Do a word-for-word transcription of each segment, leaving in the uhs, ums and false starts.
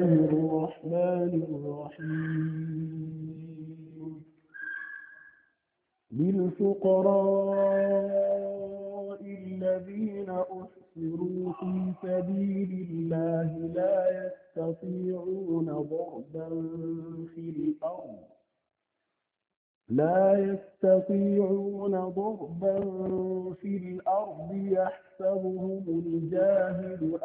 الرحمن الرحيم للفقراء الذين أحصروا في سبيل الله لا يستطيعون ضربا في الأرض لا يستطيعون ضربا في الأرض يحسبهم الجاهل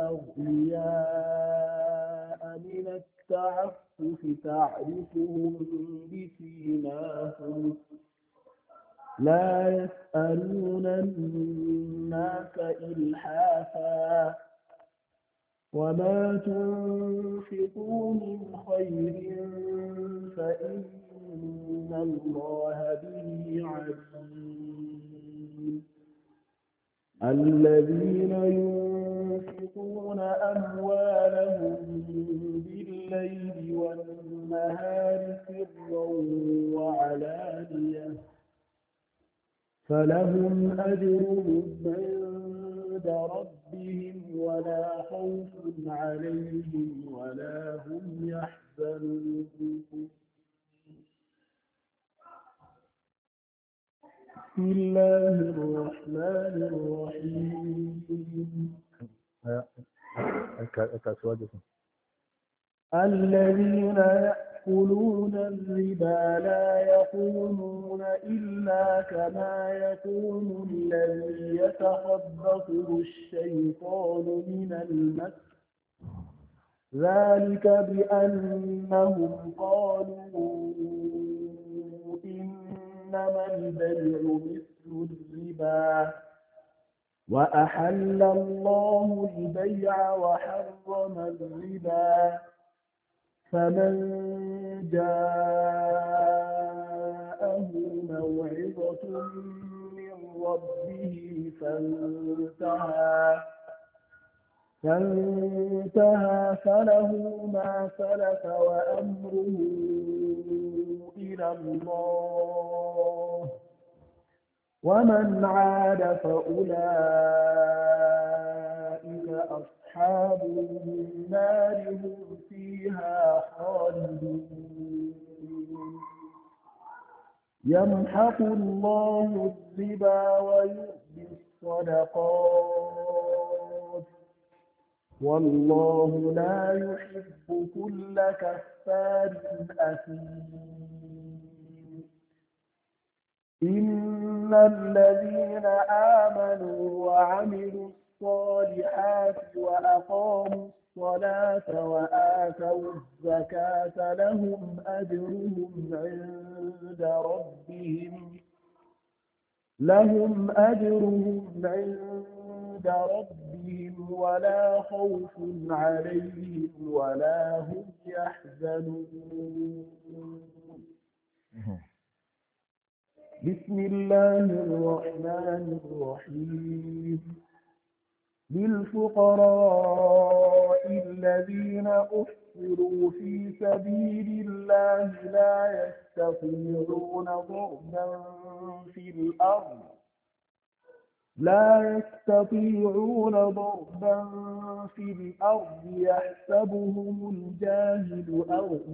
أغنياء من التعفف تعرفهم بسيماهم لا يسألون الناس إلحافا وما تنفقوا من خير فإن الله به عليم الذين ينفقون أموالهم بالليل والنهار سرا وعلانية فلهم أجرهم عند ربهم ولا خوف عليهم ولا هم يحزنون بسم الله الرحمن الرحيم الذين يأكلون الربا لا يقومون إلا كما يقوم الذي يتخبطه الشيطان من المس ذلك بأنهم قالوا إنما البيع مثل الربا وأحل الله البيع وحرم الربا فمن جاءه موعظة من ربه فانتهى فانتهى فله ما سلف وأمره إلى الله ومن عاد فأولئك أصحاب النار هم فيها خالدون يمحق الله الربا ويؤتي الصدقات والله لا يحب كل كفار أثيم إن الذين آمنوا وعملوا الصالحات وأقاموا الصلاة وآتوا الزكاة لهم أجرهم عند ربهم لهم أجرهم عند ربهم ولا خوف عليهم ولا هم يحزنون بسم الله الرحمن الرحيم للفقراء الذين أحصروا في سبيل الله لا يستطيعون ضربا في الأرض لا يستطيعون ضربا في الأرض يحسبهم الجاهل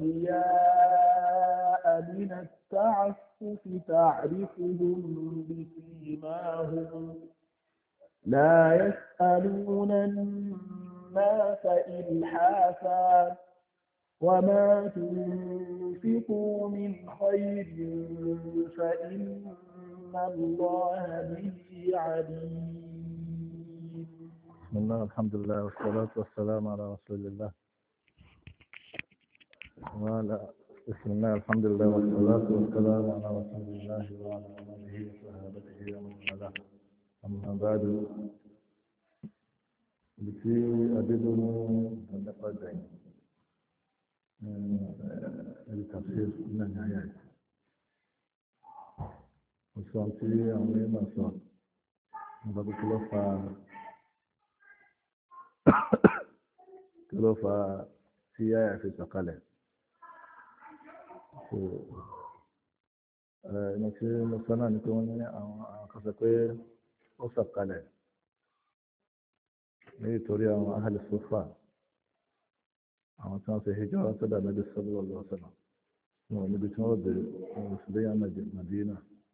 أغنياء من التعفف تعرفهم بسيماهم لا يسألون الناس إلحافا وما تنفقوا من خير فإن الله به عليم. بسم الله الحمد لله والصلاة والسلام على رسول الله وعلى بسم الله الحمد لله والصلاة والسلام على رسول الله وعلى آله وصحبه ومن والاه أما بعد بسي أبدنا النقدين التفسير من الآيات وصلتي عمين أصلا بابي كلفة كلفة سيايا في سقالة ẹni tí mo sọ náà ni pé wọ́n ní àwọn kan sọ pé ó sọ̀kalẹ̀ nítorí àwọn ahàlì sọ́fà àwọn tí wọ́n ṣe hijira sọ́dọ̀ Ànábì sallallahu alaihi wasallam wọn níbi tí wọ́n dé wọn sì dé Mádínà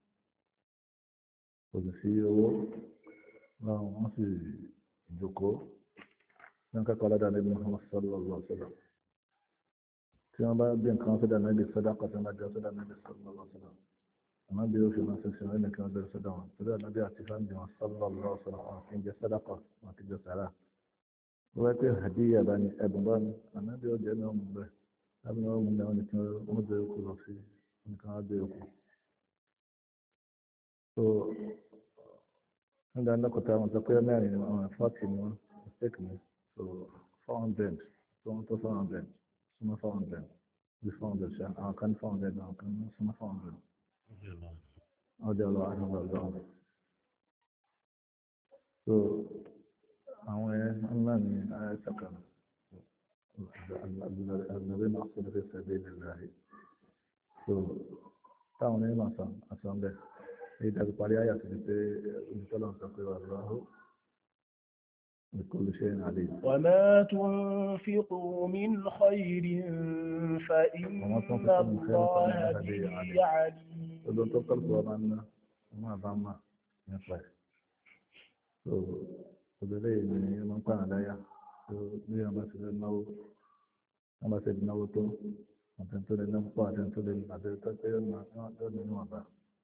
kò sì sí owó náà wọ́n sì jókòó ní wọ́n kẹ́kọ̀ọ́ lọ́dọ̀ Ànábì Muhammad sallallahu alaihi wasallam tí wọ́n bá bí nǹkan sọ́dọ̀ Ànábì sàdákà tí wọ́n bá jẹ́ sọ́dọ̀ Ànábì sallallahu alaihi wasallam Ànábì yóò fi máa ṣe ṣe ẹnì kan bẹ̀rẹ̀ sọ́dọ̀ wọn torí Ànábì àti fáńdì wọn sallallahu alaihi wasallam wọn kì í jẹ sàdákà wọn kì í jẹ sàrà wọ́n pẹ́ hadiya bá ní ẹ̀bùn bá ní Ànábì ó jẹ́ náà mú bẹ́ẹ̀ lábẹ́ náà mú náà nìkan wọ́n jẹ́ òkú lọ sí nǹkan á jẹ́ òkú. so nígbà náà kò tá àwọn sọ pé mẹ́rin àwọn fọ́ọ̀tì ni wọ́n mistake ni so four hundred tó wọ́n tó four hundred súnmọ́ four hundred bí four hundred ṣá àwọn kan ní four hundred àwọn kan ní súnmọ́ four hundred. ọjọ́ lọ àwọn ọ̀dọ́ wọn. so àwọn ẹ̀ ńlá ni ayé sàkàrà الذين أحسنوا في سبيل الله so táwọn onímọ̀ sàn àsàn bẹ́ẹ̀ èyí tàbí parí ayé àti pé olùtọ́lọ́ sọ pé wà lọ́hùn بكل شيء عليم. وما تنفقوا من خير فإن الله به عليم. ولو تقلقوا أمنا وما ضم يطلع. so وبليه من كان عليا bí wọn bá ti lè náwó wọn bá ti lè náwó tó àtẹ̀ntó lè náwó pọ̀ àtẹ̀ntó lè àtẹ̀ntó pé yóò nínú ọ̀bà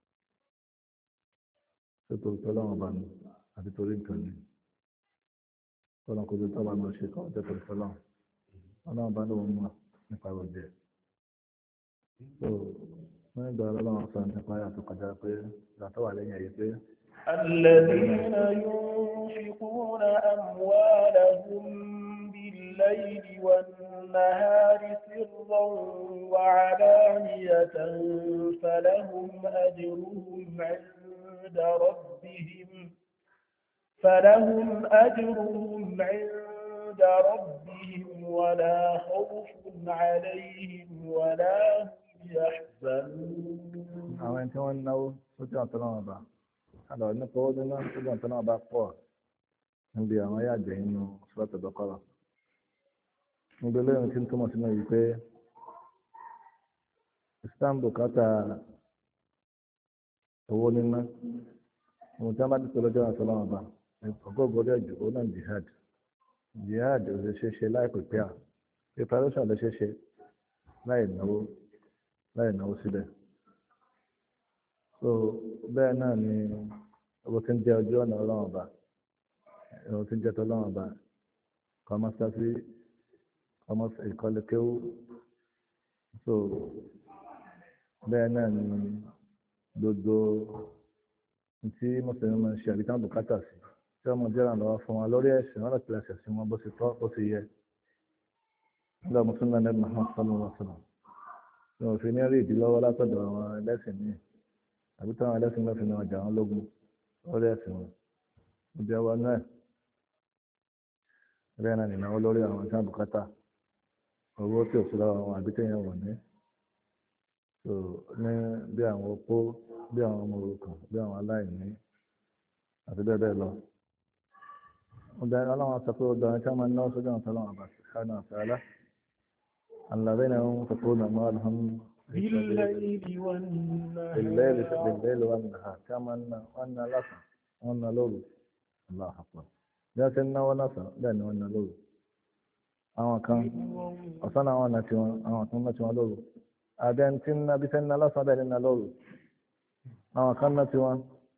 tó torí tọ́lọ́wọ́n bá ní àti torí nǹkan ní tọ́lọ́wọ́n kó tó tọ́lọ́wọ́n máa ṣe kọ́ ọ̀tẹ̀ torí tọ́lọ́wọ́n ọlọ́wọ́n bá lóun mọ̀ nípa ìrọ̀jẹ̀ so wọ́n ń gba ọlọ́wọ́n sọ nípa àyàtọ̀ kọjá pé ìgbàtọ́ wà lẹ́yìn ẹ̀yẹ pé. الذين ينفقون أموالهم بالليل والنهار سرا وعلانية فلهم أجرهم عند ربهم فلهم أجرهم عند ربهم ولا خوف عليهم ولا هم يحزنون. Allora, ne può dire una cosa che non va qua. Non abbiamo ya già in sulla dokola. Non deve un sintomo sino di che stambo kata owó nínú. Mo ta ma di solo jona solo ba. Ogo gode ju o na jihad. Jihad o se se lai prepare. Preparation le se se lai náwó lai náwó síbẹ̀. so bẹ́ẹ̀ náà ni owó tí ń jẹ́ ojú ọ̀nà ọlọ́run ọba owó tí ń jẹ́ tọ́lọ́run ọba kọ́mọ́sáfí ìkọlẹ́kẹ́wó so bẹ́ẹ̀ náà ni gbogbo tí mùsùlùmí máa ń ṣe àbítán bùkátà sí tí wọ́n mọ̀ jẹ́ ìrànlọ́wọ́ fún wọn lórí ẹ̀sìn wọn láti ẹ̀sìn sí wọn bó ti tọ́ bó ti yẹ nígbà mùsùlùmí náà nẹ́bí Muhammad sallallahu alaihi wasallam tí wọ́n fi ní rí ìdílọ́wọ́ látọ̀dọ̀ àwọn ẹlẹ́sìn míì àbí táwọn ẹlẹ́sìn náà fi ní ọjà wọn lógún lórí ẹ̀sìn wọn ìjọ wa náà rẹ̀ náà nìyàwó lórí àwọn ìṣàn bùkátà owó tí ò sí lọ́wọ́ àwọn àbí téèyàn wọ̀ ní so ní bí àwọn opó bí àwọn ọmọ òrukàn bí àwọn aláìní àti bẹ́ẹ̀ bẹ́ẹ̀ lọ. ọlọ́run sọ pé ó dáa tí wọ́n máa ń náwó sójú àwọn tọ́lọ́run àbá subhanahu wa ta'ala alladhina yunfiquna amwalahum بالليل والنهار بالليل بالليل والنهار كما أن أن لسا وأن لولو الله أكبر لكن ونسا لأن وأن لولو أما كان أصلا وأنا تيوان أما كان تيوان لولو أدين تنا بسنا لسا لأن لولو أما كان تيوان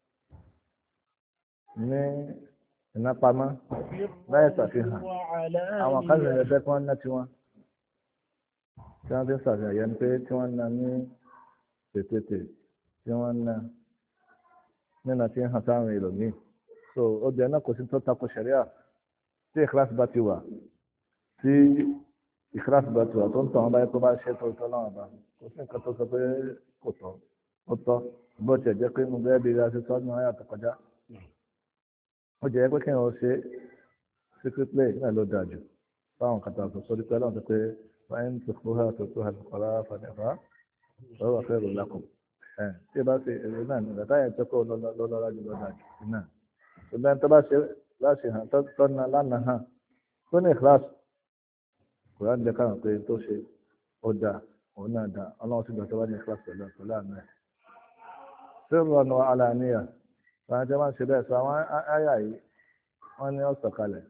ní ìnápamọ́ láì ṣàfihàn àwọn kan lè fẹ́ kí wọ́n ná tiwọn tí wọ́n fi ń ṣàfihàn yẹn pé tí wọ́n ná ní tètè tí wọ́n ná nínú tí ń hàn sáwọn ẹlòmíì so ó jẹ́ náà kò sí tó tako ṣẹ̀ríà tí ìkíláàsì bá ti wà tí ìkíláàsì bá ti wà tó ń tàn wọ́n báyìí tó bá ṣe tó tọ́ láwọn bá kò sí nǹkan tó sọ pé kò tọ́ ó tọ́ bó tiẹ̀ jẹ́ pé mo bẹ́ẹ̀ bí ra ṣe tọ́ ní ọ̀yà tó kọjá ó jẹ́ pé kí wọ́n ṣe secret play náà ló dáa jù fáwọn kàtà tó sọ dípẹ́ láwọn tó pé wáyé tó kó hà tó tó hà tó kọ́lá fanẹ́fà lọ́wọ́ akẹ́rù lákòó tí ẹ bá ṣe èrè náà nígbà táyà tó kọ́ lọ́lọ́lá jù lọ́dà jù náà ṣùgbọ́n tó bá ṣe láṣẹ hàn tó na lánàá hàn tó ní ìkíláàsì kùrán jẹ́ káwọn pé tó ṣe ó dáa òun náà dáa ọlọ́run sì gbà tó bá ní kíláàsì pẹ̀lú pẹ̀lú àná ẹ̀. sirran wa alaniya àwọn tí wọ́n ń ṣe bẹ́ẹ̀ sọ àwọn àyà yìí wọ́n ní ó sọ̀kalẹ̀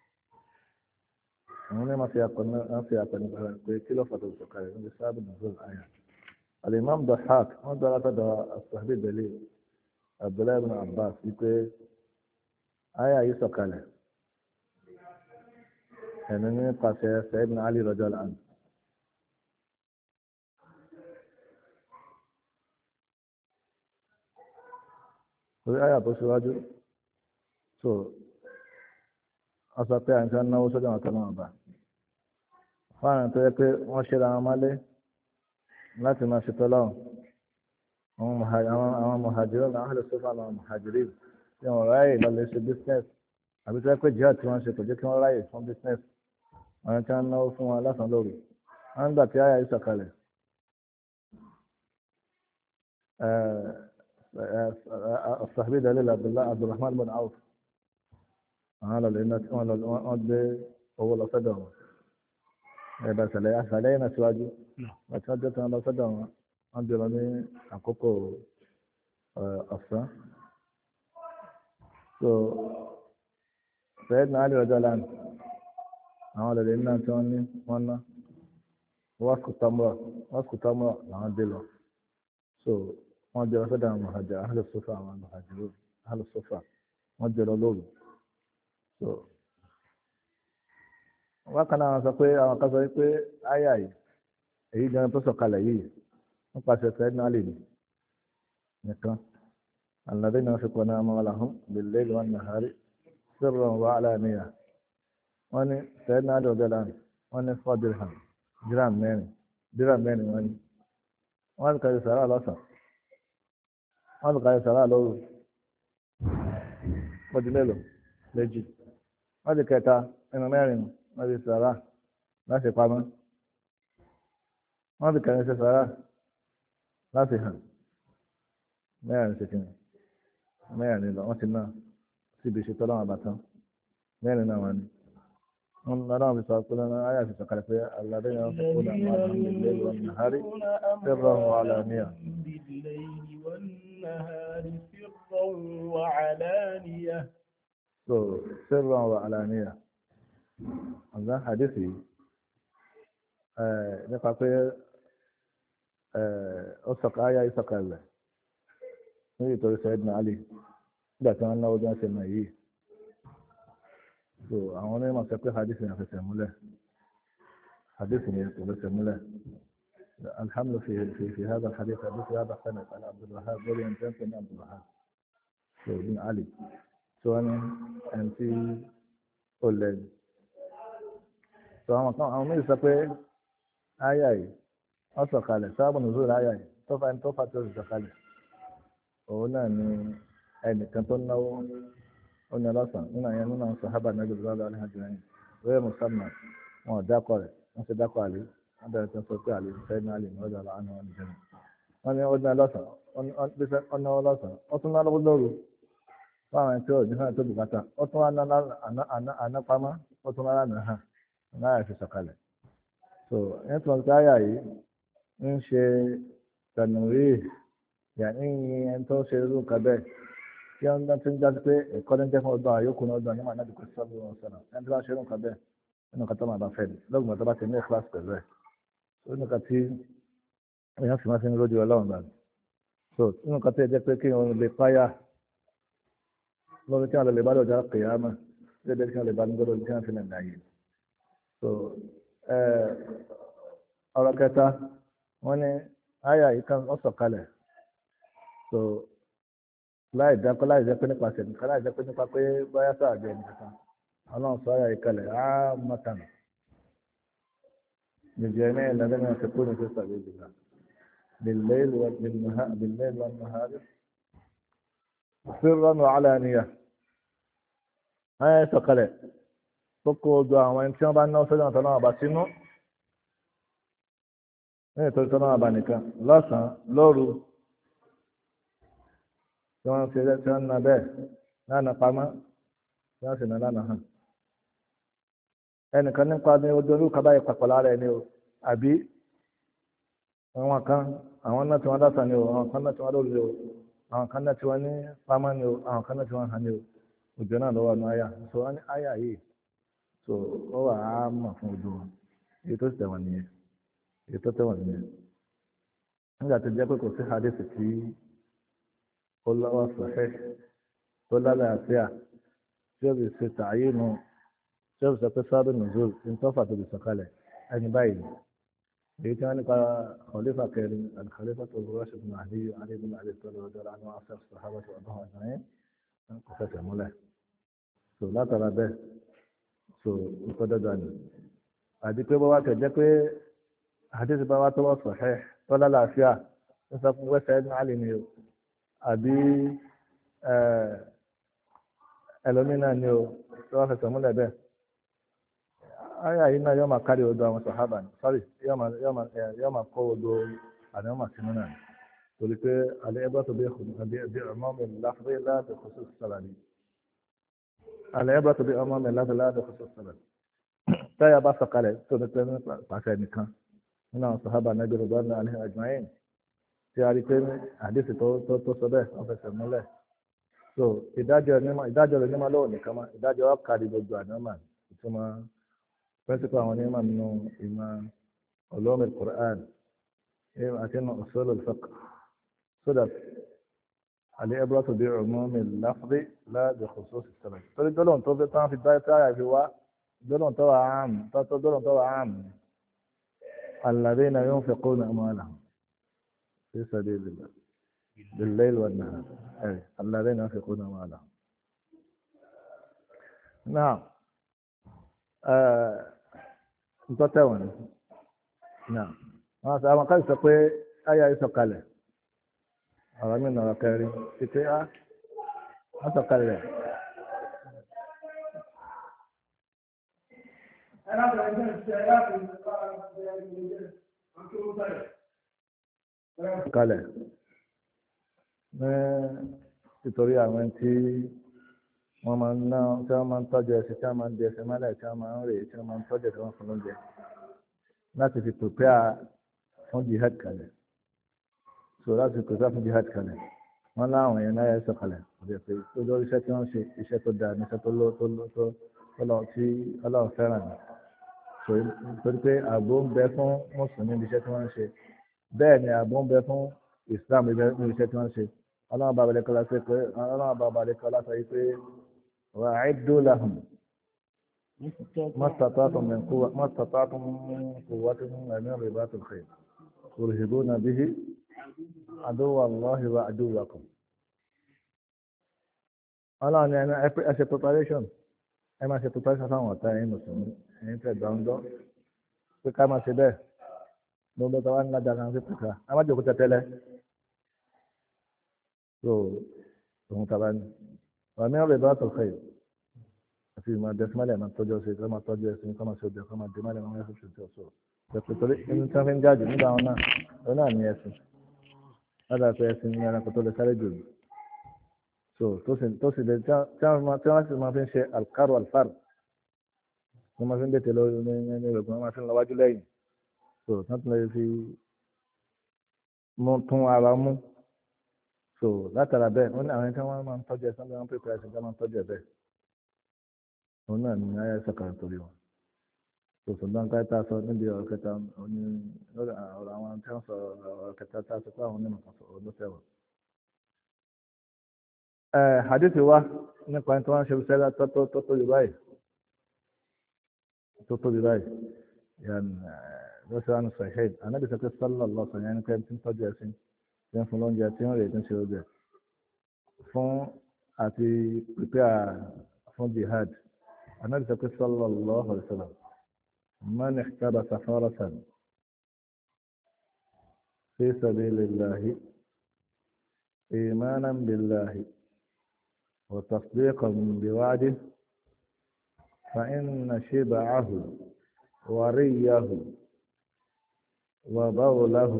àwọn ní wọ́n fi àpẹẹrẹ wọ́n fi àpẹẹrẹ nípa pé kí ló fàtó sọ̀kalẹ̀ níbi sábà nùzúl àyà. al-imam Dahhak wọ́n dára sọ́dọ̀ as-sahabi dalil Abdullahi ibn Abbas wípé àyà yìí sọ̀kalẹ̀ ẹni nípasẹ̀ Sayyidina Ali radiyallahu anhu. orí àyà tó ṣíwájú so a sọ pé àyìntí wọn náwó sọ́dọ̀ àwọn kan náà bá fáwọn tó yẹ pé wọ́n ṣe ra wọn mọ́lé láti máa ṣètò lọ́wọ́ àwọn mọ̀hàjírò náà wọ́n lè sọ́fà àwọn mọ̀hàjírì tí wọ́n ráyè lọ lè ṣe business àbí tó yẹ pé jihad tí wọ́n ṣe kò jẹ́ kí wọ́n ráyè fún business àwọn tí wọ́n náwó fún wọn lásán lóru wọ́n ń gbà tí àyà yìí sọ̀kalẹ̀ الصحابي دليل عبد الله عبد الرحمن بن عوف قال لأن wọ́n gbé owó lọ sọ́dọ̀ wọn ẹ̀bẹ̀ sàlẹ̀ àṣàlẹ̀ náà síwájú àti wọ́n jẹ́ tí wọ́n lọ sọ́dọ̀ wọn wọ́n jẹ́ lọ ní àkókò ọ̀sán so Sayyidina Ali radiyallahu anhu àwọn ọ̀lẹ́lẹ̀ náà tí wọ́n ní wọ́n ná wọ́n kù támúrà làwọn dé lọ so wọ́n jẹ́ ọ̀sọ́dọ̀ àwọn mọ̀hàjà ahlus sufa àwọn mọ̀hàjìrò ahlus sufa wọ́n jẹ́ lọ lóru so wọ́n kan náà sọ pé àwọn kan sọ pé àyà yìí èyí gan tó sọ̀kalẹ̀ yìí nípasẹ̀ Sayyidina Ali nìkan alladhina yunfiquna amwalahum bil-layli wan-nahari sirran wa alaniyah wọ́n ní Sayyidina Ali radiyallahu anhu wọ́n ní four dirham dirham mẹ́rin dirham mẹ́rin wọ́n ní wọ́n ti kàrí sàrà lọ́sàn-án wọ́n ti kàrí sàrà lóru pọ̀jù mélòó méjì wọ́n ti kẹta ẹnu mẹ́rin wọ́n ti sàrà láti pamọ́ wọ́n ti kẹrin ṣe sàrà láti hàn mẹ́rin ṣe kìnnì mẹ́rin lọ wọ́n ti náà síbi ìṣètò ọlọ́run àbàtàn mẹ́rin náà wọ́n ní wọ́n lọ́dọ̀ fi sọ pé lọ́nà ayé àti sọ̀kalẹ̀ pé aládé yẹn fi kó dà máa ń lè lọ nàhárí sirran wa alaniya. so sirran wa alaniya ọ̀gá hadithi nípa pé ó sọ̀ka ayé ìsọ̀kalẹ̀ ní ìtòrí Sayyidina Ali nígbà tí wọ́n náwó bí wọ́n ṣe mọ̀ yìí so àwọn onímọ̀ sọ pé hadith yẹn fẹsẹ̀ múlẹ̀ hadith yẹn kò fẹsẹ̀ múlẹ̀ alhamdu fi fi fi hada hadith hadith hada sanad ala Abdulwahab lórí ẹni tẹ́ ń pè ní Abdulwahab so bin Ali so wọ́n ní ẹni tí ó lẹ́yìn so àwọn kan àwọn méjì sọ pé àyà yìí wọ́n sọ̀kalẹ̀ sábà nùzúl àyà yìí tó fa ẹni tó fa tó sì sọ̀kalẹ̀ òun náà ni ẹnìkan tó náwó ó ní ọlọ́sàn nínú àyẹn nínú àwọn sàhábà nàbí lọ́wọ́ aláhàjìrìn wẹ́ẹ̀ mùsàlùmá wọn ò dákọ̀ rẹ̀ wọ́n ti dákọ̀ àlè wọ́n bẹ̀rẹ̀ tó ń sọ pé àlè Sayyidina Ali ní ọjọ́ àlọ́ àná wọn nìjẹun wọ́n ní ó ní ọlọ́sàn ó ní ọlọ́sàn ó tún náà lóru fún àwọn tí ó ní hàn tó bùkátà ó tún wá àná pamọ́ ó tún rárá nà hàn náà fi sọ̀kalẹ̀ so nítorí pé àyà yìí ń ṣe tẹ̀nùrí yàní ẹni tó ṣe irú nǹkan bẹ́ẹ̀ tí wọ́n dá tí ń jáde pé ẹ̀kọ́ ní jẹ́fún ọdún àyókù náà ọdún ànímọ̀ ànábì kò sọ́dún wọn sọ̀nà ẹni tó bá ṣe irú nǹkan bẹ́ẹ̀ nínú nǹkan tó máa bá fẹ́ ni lọ́gbọ̀n tó bá ti ní ìkíláàsì pẹ̀lú ẹ̀ so nínú nǹkan tí èèyàn sì máa fi ń rójú ọlọ́run gbà so nínú nǹkan tó yẹ jẹ́ pé kí wọ́n lè páyà lórí kí wọ́n lè bá lọ́jà kìyàmá dédé kí wọ́n lè bá ní gbọ́dọ̀ kí wọ́n fi lè dà yìí so ọ̀rọ̀ kẹta wọ́n ní àyà yìí kan ó sọ̀kalẹ̀ so láì dákọ́ láì jẹ́ pé nípasẹ̀ nìkan láì jẹ́ pé nípa pé báyà sáà jẹ́ nìkan ọlọ́run sọ àyà yìí kalẹ̀ á mọ̀tàn nìjẹ́ ní ìlànà náà ti kú ní sí sàbẹ̀ ìjìlá bìlẹ́ẹ̀lì wọn nàhárí sirran wa alaniya àyà yìí sọ̀kalẹ̀ tó kó ojú àwọn ẹni tí wọ́n bá náwó sọ́jà náà bá sínú ní ìtọ́jú tó náà bá nìkan lọ́sàn-án lóru tí wọ́n fi ẹjẹ́ tí wọ́n na bẹ́ẹ̀ lánà pamọ́ tí wọ́n sì na lánà hàn ẹnìkan nípa ní ojú olúkọ báyìí papọ̀ lára ẹni o àbí àwọn kan àwọn náà tí wọ́n dáta ni o àwọn kan náà tí wọ́n lórí o àwọn kan náà tí wọ́n ní pamọ́ ni o àwọn kan náà tí wọ́n hàn ni o òjò náà lọ́wọ́ nu àyà so wọ́n ní àyà yìí so ó wà á mọ̀ fún ojú wọn èyí tó tẹ̀wọ̀n nìyẹn èyí tó tẹ̀wọ̀n nìyẹn nígbà tó jẹ́ pé kò sí hadith tí ó lọ́wọ́ sọ̀hẹ́ tó lálẹ́ àfíà tí ó lè ṣe tààyè nù tí ó lè sọ pé sábà nùzúl ní tọ́fà tó lè sọ̀kalẹ̀ ẹni báyìí èyí tí wọ́n nípa khalifa kẹrin al-khalifa tó Rashid bin Mahdi Ali bin Abi Talib radiyallahu anhu asaf sahaba tó ọdún ọdún yẹn kò fẹsẹ̀ múlẹ̀ so látara bẹ́ẹ̀ so nǹkan dandan ni àti pé bọ́wá tẹ̀ jẹ́ pé hadith bá wá tó wọ́n sọ̀hẹ́ tó lálàáfíà ń sọ fún wẹ́sẹ̀ ní àlè ni o àbí ẹlòmínà ni o tó wá fẹsẹ̀ múlẹ̀ bẹ́ẹ̀ àyà yìí náà yóò máa kárí odò àwọn sàhábà ni sọ́rí yóò máa kó odò àdéhùn máa sinú náà torí pé alẹ́ ẹgbẹ́ tó bí ọmọ mi láfẹ́ láti kó sí sọ̀rọ̀ ni alẹ́ ẹgbẹ́ tó bí ọmọ mi láfẹ́ láti kó sí sọ̀rọ̀ táyà bá sọ̀kalẹ̀ tó ní pé ní pàṣẹ nìkan nínú àwọn sàhábà náà bí rògbòn náà alẹ́ àjùmáyìn tí a rí pé àdéhùn tó tó sọ bẹ́ẹ̀ wọ́n fẹsẹ̀ múlẹ̀ so ìdájọ́ rẹ̀ nímọ̀ lọ́wọ́ nìkan mọ́ ìdájọ́ ọ̀kadì gbogbo àdéhùn ìtumọ̀ pẹ́ńsípà àwọn onímọ̀ nínú ìmọ̀ ulum al-Qur'an àti nínú usul al-fiqh so that al-ibratu bi umumi al-lafzi la bi khusus as-sabab torí dọ́lọ́n tó fi tán fi dá táyà fi wá dọ́lọ́n tó wà ám tó dọ́lọ́n tó wà ám alladhina yunfiquna amwalahum fi sabilillah bil-layli wan-nahar alladhina yunfiquna amwalahum na'am nǹkan tẹ̀wọ̀n ni náà wọ́n sọ àwọn káyọ̀ sọ pé ayé ayé sọ̀kalẹ̀ ọ̀rọ̀ mi nàrọ̀ kẹrin ti pé á wọ́n sọ̀kalẹ̀. sọ̀kalẹ̀ ní nítorí àwọn tí wọ́n máa ń ná tí wọ́n máa ń tọ́jú ẹsẹ̀ tí wọ́n máa ń di ẹsẹ̀ mọ́lẹ̀ tí wọ́n máa ń rè tí wọ́n máa ń tọ́jú ẹsẹ̀ wọn fún oúnjẹ láti fi prepare fún jihad kalẹ̀ so láti fi prepare fún jihad kalẹ̀ wọ́n láwọn èèyàn náà yẹ sọ̀kalẹ̀ ọ̀dẹ̀ pé tó lórí iṣẹ́ tí wọ́n ṣe iṣẹ́ tó dáa níṣẹ́ tó lọ tó lọ tó lọ tí ọlọ́run fẹ́ràn ni so nítorí pé ààbò ń bẹ fún mùsùlùmí níbi iṣẹ́ tí wọ́n ń ṣe bẹ́ẹ̀ ni ààbò ń bẹ fún Islam níbi iṣẹ́ tí wọ́n ń ṣe ọlọ́run bá balẹ̀ kọ́lá sí pé ọlọ́run bá balẹ̀ kọ́lá sọ yìí pé وأعدوا لهم ما استطعتم من قوة ما استطعتم من قوة ومن رباط الخيل ترهبون به عدو الله وعدوكم. Ọlọ́run ni ẹni ẹ ṣe preparation ẹ máa ṣe preparation fáwọn ọ̀tá ẹ̀yin mùsùlùmí ẹ̀yin tẹ̀ gbọ́ngàn pé ká máa ṣe bẹ́ẹ̀ gbogbo tó wà ní lájà kan sí pẹ̀ka ẹ má jòkó tẹ́tẹ́lẹ̀ so òun tàbá ní. ومن رباط الخيل في ما دسمله من توجه سي كما توجه سي كما سوده كما دماله ما يخش في الصور فبالتالي ان كان في جاج من داونا انا نيسي هذا كويس ان انا كنت لسه جوج سو توسن توسن ده كان ما كان ما في شيء القر والفر وما في بيت لو ما في لواجو لين سو نطلع في مونتون على مو so látara bẹ́ẹ̀ wọ́n ní àwọn ẹni tí wọ́n máa ń tọ́jú ẹ̀sán bí wọ́n pè pẹ́ẹ́sì tí wọ́n máa ń tọ́jú ẹ̀ bẹ́ẹ̀ òun náà ní ayé sọ̀kàrà torí wọn so ṣùgbọ́n ká tá a sọ níbi ọ̀rọ̀ kẹta òní ọ̀rọ̀ àwọn tí wọ́n sọ ọ̀rọ̀ kẹta tá a sọ pé àwọn onímọ̀ kan sọ ọdún tẹ̀wọ̀. ẹ hadith wa nípa ẹni tí wọ́n ń ṣe iṣẹ́ tó tó tóbi báyìí tó tóbi báyìí yẹn lọ́sẹ̀ wọn sọ ẹ̀hẹ́d ànábì sọ pé sọ́lá lọ́sọ̀ yẹn ní pé ẹni tí ń tọ́jú ẹ̀sìn tí wọ́n fún lóúnjẹ tí wọ́n rè tí ń ṣe oúnjẹ fún àti prepare fún jihad anabi sọ pé sallallahu alaihi wasallam man ihtabasa farasan fi sabilillahi imanan billahi wa tasdiqan biwa'dihi fa inna shib'ahu wa riyahu wa bawlahu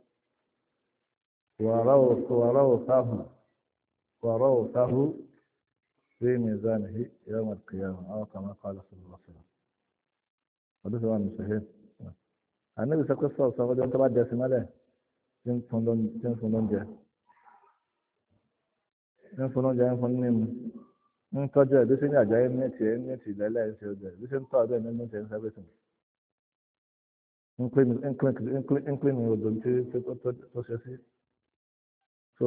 وروث وروثه وروثه في ميزانه يوم القيامة أو كما قال صلى الله عليه وسلم ọdún tí wọ́n mú sọ̀hẹ́ ànábì sọ pé sọ̀rọ̀ sọ̀rọ̀ ọdún tó bá jẹ sí mọ́lẹ̀ tí ń fún lóúnjẹ tí ń fún lóúnjẹ ń fún mímu ń tọ́jú ẹ̀ bí sí ní àjọ ẹ̀ ní ti ẹ̀ ní ti ìlẹ́lẹ̀ ẹ̀ ń ṣe ọjọ́ bí sí ń tọ́ ọdún ẹ̀ ní ti ẹ̀ ń sẹ́fẹ̀sì ń pè ní odò tí tó ṣe sí so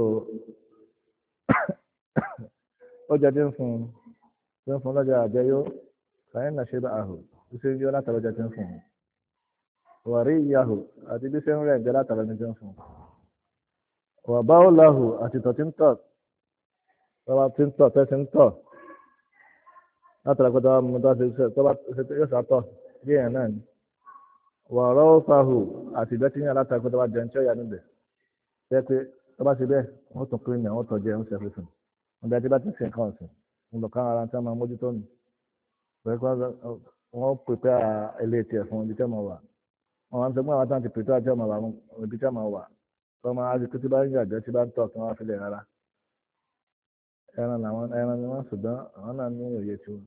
ọjà tí ń fún tí ń fún lọ́jà àjẹyó kàyín náà ṣe bá àhù bí sí ń yọ látara ọjà tí ń fún wà rí ìyàhù àti bí sí ń rẹ̀ ǹjẹ́ látara ní tí ń fún wà báwo láhù àti tọ̀ tí ń tọ̀ tọ́ba tí ń tọ̀ tẹ́ tí ń tọ̀ látara pé tọ́ba mú tọ́ba ṣe tọ́ba yóò sàtọ̀ bí èèyàn náà ni wà rọ́ọ̀ fàhù àti ìbẹ́ tí ń yàn látara pé tọ́ba jẹun tí ó yà níbẹ̀ tẹ́ pé tọ́ba ṣe bẹ́ẹ̀ wọ́n tún pín ní àwọn tọ́jú ẹ̀ ń ṣe fífún wọn bí a ti bá ti ń ṣe nǹkan ọ̀sìn ń lọ káwọn ara tí wọ́n máa mójútó nù pẹ̀lú pé wọ́n pèpè ilé tiẹ̀ fún ibi tí wọ́n wà wọ́n máa ń sọ pé àwọn táwọn ti pèpè àti ọmọ wà ibi tí wọ́n wà tó máa á di pé tí bá ń yàgbẹ́ tí bá ń tọ̀ kí wọ́n á fi lè rárá ẹran làwọn ẹran ni wọ́n ṣùgbọ́n àwọn náà ní òye tiwọn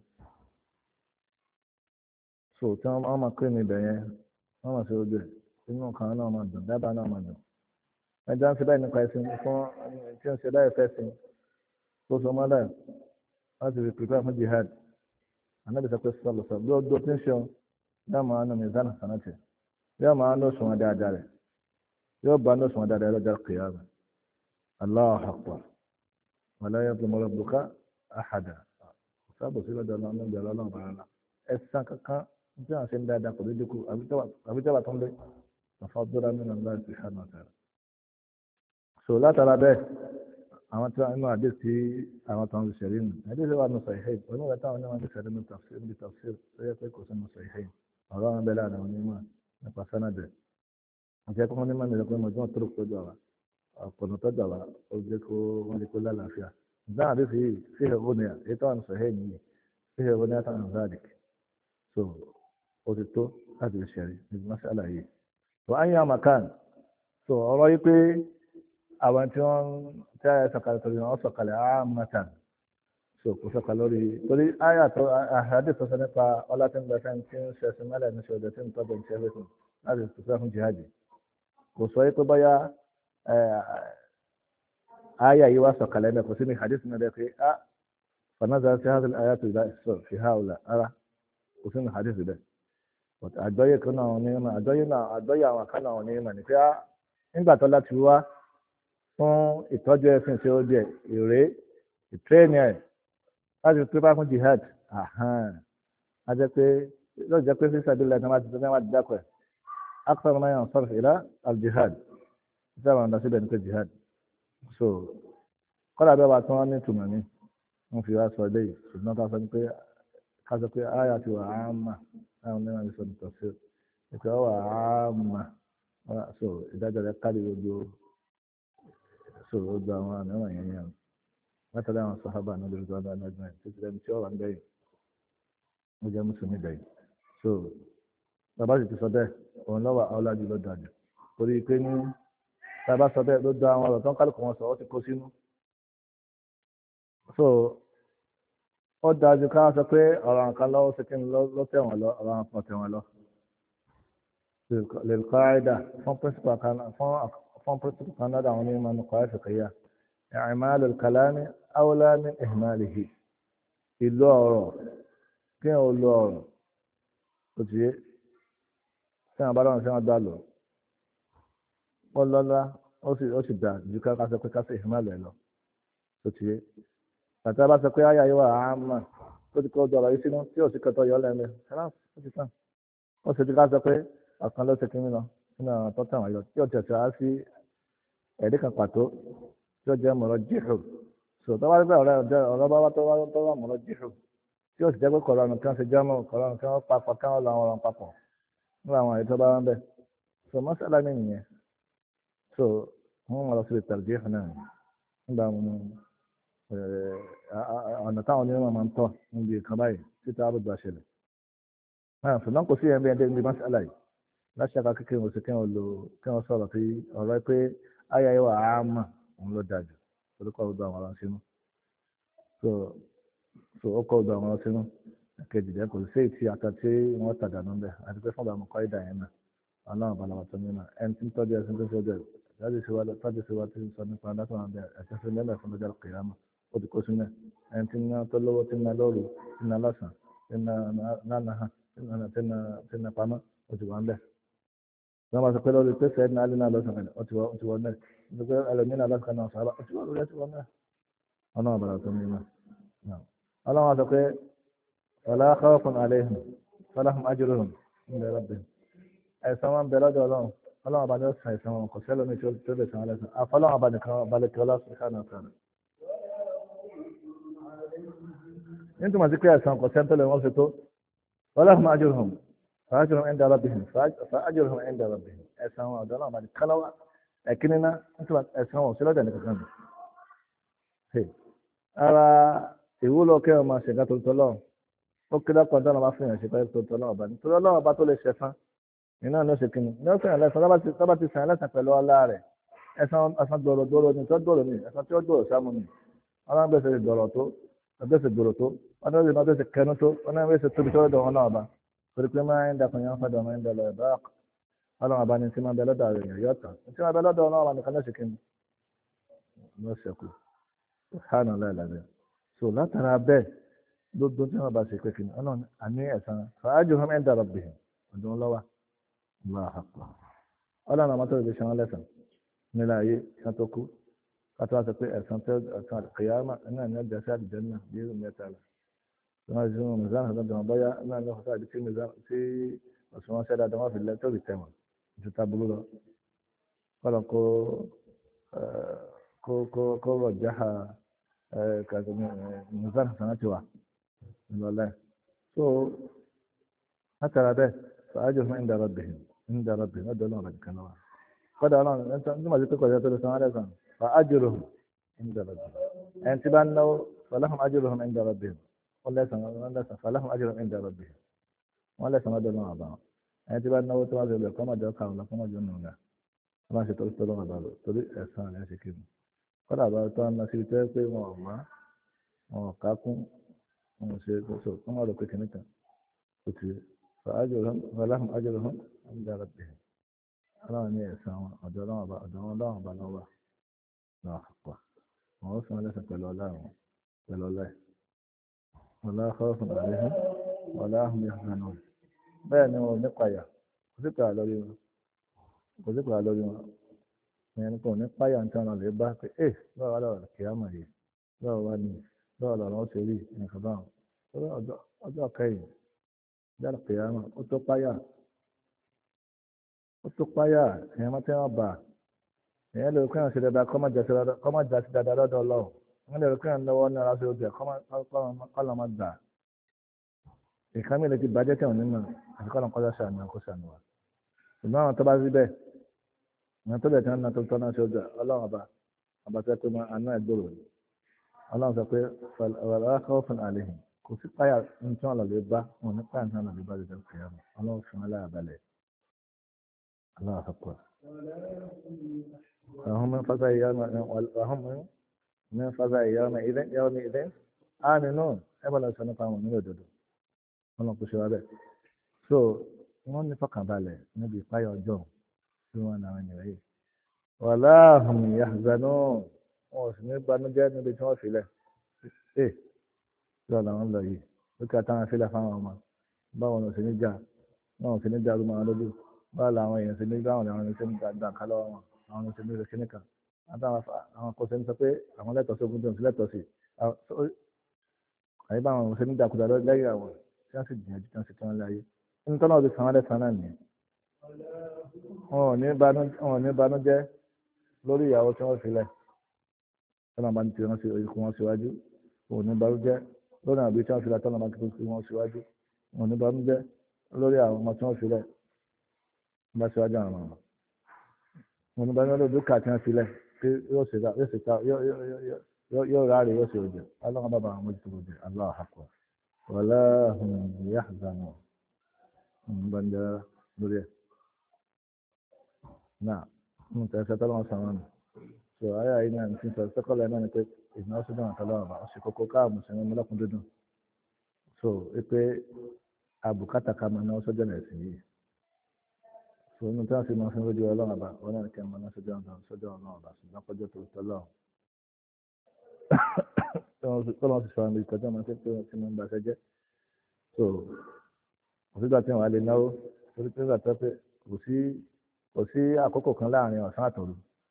so tí wọ́n máa pè ní ibẹ̀ yẹn wọ́n máa ṣe ojú ẹ̀ inú kan náà máa dùn dábàá náà máa dùn ẹja ń ṣe báyìí nípa ẹ̀sìn fún tí ń ṣe báyìí fẹ́ sìn tó so mọ́lẹ̀ láti fi pèpè fún jihad ànábì sọ pé sọlọ sọ bí ọdún tí ń ṣe yóò máa ń nà mí zánà sànàtì yóò máa ń lọ́sùn wọn dáadáa rẹ̀ yóò bá ń lọ́sùn wọn dáadáa lọ́jọ́ kìyàmù Allahu akbar wala yazlimu rabbuka ahada sábò sí lọ́dọ̀ ọlọ́run lọ́dọ̀ ọlọ́run bàrà náà ẹ̀sán kankan tí wọ́n ṣe ń dáadáa kò lè dínkù àbí tẹ́wà tó ń lé ọ̀fọ́dúnrún nínú ọ̀la subhanahu wa ta'ala. so látara bẹ́ẹ̀ àwọn tí wọ́n àdé sí àwọn tó ń ṣẹ̀rí nù àdé sí wà nù Sahihayn oníwèé táwọn onímọ̀ ti ṣẹ̀rí nù tafsir níbi tafsir tó yẹ pé kò sí nù Sahihayn ọ̀rọ̀ àwọn bẹ́ẹ̀ láàrin àwọn onímọ̀ nípa sánàdẹ̀ àti ẹ̀kọ́ wọn ní mọ̀ nílẹ̀ pé mo jọ́ tó rò péjọ wa ọ̀pọ̀nà tó dàwà ó jẹ́ kó wọ́n lè kó lálàáfíà dáhà dé sí fíhẹ̀ ó ní à ètò àwọn Sahihayn nìyí fíhẹ̀ ó ní àtàwọn zadik so ó ti tó láti lè ṣẹ̀rí níbi mas'ala yìí wọ́n á yàn makan so ọ̀rọ̀ yìí pé àwọn tí wọ́n tí a sọ̀kalẹ̀ torí wọn sọ̀kalẹ̀ àmàtàn so kò sọ̀kalẹ̀ lórí torí àyà tó àhàdì tó sọ nípa ọlá tí ń gbà fẹ́ni tí ń ṣe ẹ̀sìn mẹ́lẹ̀ ní ṣọ̀dẹ̀ tí ń tọ́jú ní ṣẹ́fẹ́ fún láti pèsè fún jihadi kò sọ pé bóyá àyà yìí wá sọ̀kalẹ̀ náà kò sí ní hadith náà dẹ́ pé a fanaza sí hadith àyà tó ìdá ìṣọ̀ fi ha ọ̀la ara kò sí ní hadith dẹ́ àjọyé kan náà ní ìmọ̀ àjọyé náà àjọyé àwọn kan náà ní ìmọ̀ ní pé a nígbà tó láti wá fún ìtọ́jú ẹ̀sìn tí ó jẹ́ ìrè ìtírẹ́nì ẹ̀ láti pípa fún jihad a jẹ́ pé ló jẹ́ pé sísè abílẹ̀ tí wọ́n ti tẹ́lẹ̀ wọ́n ti dákọ̀ ẹ̀ akthar ma yansarif ila al-jihad ṣé àwọn ọ̀dọ́ síbẹ̀ ní pé jihad so kọ́lá bí wọ́n bá tún wọ́n ní ìtumọ̀ ní wọ́n fi wá sọ ilé yìí ṣùgbọ́n ká sọ pé ká sọ pé àyà ti wà á mà àwọn onímọ̀ ní sọ ní tafsir ìpè wà á mà so ìdájọ́ rẹ̀ kárí gbogbo sọ̀rọ̀ ó gba àwọn àmì yẹn yẹn látàrí àwọn sàhábà náà lórí ọ̀dọ́ anájúmọ̀ títí lẹ́nu tí ọ̀rọ̀ ń bẹ̀yìn ó jẹ́ mùsùlùmí bẹ̀yìn so bàbá sì ti sọ bẹ́ẹ̀ òun lọ́wọ́ ọ̀làjú ló dájú torí pé ní bàbá sọ bẹ́ẹ̀ ló da àwọn ọ̀rọ̀ tó ń kálukú wọn sọ ó ti kó sínú so ó dájú ká sọ pé ọ̀rọ̀ nǹkan lọ́wọ́ sí kí ni ló tẹ̀wọ̀n lọ ọ̀rọ̀ nǹkan tẹ̀wọ̀n lọ lè kọ́ àìdá fún pírísìpà kan fún فهم بريتك كان هذا عني ما نقاش فيها إعمال الكلام أولى من إهماله اللور كين اللور كذي سان بالون سان دالو والله لا أوسي أوسي دا جوكا كاسة كاسة إهمال له كذي فتابع سكوا يا يوا عام كذي كود ولا يسينو تيو سكتوا يلا نه خلاص كذي كان أوسي كاسة كوي أكمل سكينه هنا تطلع يلا تيو تساسي ẹ̀rí kan pàtó tí ó jẹ́ mọ̀rọ̀ jíhù so tó bá rí bẹ́ẹ̀ ọ̀rọ̀ bá wá tó wá tó wá mọ̀rọ̀ jíhù tí ó sì jẹ́ pé kọ̀ọ̀rọ̀ nǹkan ṣe jámọ̀ kọ̀ọ̀rọ̀ nǹkan papọ̀ káwọn lọ àwọn ọ̀rọ̀ papọ̀ nígbà àwọn èyí tó bá wá ń bẹ̀ so mọ́sálà mi nìyẹn so wọ́n mọ̀ lọ sí ìtàlùjíhù náà nígbà ọ̀nà táwọn onímọ̀ máa ń tọ̀ níbi ìkan báyìí títí àrùbọ̀ àṣẹlẹ̀ ṣùgbọ́n kò sí ẹ̀ńbẹ́ ẹ̀ńbẹ́ mọ́sálà yìí láṣẹ ká kékeré wọn sì kí wọn sọ̀rọ̀ sí ọ̀rọ̀ pé ayé ayé wa àmà òun ló dájú orúkọ ọdọ àwọn ọ̀rọ̀ sínú so so ó kọ ọdọ àwọn ọ̀rọ̀ sínú kejì jẹ́ kò sí èyí àtà tí wọ́n tàjà nù bẹ́ẹ̀ àti pé fún àwọn kọ́ ìdá yẹn náà ọlọ́run balaba tó ní náà ẹni tí ń tọ́jú ẹsìn tó ṣojú ẹ̀ láti ṣe wá tọ́jú ṣe wá tí ń sọ nípa adákan àbẹ ẹ̀sìn sí lẹ́lẹ̀ fún lọ́jọ́ kìyàmù ó ti kó sínú ẹ̀ ẹni tí ń ná tó lówó tí ń ná lóru tí ń ná lọ́sàn tí ń ná náà tí ń ná pamọ́ ó ti wà ń bẹ̀. wọ́n máa sọ pé lórí pé sẹ́ẹ̀dì náà lé náà lọ́sàn ó ti wọ́n náà nígbà ẹlòmínà lọ́sàn náà sọ̀rọ̀ ó ti wọ́n lórí ẹ̀ ti wọ́n náà ọlọ́run balaba tó ní náà ọlọ́run sọ pé ولا خوف عليهم فلهم أجرهم عند ربهم ẹ̀san wọn bẹ lọ́dọ̀ Ọlọ́run Ọlọ́run bá ní ọsàn ẹ̀san wọn kò sẹlẹ mi tó lè san ẹlẹsàn àfọlọ́run bá nìkan balẹ̀ kí ọlọ́sùn kánà kan nítorí wọn ti pé ẹ̀san kò sẹ́ńtọ́ lè wọ́n ṣe tó فلهم أجرهم فأجرهم عند ربهم فأجرهم عند ربهم ẹ̀san wọn ọ̀dọ̀ Ọlọ́run bá ní kálọ́wà ẹ̀kíní ná nítorí ẹ̀san wọn ò sí lọ́dọ̀ nìkan kan ara ìwúlò kẹ́ ọ máa ṣèǹkà tó ń tọ́lọ́run ó kí lọ́kàn dáná bá fìyàn ṣe pẹ́ẹ́sì tó tọ́ náà bá ní torí ọlọ́run bá tó lè ṣẹ̀san iná ní oṣù kìíní ní oṣù ìrìnlẹ́sàn tọ́ba ti sàn ẹlẹ́sàn pẹ̀lú ọlá rẹ̀ ẹ̀sán dọ̀rọ̀ dọ̀rọ̀ ní tó dọ̀rọ̀ ní ẹ̀sán tí ó dọ̀rọ̀ sámú ní ọlọ́run bẹ́ẹ̀ ṣe dọ̀rọ̀ tó ọdún ṣe dọ̀rọ̀ tó ọdún ṣe ọdún ṣe kẹnu tó ọdún bẹ́ẹ̀ ṣe tóbi tó lọ́dọ̀ wọn náà bá torí pé máa ń dàkùn yẹn fọdọ̀ máa ń dọ̀lọ̀ ẹ̀bá ọlọ́run bá ní tí máa bẹ lọ́dọ̀ rẹ̀ yọ̀ tán tí máa bẹ lọ́dọ̀ náà wà nìkan lọ́sẹ̀ kìíní lọ́sẹ̀kù hánà láìláìlẹ̀ so látara bẹ́ẹ̀ gbogbo tí wọn bá ṣe pé kìnnìún Ọlọ́run àní ẹ̀san fàájù hàn ẹ̀dá rọ̀bì ọdún lọ́wọ́ láàpá Ọlọ́run àwọn tó lè ṣe wọn lẹ́sàn nílẹ̀ ayé kí wọ́n tó kú kátó wá sọ pé ẹ̀san tó ẹ̀san kìyàmà náà ní ọjà sí àdìjẹ́ náà bí irú mẹ́ta lọ tí wọ́n ti mú mìíràn àti ọdún bọ́yá náà ní ọ̀sán àdìtí mìíràn tí ọ̀sùn wọn ṣẹ́dá tó wọ́n fi lẹ́ tó fi tẹ̀wọ̀n ju tábúrú lọ kọ́lọ̀ kó kó kó kó rọ̀ jáha kàtó mìíràn àti ọ̀sán ti wà lọ́lá so látara bẹ́ẹ̀ fàájò fún ẹ̀ńdà rọ̀bìhìn ẹ̀ńdà rọ̀bìhìn ọ̀dọ̀ náà rẹ̀ kan lọ́wọ́ kọ́dà ọlọ́run ní màá ti pé kọjá tó lè san alẹ́ sàn fàájò rò ẹ̀ńdà rọ̀bìhìn ẹ̀ń tí bá ń náwó fàlàhùn ájò rò ẹ̀ńdà rọ̀bìhìn wọ́n lẹ́sàn wọ́n lẹ́sàn fàlàhùn ájò rò ẹ̀ńdà rọ̀bìhìn wọ́n lẹ́sàn ọ̀dọ̀ náà bá wọn ẹ̀ń tí bá ń náwó tó wá sí ọbẹ̀ kọ́mọ̀jọ́ kàrún lọ kọ́mọ̀jọ́ nù nga wọ́n máa ṣe tó tó lọ́wọ́ bá lọ torí ẹ̀sán rẹ̀ ṣe kí kọ́dà bá tó ń lọ sí tẹ́ pé wọn ò má wọn ò kákún wọn ṣe sọ wọn máa rò pé kìnnì kan kò tí fàlàhùn ajruhum inda rabbihim Ọlọ́run ní ẹ̀san wọn ọ̀dọ̀ Ọlọ́run bá ọ̀dọ̀ wọn Ọlọ́run bá lọ́wọ́ náà pa wọn ó sún ẹlẹ́sìn pẹ̀lú Ọlọ́run pẹ̀lú Ọlọ́run wala khawfun alayhim wala hum yahzanun bẹ́ẹ̀ ni wọn ò ní payà kò sí payà lórí wọn kò sí payà lórí wọn ìyẹn ni kò ní payà ń tán lè bá pé ẹ lọ́wọ́ wà lọ́wọ́ kìámà yìí lọ́wọ́ wà ní lọ́wọ́ lọ́wọ́ ó ṣe rí nǹkan báwọn ọjọ́ kẹyìn jáde kìámà ó tó páyà ó tó páyà èèyàn máa tẹ́ wọn bà èèyàn lè kí wọn ṣe dáadáa kọ́ máa jà sí dáadáa lọ́dọ̀ ọlọ́run wọn lè kí wọn lọ́wọ́ ní aráṣẹ́ ojú ẹ̀ kọ́ lọ́ máa gbà ìkan mi lè ti bàjẹ́ tẹ̀wọ̀n nínú àti kọ́ lọ́ kọ́ lọ́sẹ̀ àmì àkóso àmì wa ṣùgbọ́n àwọn tó bá rí bẹ́ẹ̀ àwọn tó bẹ̀ tí wọ́n ná tó tọ́ náà ṣe ojú ọlọ́run ọba ọba tó tó máa àánú ẹ̀ gbòòrò ọlọ́run sọ pé wala khawfun alayhim kò sí páyà ní tí wọ́n lọ lè bá wọn ní páyà tí wọ́n lọ lè bá lè dẹ́ kìí àmọ́ ọlọ́run fún wọn láyà balẹ̀ ọlọ́run sọ pé ọ̀hún mi fásá ìyá ọ̀hún mi fásá ìyá ọmọ ilé ìyá ọmọ ilé á nínú ẹ bá lọ sọ nípa àwọn onílé òdodo ọlọ́run kò ṣe wá bẹ́ẹ̀ so wọ́n ní fọkànbalẹ̀ níbi ìpáyà ọjọ́ tí wọ́n náà ń yẹ wala hum yahzanun wọn ò sì ní gbanújẹ́ níbi tí wọ́n filẹ̀ ẹ lọ́ọ̀ làwọn lọ yìí lókè àtàwọn filẹ̀ fáwọn ọmọ báwọn ò sì ní jà wọn ò sì ní dàrú máa lójú báwo làwọn èèyàn sì ní báwọn làwọn èèyàn sì ní dà ká lọ́wọ́ wọn àwọn ò sì ní rẹ̀ kíní kan àtàwọn àwọn kò sì ní sọ pé àwọn lẹ́tọ̀ọ́ sí ogun tó ń sí lẹ́tọ̀ọ́ sí àyè báwọn ò sì ní dàkúdà lẹ́yìn àwọn tí wọ́n sì gbìyànjú tí wọ́n sì kí wọ́n láyé ní tọ́lá òbí sàn án lẹ́sàn náà nìyẹn wọn ò ní banújẹ́ lórí ìyàwó tí wọ́n filẹ̀ tọ́lá bá ń ti wọn sí ikú wọn síwájú wọn ò ní banújẹ́ lórí àbí tí wọ́n filẹ̀ tọ́lá bá ń ti kú wọn síwájú wọn ò ní banújẹ́ lórí àwọn ọmọ tí wọ́n filẹ̀ bá síwájú àwọn ọmọ wọn ò ní banújẹ́ lórí dúkà tí wọ́n filẹ̀ pé yóò ṣe ká yóò ṣe ká yóò ráre yóò ṣe òjò ọlọ́run bàbá àwọn mójútó òjò Allahu akbar wala hum yahzanun banjẹ́ lórí ẹ̀ náà mo tẹ̀sẹ̀ tọ́lá wọn sàmánù so ayé ayé náà ní sísọ sẹ́kọ̀lẹ̀ náà ni pé ìnáwó sí náà tọ́lá ọ̀bà ọ̀sẹ̀ kókó káà mùsùlùmí ọmọlẹ́kùn dídùn so pé àbùkátà ká máa náwó sọ́jọ́ náà ẹ̀sìn yìí so inú tí wọ́n sì máa fi lójú ọlọ́run ọba wọn náà kí wọ́n máa ná sọ́jọ́ ọlọ́run ọba ṣùgbọ́n kọjọ́ tó tọ́lọ́ tọ́lọ́ sì sọ àwọn ìkọjọ́ máa ń tẹ́ pé wọ́n ti máa ń ba ṣẹ́jẹ́ so òsígbà tí wọ́n á lè náwó torí pé ìgbà tó pé kò sí kò sí àkókò kan láàrin ọ̀sán àtòru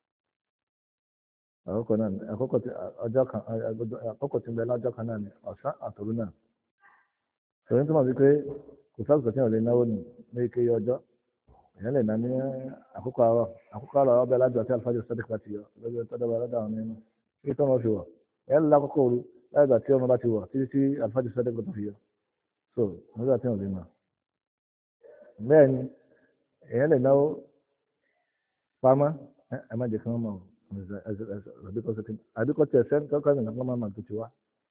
àkókò náà àkókò tí ọjọ́ kan àkókò tí ń bẹ lọ́jọ́ kan náà ni ọ̀sán àtòru náà sọ̀rọ̀ ní tó mọ̀ sí pé kò sáàkùkọ̀ tí wọ́n lè náwó ní ní ike ọjọ́ èèyàn lè ná ní àkókò àárọ̀ àkókò àárọ̀ ọbẹ̀ lájọ tí alifájọ sọ́dẹ̀ pàtì yọ lọ́jọ́ tọ́jọ́ bá lọ́dọ̀ àwọn nínú kí tó wọn fi wọ̀ èèyàn lè lákòókò òru láìgbà tí ọmọ bá ti wọ̀ títí tí alifájọ sọ́dẹ̀ pàtì fi yọ so nígbà tí wọ́n lè mọ̀ bẹ́ẹ̀ ni èèyàn lè náwó pamọ́ ẹ má jẹ́ kí wọ́n mọ̀ àbíkọ́ tí ẹ̀sẹ̀ kọ́kọ́ nìkan kọ́ máa mà tó ti wá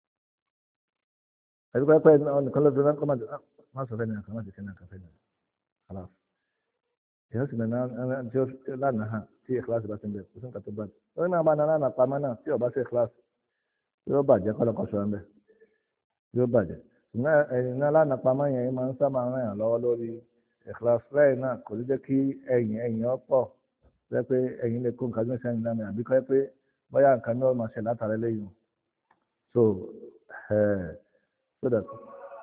àbíkọ́ pẹ́ nìkan lọ́dún náà kọ́ máa sọ fẹ́ nìkan máa ti kẹ́ nìkan fẹ́ nìkan kálá èèyàn sì nana tí ó lánàá hàn tí ìkíláàsì bá ti ń bẹ̀ kò sí nǹkan tó bá ti lórí náà bá nana lánàá pamọ́ náà tí ọba sí ìkíláàsì yóò bàjẹ́ kọ́lọ́kọ́ sọ ẹ̀ ń bẹ̀ yóò bàjẹ́ ṣùgbọ́n ẹ̀yìn náà lánàá pamọ́ yẹn máa ń sábà ràn yàn lọ́wọ́ lórí ìkíláàsì lẹ́yìn náà kò ní jẹ́ kí ẹ̀yìn ẹ̀yìn ọ̀pọ̀ jẹ́ pé ẹ̀yìn lè kó nǹkan gbé sẹ́yìn lánàá àbí kọ́ pé bóyá nǹkan náà máa ṣe látàrí lẹ́yìn so so that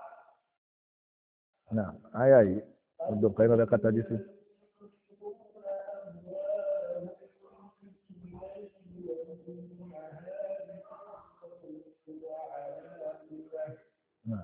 na àyà yìí ọdún nǹkan iná lẹ́ka tajú sí. Nah.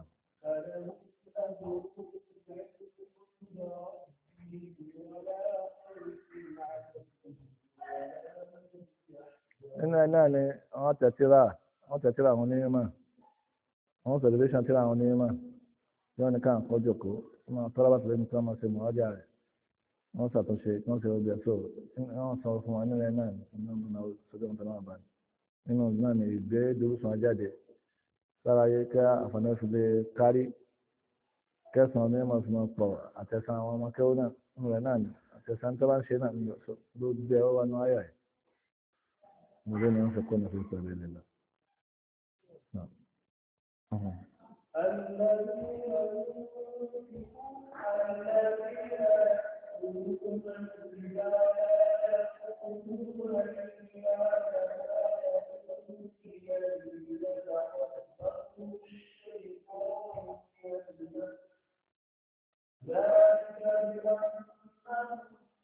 nínú ẹ náà ni àwọn tẹ̀síra àwọn tẹ̀síra àwọn onímọ̀ àwọn tẹlifíṣàn tíra àwọn onímọ̀ tí wọ́n ní ká nǹkan jòkó tí wọ́n tọ́lá bá tẹ̀lé ní tí wọ́n máa ṣe mọ̀ ọjà rẹ̀ wọ́n ṣàtúnṣe tí wọ́n ṣe ọjà tó wọ́n sọ fún wa nínú ẹ náà nínú ọ̀nà sọ́jọ́ nǹkan náà bá ní nínú náà ni ìgbé dúrúsùn ajáde sára yẹ kí àǹfààní fi lè kárí kẹsàn-án onímọ̀ fi máa pọ̀ àtẹ̀sán àwọn ọmọ kẹ́wọ́ náà nínú ẹ náà ni àtẹ̀sán tó bá ń ṣe náà ló gbé ọwọ́ nú ayà yìí. مدين ينفقون في سبيل الله نعم الذين ينفقون الذين يأكلون الربا لا يأكلون إلا كما الذين تخبطه الشيطان ذلك بأنهم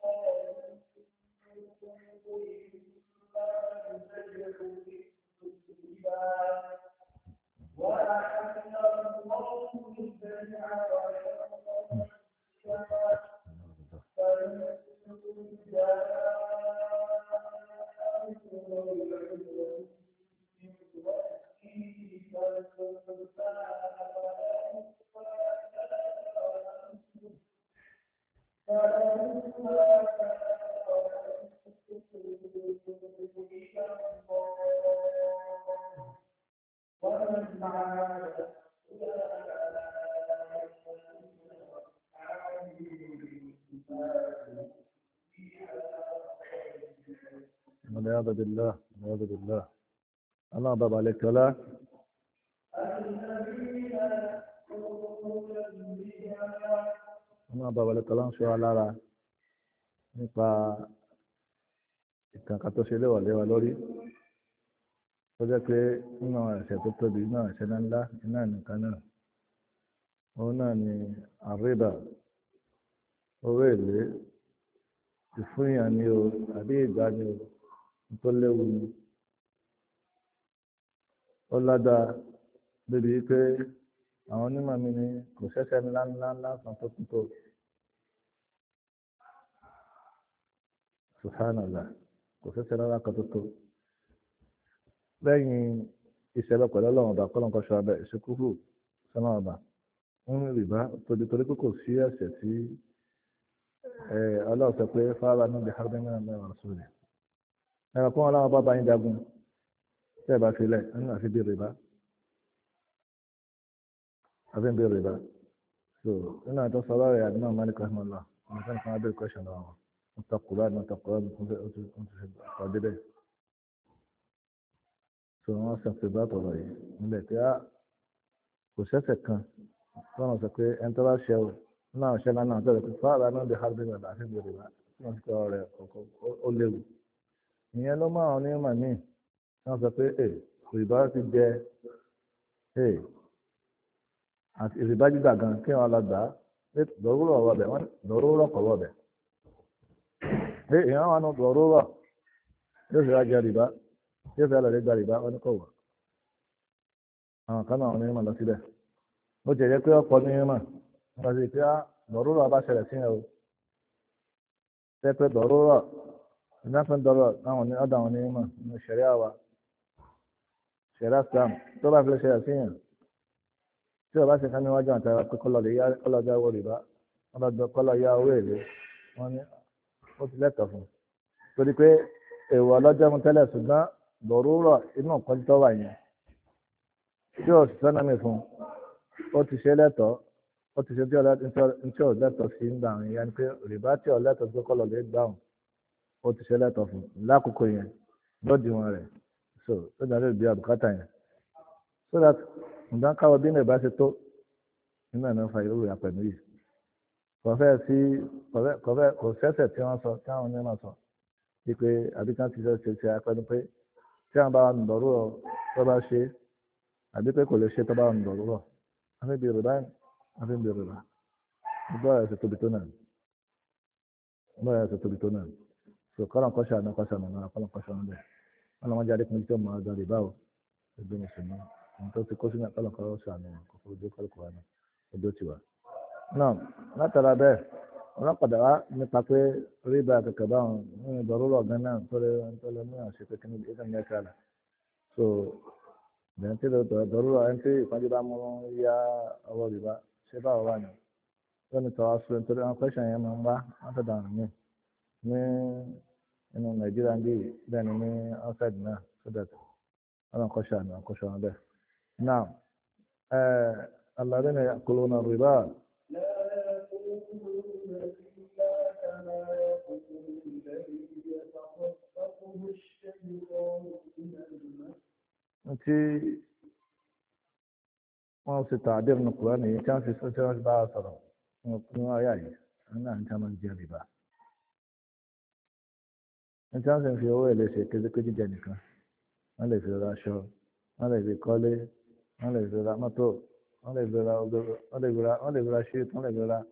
والعياذ بالله والعياذ بالله الله باب عليك لا الله باب عليك لا شو على لا nípa ìtàn kan tó ṣe léwà léwà lórí tó jẹ́ pé nínú ẹ̀ṣẹ̀ tó tóbi náà ẹ̀ṣẹ̀ ńlá iná nìkan náà òun náà ni àríbà owó èlé ìfúnyàn ni o àbí ìgbà ni o tó léwu ni ó ládàá débi pé àwọn onímọ̀ mi ni kò ṣẹ̀ṣẹ̀ ńlá ńlá ńlá kan tó kú tó subhanallah kò ṣẹ̀ṣẹ̀ ńlá kan tó tó lẹ́yìn ìṣẹ̀lẹ̀ pẹ̀lú ọlọ́run ọba kọ́lọ́nkọ́ ṣọ abẹ ìṣekúrú sọ́nà ọba ń rìbá torí torí pé kò sí ẹ̀ṣẹ̀ tí ọlọ́run sọ pé fáwọn níbi hardin mẹ́rin mẹ́rin ọ̀sùn rẹ̀ ẹ̀rọ kún ọlọ́run bá bá yín jagun tẹ́ ẹ bá filẹ̀ nínú àfi bí rìbá àfi bí rìbá so nínú àti sọ̀rọ̀ rẹ̀ àdínà malik rahmanlá ọmọ sẹ́ni kan abẹ́rẹ́ question lọ́wọ́ wọn takùrọ̀ àdínà takùrọ̀ àdínà tó ti ṣe pàdé bẹ́ẹ̀ so wọ́n sọ pé bá tọ̀rọ̀ yìí nílẹ̀ pé á kò sẹ́sẹ̀ kan tọ́nà sọ pé ẹni tó bá ṣe o náà ṣe lánàá tó rẹ̀ pé fáwọn náà bí hard business àti ìgbèrè wa tí wọ́n ti kọ́ ọ̀rẹ́ ó léwu ìyẹn ló máa ní mà míì wọ́n sọ pé ẹ ìrìbá ti jẹ ẹ àti ìrìbá jíjà gan kí wọ́n lọ gbà á dọ̀rúrọ̀ wọ̀ bẹ̀ wọ́n dọ̀rúrọ̀ kọ̀ wọ̀ bẹ̀ ẹ ìyẹn wọn dọ̀rúrọ̀ yóò fi wá jẹ rìbá yóò fi àlọ́ gba rìbá wọn ní kò wọ̀ àwọn kan náà wọn ní mà lọ síbẹ̀ ó jẹ́ jẹ́ pé ọ̀pọ̀ ní mà wọ́n ti pé dọ̀rúrọ̀ bá ṣẹlẹ̀ sí yẹn o ṣe pé dọ̀rúrọ̀ ìdáfẹ́ dọ̀rọ̀ àwọn ní ọ̀dọ̀ àwọn ní mà ní ṣẹ̀ríà wa ṣẹ̀ríà Islam tó bá fi lè ṣẹlẹ̀ sí yẹn tí o bá ṣe ká níwájú àtàrà pé kọ́lọ́jà owó rìbá kọ́lọ́ ya owó èlé wọ́n ní ó ti lẹ́tọ̀ fún un torí pé èèwọ̀ ọlọ́jọ́ mu tẹ́lẹ̀ ṣùgbọ́n dọ̀rúrọ̀ inú nǹkan tó wà yẹn tí o sì sọ́nà mi fún un ó ti ṣe lẹ́tọ̀ ó ti ṣe tí ò lẹ́tọ̀ sí ń gbà wọn yẹn pé rìbá tí ò lẹ́tọ̀ tó kọ́lọ̀ lè gbà wọn ó ti ṣe lẹ́tọ̀ fún un lákòókò yẹn lódiwọ̀n rẹ̀ so ó dàbí ìbí àbùkátà yẹn so that ǹdán káwọ bí nàìjíríà ṣe tó nínú ẹ̀ náà fa ìlú ìyá pẹ̀lú yìí kò fẹ́ sí kò sẹ́sẹ̀ tí wọ́n sọ tí àwọn onímọ̀ sọ wípé àbíkan ti ṣe ṣe apẹnu pé tí àwọn bá wà nùdọ̀rọ̀ tó bá ṣe àbí pé kò lè ṣe tó bá wà nùdọ̀rọ̀ àfi bí yorùbá àfi bí yorùbá gbọ́ ẹ̀ ṣe tóbi tó náà gbọ́ ẹ̀ ṣe tóbi tó náà so kọ́lọ̀ kọ́ṣà náà kọ́ṣà náà kọ́lọ̀ kọ́ṣà náà bẹ́ẹ̀ wọ́n lọ́ wọ́n jáde kún tí ó mọ̀ ọ́ dọ̀rì báwo ẹgbẹ́ mùsùlùmí nǹkan ti kó sínú àkọlọ̀ kan ọ̀sán àná kò fún ojú kọ́lùkù wa náà ojú ti wà. náà látara bẹ́ẹ̀ wọ́n padà wá nípa pé orí ibà kẹ̀kẹ́ báwọn nínú ìdọ̀rọ̀rọ̀ ọ̀gá náà tó lè tó lè mú àṣẹ pé kíni ìdílé ní ẹ̀ka rẹ̀ so bẹ̀rẹ̀ tí ìdọ̀rọ̀rọ̀ ẹni tí ìpọ́njú bá mú yá ọwọ́ rìbá ṣé báwo wà ní tó ní tọ́wọ́ sọ nítorí àwọn pẹ́ṣẹ̀ yẹn máa ń wá wọ́n tẹ̀dọ̀ àrùn mí ní inú Nàìjíríà ń bí bẹ́ẹ̀ ni ní outside náà so that wọ́n kọ́ṣà ní àkọ́ṣọ́ wọn bẹ́ẹ̀. نعم آه الذين يأكلون الربا لا يأكلون الربا كما يأكل الذي يتخطفه الشيطان من المس أنت ما هو تعبير من القرآن كان في سورة بعض صلاة من آيات أنا أنت من جانبا أنت أنت في أول شيء كذا كذا جانبا ما ليس راشوا ما ليس قالي wọ́n lè fi ra mọ́tò wọ́n lè fi ra wọ́n lè fi ra wọ́n lè fi ra ṣíìtì wọ́n lè fi ra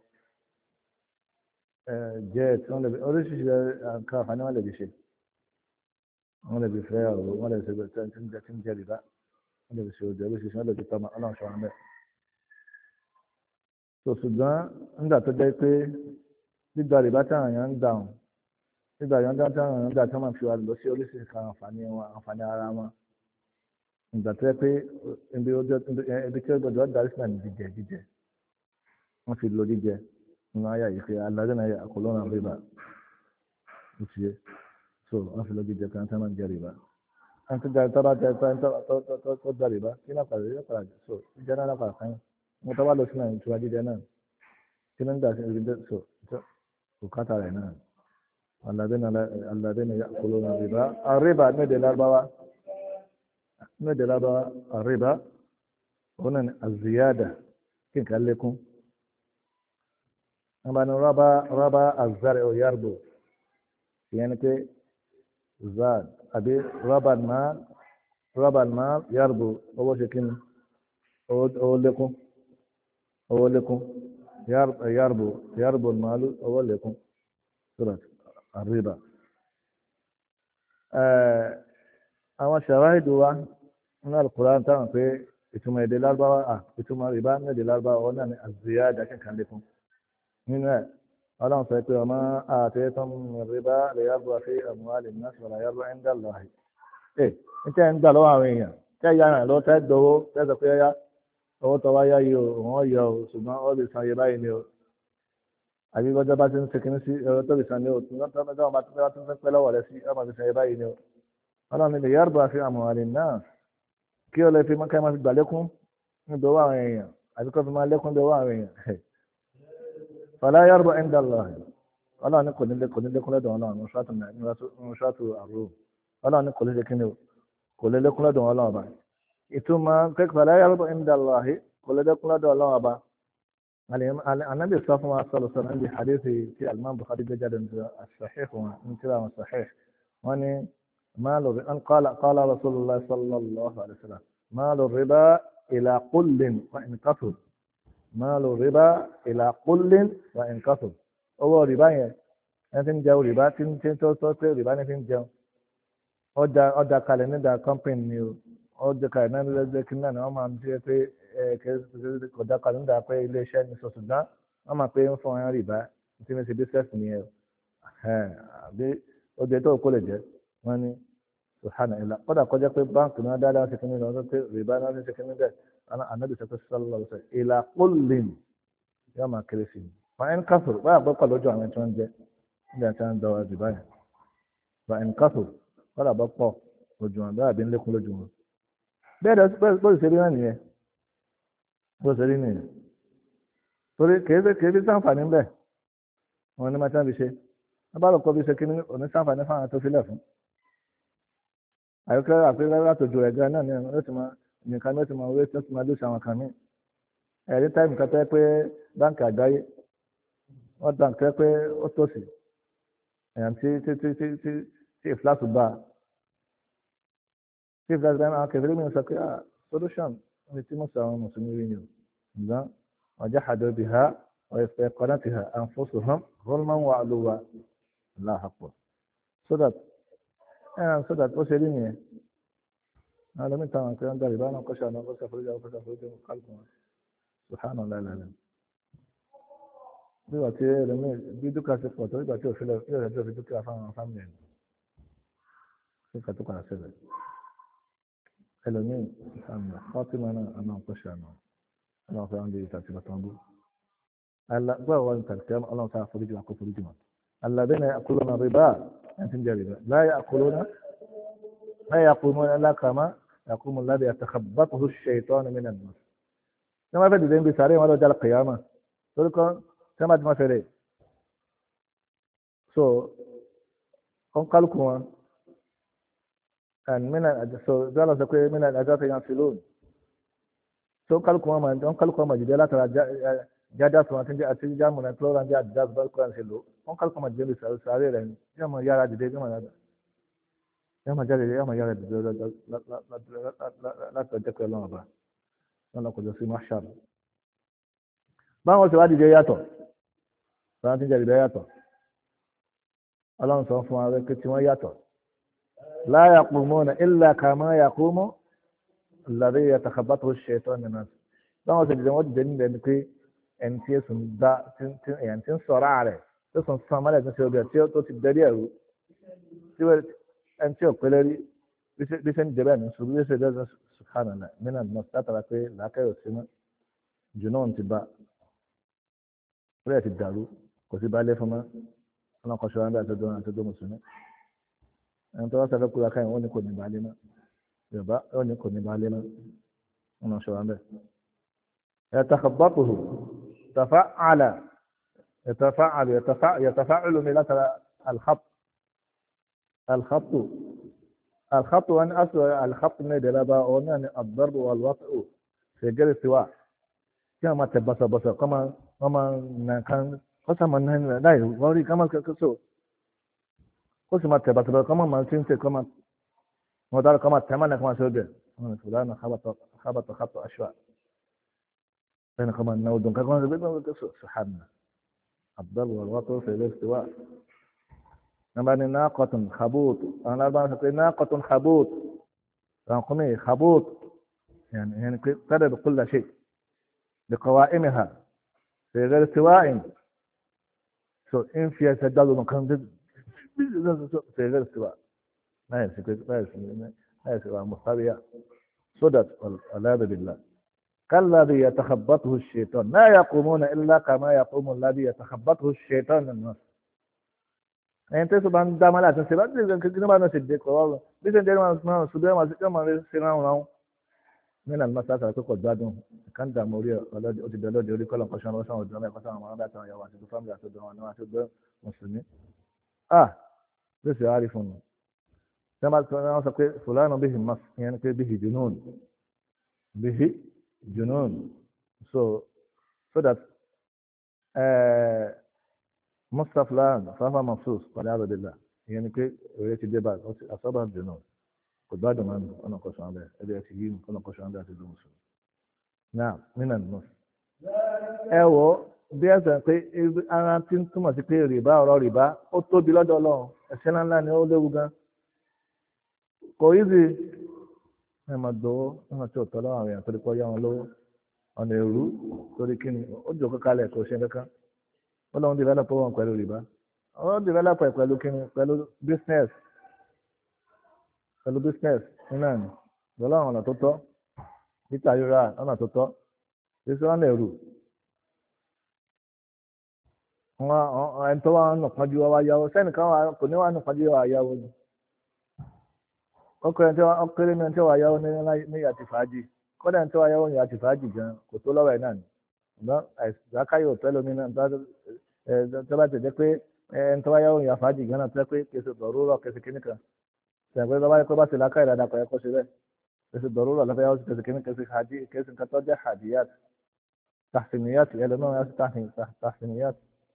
jẹ́ẹ̀tì wọ́n lè fi oríṣiríṣi nǹkan àǹfààní wọ́n lè fi ṣe wọ́n lè fi fẹ́ ọ̀rọ̀ wọ́n lè fi ṣe tí ń jẹ tí ń jẹ rìbá wọ́n lè fi ṣe òjò oríṣiríṣi wọ́n lè fi tọ́mọ ọlọ́run ṣọ́ wọn bẹ́ẹ̀. tó ṣùgbọ́n nígbà tó jẹ́ pé gbígba rìbá táwọn èèyàn ń dáhùn gbígba rìbá táwọn èèyàn ń dá tí wọ́n máa fi wà lọ sí oríṣiríṣi kan àǹfààní ara wọn ìgbà tó yẹ pé ibi tí ó gbọdọ̀ darí sílẹ̀ ní jíjẹ jíjẹ wọ́n fi lo jíjẹ nínú ayé yìí pé alájọ náà yẹ àkọlọ́ náà rìbá ó ti yé so wọ́n fi lo jíjẹ kan tí wọ́n máa ń jẹ rìbá ẹni tó jẹ tọ́ba jẹ tó jẹ rìbá kí náà pàdé yóò padà so jíjẹ náà padà kan mo tọ́ bá lọ sílẹ̀ ìtura jíjẹ náà kí ló ń gbà sí ibi so kò kátà rẹ̀ náà alájọ náà yẹ àkọlọ́ náà rìbá àrìbá ní èdè lárúbáwá ماذا لابا الربا هنا الزيادة كين قال لكم أما ربا ربا الزرع يربو يعني كي زاد أبي ربا المال ربا المال يربو هو شكل هو لكم هو لكم يربو يربو المال هو لكم سورة الربا أما شواهد هو من القرآن ترى في ìtumọ̀ èdè lárúbáwá à ìtumọ̀ rìbá ní èdè lárúbáwá wọn náà ní àzíyáda kankan lékún nínú ẹ̀ ọlọ́run sọ pé ọmọ àtẹ́tọ́ rìbá lè yàgbọ́ sí àmúhálì náà sọ̀rọ̀ yàgbọ́ ẹ̀ńdà lọ́hì ẹ̀ níta ń gbà lọ́wọ́ àwọn èèyàn tẹ́ ya rìn lọ́wọ́ tẹ́ dọ́wọ́ tẹ́ sọ pé yá owó tó wá yá yìí o wọ́n yọ o ṣùgbọ́n ó lè san iye báyìí ni o àbí gbọ́dọ̀ bá ti ń sekin sí ọ̀rọ̀ tó lè san ni o tó bá ti ń pẹ́ lọ́wọ́ rẹ sí ọmọ ti san iye báyìí ni o ọlọ́run lè yàgbọ́ sí àmúhálì náà kí ọ lè fi mọ́ká máa fi gbà lékún níbi owó àwọn èèyàn àbí kó fi máa lékún níbi owó àwọn èèyàn fàlà yàrá ẹ̀ńdà lọ ọlọ́run ní kò ní kò ní lékún lọ́dọ̀ ọlọ́run ní ṣáàtù ní ṣáàtù àrùn ọlọ́run ní kò ní lékún kò lè lékún lọ́dọ̀ ọlọ́run ọba ìtumọ̀ kẹ́kẹ́ fàlà yàrá ẹ̀ńdà lọ kò lè lékún lọ́dọ̀ ọlọ́run ọba النبي صلى الله عليه وسلم عندي حديث في الإمام البخاري جدا الصحيح من كلام الصحيح وأني مال أن قال قال رسول الله صلى الله عليه وسلم مال الربا إلى قل وإن كثر مال الربا إلى قل وإن كثر owó rìbá yẹn ẹni tí ń jẹun rìbá tí ń tí ń tó tó pé rìbá ní fi ń jẹun ọjà ọjà kalẹ̀ nígbà kọ́mpìn ni o ọjà kalẹ̀ náà lọ́jọ́ kí náà ni wọ́n máa ń jẹ́ pé ọjà kalẹ̀ nígbà pé iléeṣẹ́ ní sọ̀tún dán wọ́n máa pé ń fún wọn rìbá tí wọ́n ṣe bísẹ̀sì nìyẹn o àbí ọjà tó kó lè jẹ́ wọ́n ní sùhánà ìlà kódà kọjá pé báńkì náà dáadáa ṣe kíní lọ́dún pé rìbá náà ṣe kíní bẹ́ẹ̀ ànábì sọ pé sọ́lọ́ lọ́sẹ̀ ìlà kólìn yóò máa kéré sí i fàáyín kásòrò báyà gbọ́ pọ̀ lójú àwọn tí wọ́n jẹ́ níbi àti àwọn dọ̀wọ́ rìbá yẹn fàáyín kásòrò kódà bọ́ pọ̀ lójú wọn báyà bí ń lékún lójú wọn. bẹ́ẹ̀ dẹ́ bó ṣe rí náà nìyẹn bó ṣe rí nìyẹn torí kèéfé kèéfé sáǹfààní bẹ́ẹ̀ wọn ní máa tán fi ṣe wọ́n bá lọ kọ́ bí ṣe kíní òní sáǹfààní fáwọn tó filẹ̀ fún àyọkẹ́ àpẹẹrẹ látòjú ẹ̀gá náà ní ọ̀nà ti máa nìkan ló ti máa wé tó ti máa lóṣù àwọn kan mí ẹ̀rí táìmù kan tẹ́ pé báńkì àgbáyé wọ́n dàn kẹ́ pé ó tòsí ẹ̀yàn tí tí tí tí tí tí ìfúláṣù bá tí ìfúláṣù bá àwọn kẹfìrí mi sọ pé ah solution ní tí mo sọ àwọn mùsùlùmí rí ni o ǹgbọ́n ọjà àdóbi ha ọ̀ẹ̀fẹ̀ kọ́nà ti ha àǹfọ̀sọ̀ hàn rọ́lmán wà lówà láhàpọ̀ so that ẹ̀ràn so that ó ṣe rí nìyẹn àwọn ọlọ́mí táwọn akẹ́rẹ́ ń darí bá náà kọ́ṣà náà kọ́ṣà foríjà kọ́ṣà foríjà kálukú wọn subhanahu wa ta'ala bí wà tí ẹlẹ́mí bí dúkìá ṣe pọ̀ tó ìgbà tí òfin lẹ́yìn tí òfin dúkìá fáwọn fámìlì ẹ̀ ní ìka tó padà ṣẹlẹ̀ ẹlẹ́mí àmì fátímà náà àmà kọ́ṣà náà ọlọ́run fẹ́ wọn bí ìta ti bàtàn bú gbọ́ àwọn ìtàkì ọlọ́run tá a foríjì wọn kó foríjì wọn alladhina ya'kuluna riba ẹ̀ ti ń jẹ riba la ya'kuluna لا يقومون إلا كما يقوم الذي يتخبطه الشيطان من الناس كما في الدين بساري ولو جاء القيامة تقول كما ما في so كم قالكم أن من so جالس يقول من الأجات ينسلون so قالكم ما كم قالكم ما جدلا ترى جادا سوى تنجي أتيجي جام من كلوران جاد جاد بالكلام سلو كم قالكم ما جدلا ساري ساري لين جام يارا جدي جام هذا yàmà jáde yàmà yára dìde láti ọjọ́ pẹ̀lú ọ̀nà ọba lọ́nà kò jọ sí marshal báwọn ṣe wá dìde yàtọ̀ báwọn ti ń jáde yàtọ̀ ọlọ́run sọ fún wa pé tí wọ́n yàtọ̀ la yaqumuna illa kama yaqumu alladhi yatakhabbathu ash-shaytanu min an-nas báwọn ṣe dìde wọ́n dìde níbẹ̀ ni pé ẹni tí èsùn dá ẹni tí ń sọ̀rọ̀ ààrẹ tó sùn sàn mọ́lẹ̀ tó ṣe obìnrin tí ó ti dẹ́rí ẹ̀rú ẹni tí ò pẹ́lẹ́ rí bí sẹ́ni jẹ́ bẹ́ẹ̀ ní sùúrù bí sẹ́ni jẹ́ subhanallah nínú àdúgbò látara pé làákẹ́rọ̀ sí mọ́ jù náà ti bá orí ẹ̀ ti dàrú kò sí balẹ̀ fún mọ́ ọ̀nà kan ṣọ́ra ń bẹ́ àtọ́jọ́ àtọ́jọ́ mùsùlùmí ẹni tó wá sọ fẹ́ kúrò akáyìn wọ́n ní kò ní balẹ̀ mọ́ yorùbá wọ́n ní kò ní balẹ̀ mọ́ ọ̀nà ṣọ́ra ń bẹ́ yatakhabbatuhu tafa'ala yatafa'alu yatafa'alu mi látara al-khatt الخط الخط وأن أصل الخط من دلابا وأن الضرب والوطء في غير السواء كما تبص بص كما كما كان قسما لا يوري كما كسو قسما تبص بص كما ما تنسى كما ودار كما تمنى كما سوجد فلان خبط خبط خط أشواء بين كما نودون كما سبحان الضرب والوطء في غير السواء نبني ناقة خبوط أنا أبغى ناقة خبوط رقمي خبوط يعني يعني ترد كل شيء بقوائمها في غير سواء سو إن فيها سجاد مكان في غير سواء ما يصير ما يصير ما يصير مستوية سدد والعياذ بالله كالذي يتخبطه الشيطان لا يقومون إلا كما يقوم الذي يتخبطه الشيطان من الناس ẹni tó bá ń dá mọ́lá àti ṣe bá ti ṣe kékeré bá náà ṣe dé kọ́ ọ́rọ̀ bí ṣe ń jẹ́ máa máa ṣubú ẹ̀ máa ṣe máa ṣe ráhùn ráhùn nínú àmì máa ṣàṣàrà tó kọ̀ gbádùn ìka ń dààmú orí ọlọ́dẹ ó ti bẹ̀ lọ́dẹ orí kọ́lọ̀ kọ́ṣán lọ́sàn ọ̀dọ́ mẹ́kọ́ sáwọn ọmọ ọ̀dọ́ àtàwọn ìyàwó àti fámìlì àti ọ̀dọ́ wọn ni wọ́n ti gbé mùsùlùmí. ah bí ṣe wá rí fún un ṣé wọ́n sọ pé fúlànà bíhì mas ìyẹn pé bíhì junun bíhì junun so so that mustapha fafa mafsus pàdé àròdìlà ìyẹn ni pé èrè ti dé bá àsọ́bà dùnú kò gbádùn máa nù ọ̀nà kọ̀ṣọ́ abẹ́ ẹ̀dẹ̀ ẹ̀ ti yí ọ̀nà kọ̀ṣọ́ abẹ́ àti ìdúró sùn. náà nínà nù. ẹ wò ó bí ẹsẹ̀ pé ara ti ń túmọ̀ sí pé rìbá ọ̀rọ̀ rìbá ó tóbi lọ́dọ̀ ọlọ́run ẹ̀ṣẹ̀ ńláńlá ni ó léwu gan. kò í zi ẹ máa dọwọ́ ẹ máa tí ò tọ́ lọ́wọ́ àwọn èèyàn torí pé ó yá wọn lówó ọ̀nà èrú torí kí ni ó jòkó kalẹ̀ kò ṣe kankan ó lọ́wọ́ develop wọn pẹ̀lú rìbá ó develop pẹ̀lú kí ni pẹ̀lú business pẹ̀lú business nínú àná lọ́wọ́ àwọn ọ̀nà tó tọ́ títà rírà ọ̀nà tó tọ́ èso ọ̀nà èrú wọn ẹni tó wà nù pọ́njú wa yáwó sẹ́nìkan kò ní wà nù pọ́njú wa yáwó ni ọkùnrin tí wọ́n kéré ní ẹni tí wọ́n yáwó ní yàtì fàájì kọ́dà ẹni tí wọ́n yáwó ní yàtì fàájì gan kò tó lọ́wọ́ ẹ̀ náà ni ṣùgbọ́n àìsàkáyò pẹ́ lómi náà tó bá tẹ̀jẹ́ pé ẹni tí wọ́n yáwó ní yàtì fàájì gan náà tó yẹ pé kèsì dọ̀rúrọ̀ kèsì kìíní kan ṣàǹpẹ́ tó bá yẹ kó bá ti lákàyè dáadáa kọ̀ ẹ́ kó ṣe bẹ́ẹ̀ kèsì dọ̀rúrọ̀ lọ́fẹ́ yáwó kèsì kìíní kèsì hajj kèsì nǹkan tó jẹ́ hajjiyat tahsiniyat ẹlẹ́mọ̀ yá sí tahsiniyat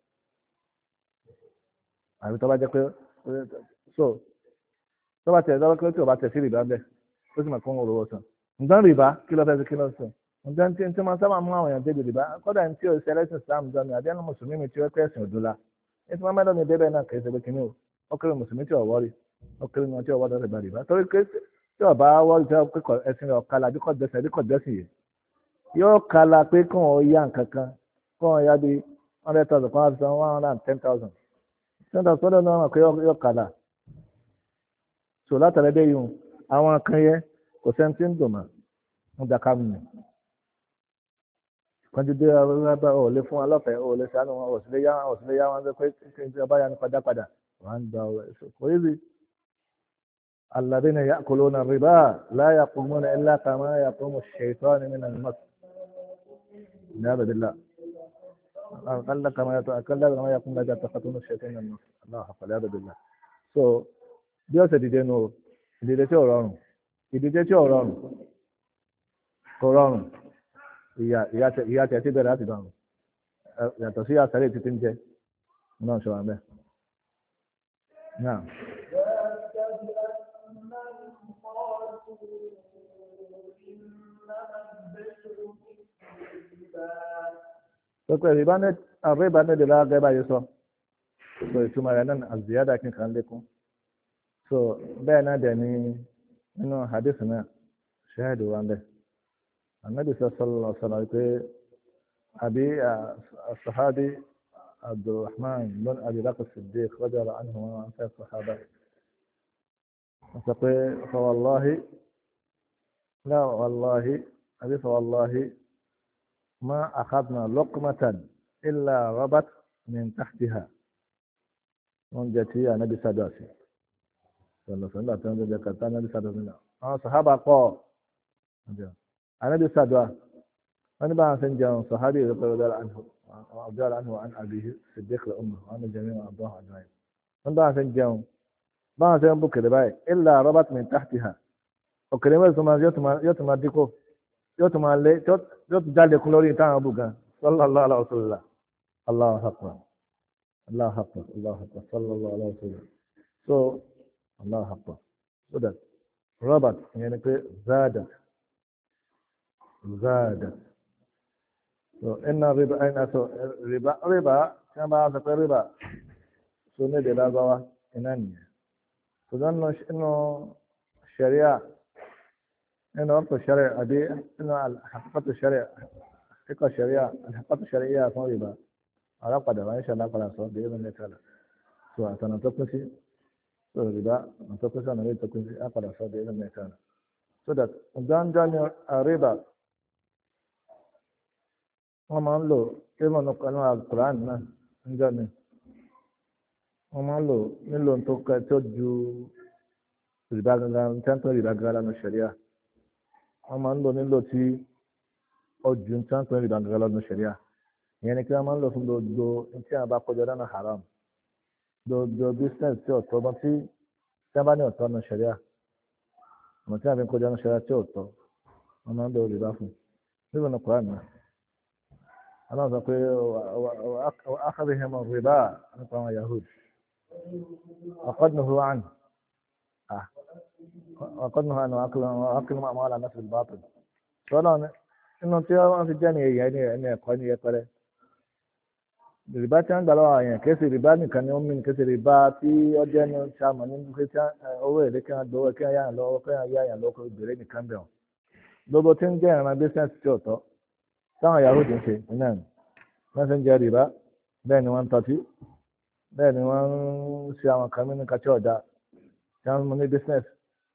àbí tó bá jẹ́ pé so tó bá tẹ̀ lọ́wọ́ pé tí o bá tẹ̀ sí rìbá bẹ́ẹ̀ ó sì máa kó ń rò wọ́sàn ǹjẹ́ rìbá kí ló fẹ́ fi kí ló sùn ǹjẹ́ tí tí máa sábà mú àwọn èèyàn débi rìbá kọ́dà ní tí o ṣe ẹlẹ́sìn Islam jọ ní àdéhùn mùsùlùmí mi tí ó pẹ́ ẹ̀sìn òdúlá ní tí wọ́n mẹ́lọ́ mi débẹ̀ náà kìí ṣe pé kíní o ó kéré mùsùlùmí tí ò wọ́rí ó kéré ní tí ò wọ́dọ̀ rìbá rìbá torí pé tí ò bá wọ́rí tí ẹ̀sìn rẹ̀ ọ̀kala bí kò dẹ́sẹ̀ bí kò dẹ́sìn yìí yóò kala pé kí wọ́n yá nǹkan kan kí wọ́n yá bí hundred thousand kan àti one hundred and ten thousand ten thousand sọ́dọ̀ náà pé yóò kala so látàrí dé yìí àwọn kan yẹ kò sẹ́ni tí ń dùn mọ́ ń daka mi nì kánjú dé ọlọ́ba ò lè fún wa lọ́fẹ̀ẹ́ ò lè sànù wọn ò sì lè yá wọn ò sì lè yá wọn pé kí n tí ọba yá ní padàpadà wọn á ń gba ọ̀rọ̀ ẹ̀ṣọ́ kò yí sí. alladhina ya'kuluna riba la yaqumuna illa kama yaqumu ash-shaytanu min al-mas na'udhu billah akalla kama akalla kama yaqumu la yataqatuna ash-shaytanu min al-mas Allahu akbar na'udhu billah so bí ọ̀sẹ̀ dìde nù ìdíje tí ò rọrùn ìdíje tí ò rọrùn kò rọrùn ìyá ìyá tẹ̀ tí bẹ̀rẹ̀ láti dọ̀rùn yàtọ̀ sí àṣàlẹ̀ títí ń jẹ náà ṣọwọ́ abẹ́ náà. pẹ̀pẹ̀ àrẹ́bà ní ìdílé agẹ́ báyìí sọ so ìtumọ̀ rẹ̀ náà àzìyádà kí n kàn lékún so bẹ́ẹ̀ náà dẹ̀ ní nínú hadith náà ṣáàdù wa ń bẹ̀ النبي صلى الله عليه وسلم يقول أبي الصحابي عبد الرحمن بن أبي بكر الصديق رضي الله عنه وعن الصحابة يقول فوالله لا والله أبي فوالله ما أخذنا لقمة إلا ربت من تحتها من جتي النبي سداسي صلى الله عليه وسلم ذكرت النبي سداسي أنا صحابة قال النبي صدوا أنا بعد سنجان صحابي رضي الله عنه رضي الله عنه وعن أبيه صديق لأمه وعن الجميع أرضاه أجمعين من بعد سنجان بعد سنجان بكر باي إلا ربط من تحتها وكلمة ثم يتم يتم ديكو يتم عليه يت يت جالي كلوري تان أبوكا صلى الله عليه وسلم الله أكبر الله أكبر الله أكبر صلى الله عليه وسلم so الله أكبر so that ربط يعني كي زادت زادت so إن الربا أين أسو ربا ربا كما أسف ربا سنة دلالة إنني فظن إنه الشريعة إنه وقت الشريعة أبي إنه حقيقة الشريعة حقيقة الشريعة الحقيقة الشرعية اسمها ربا على قدر إن شاء الله قال صوت بإذن الله تعالى سواء تنتقصي سواء ربا نتقصي أنا نريد تقصي أقل صوت بإذن الله تعالى so that جان جان الربا wọ́n máa ń lò kí wọ́n nọkọ ní alukur'an náà níjọ́ ni wọ́n máa ń lò nílò tó kẹ́ tó ju rìbá gangan tẹ́ńtọ́ rìbá gangan lánàá ṣẹ̀ríà wọ́n máa ń lò nílò tí ó ju tẹ́ńtọ́ rìbá gangan lánàá ṣẹ̀ríà ìyẹn ni kí wọ́n máa ń lò fún gbogbo tí wọ́n bá kọjọ lánàá haram gbogbo business tí ọ̀tọ̀ ọmọ tí tí wọ́n bá ní ọ̀tọ̀ lánàá ṣẹ̀ríà ọmọ tí wọ́n fi kọjọ lánàá ṣẹ̀ríà tí ọ̀tọ̀ wọ́n máa ń lò rìbá fún nílò ní Kùránì náà أنا أقول وأخذهم الربا نقول يهود وقد نهوا عنه آه. وقد نهوا عنه وأكل وأكل أموال الناس بالباطل فلا إنه تيا في الجاني يعني يعني قاني يقرأ rìbá tí wọ́n gbà lọ́wọ́ àyàn kìí ṣe rìbá nìkan ni ó mí kìí ṣe rìbá tí ọjọ́ ẹnu ṣàmọ̀ nínú pé tí owó èlé kí wọ́n gbowó kí wọ́n yáyàn lọ́wọ́ kí wọ́n yáyàn lọ́wọ́ kó gbèrè nìkan bẹ̀ wọ́n. gbogbo tí ń jẹ́ ìran bísíǹsì tí ò tọ́ táwọn Yahudi ń ṣe iná ni wọ́n ṣe ń jẹ rìbá bẹ́ẹ̀ ni wọ́n ń tọ́tí bẹ́ẹ̀ ni wọ́n ń ṣe àwọn kan nínú kàtí ọ̀dà tí wọ́n mú ní bísíǹsì.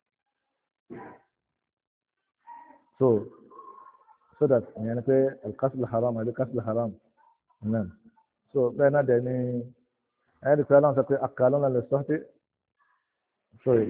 so so that ìyẹn ni pé al-qasd haram al-qasd haram náà. so bẹ́ẹ̀ náà dẹ̀ ni ẹ̀ẹ́dì pé aláǹsọ pé akaluna lè sọ́ọ́tì sorry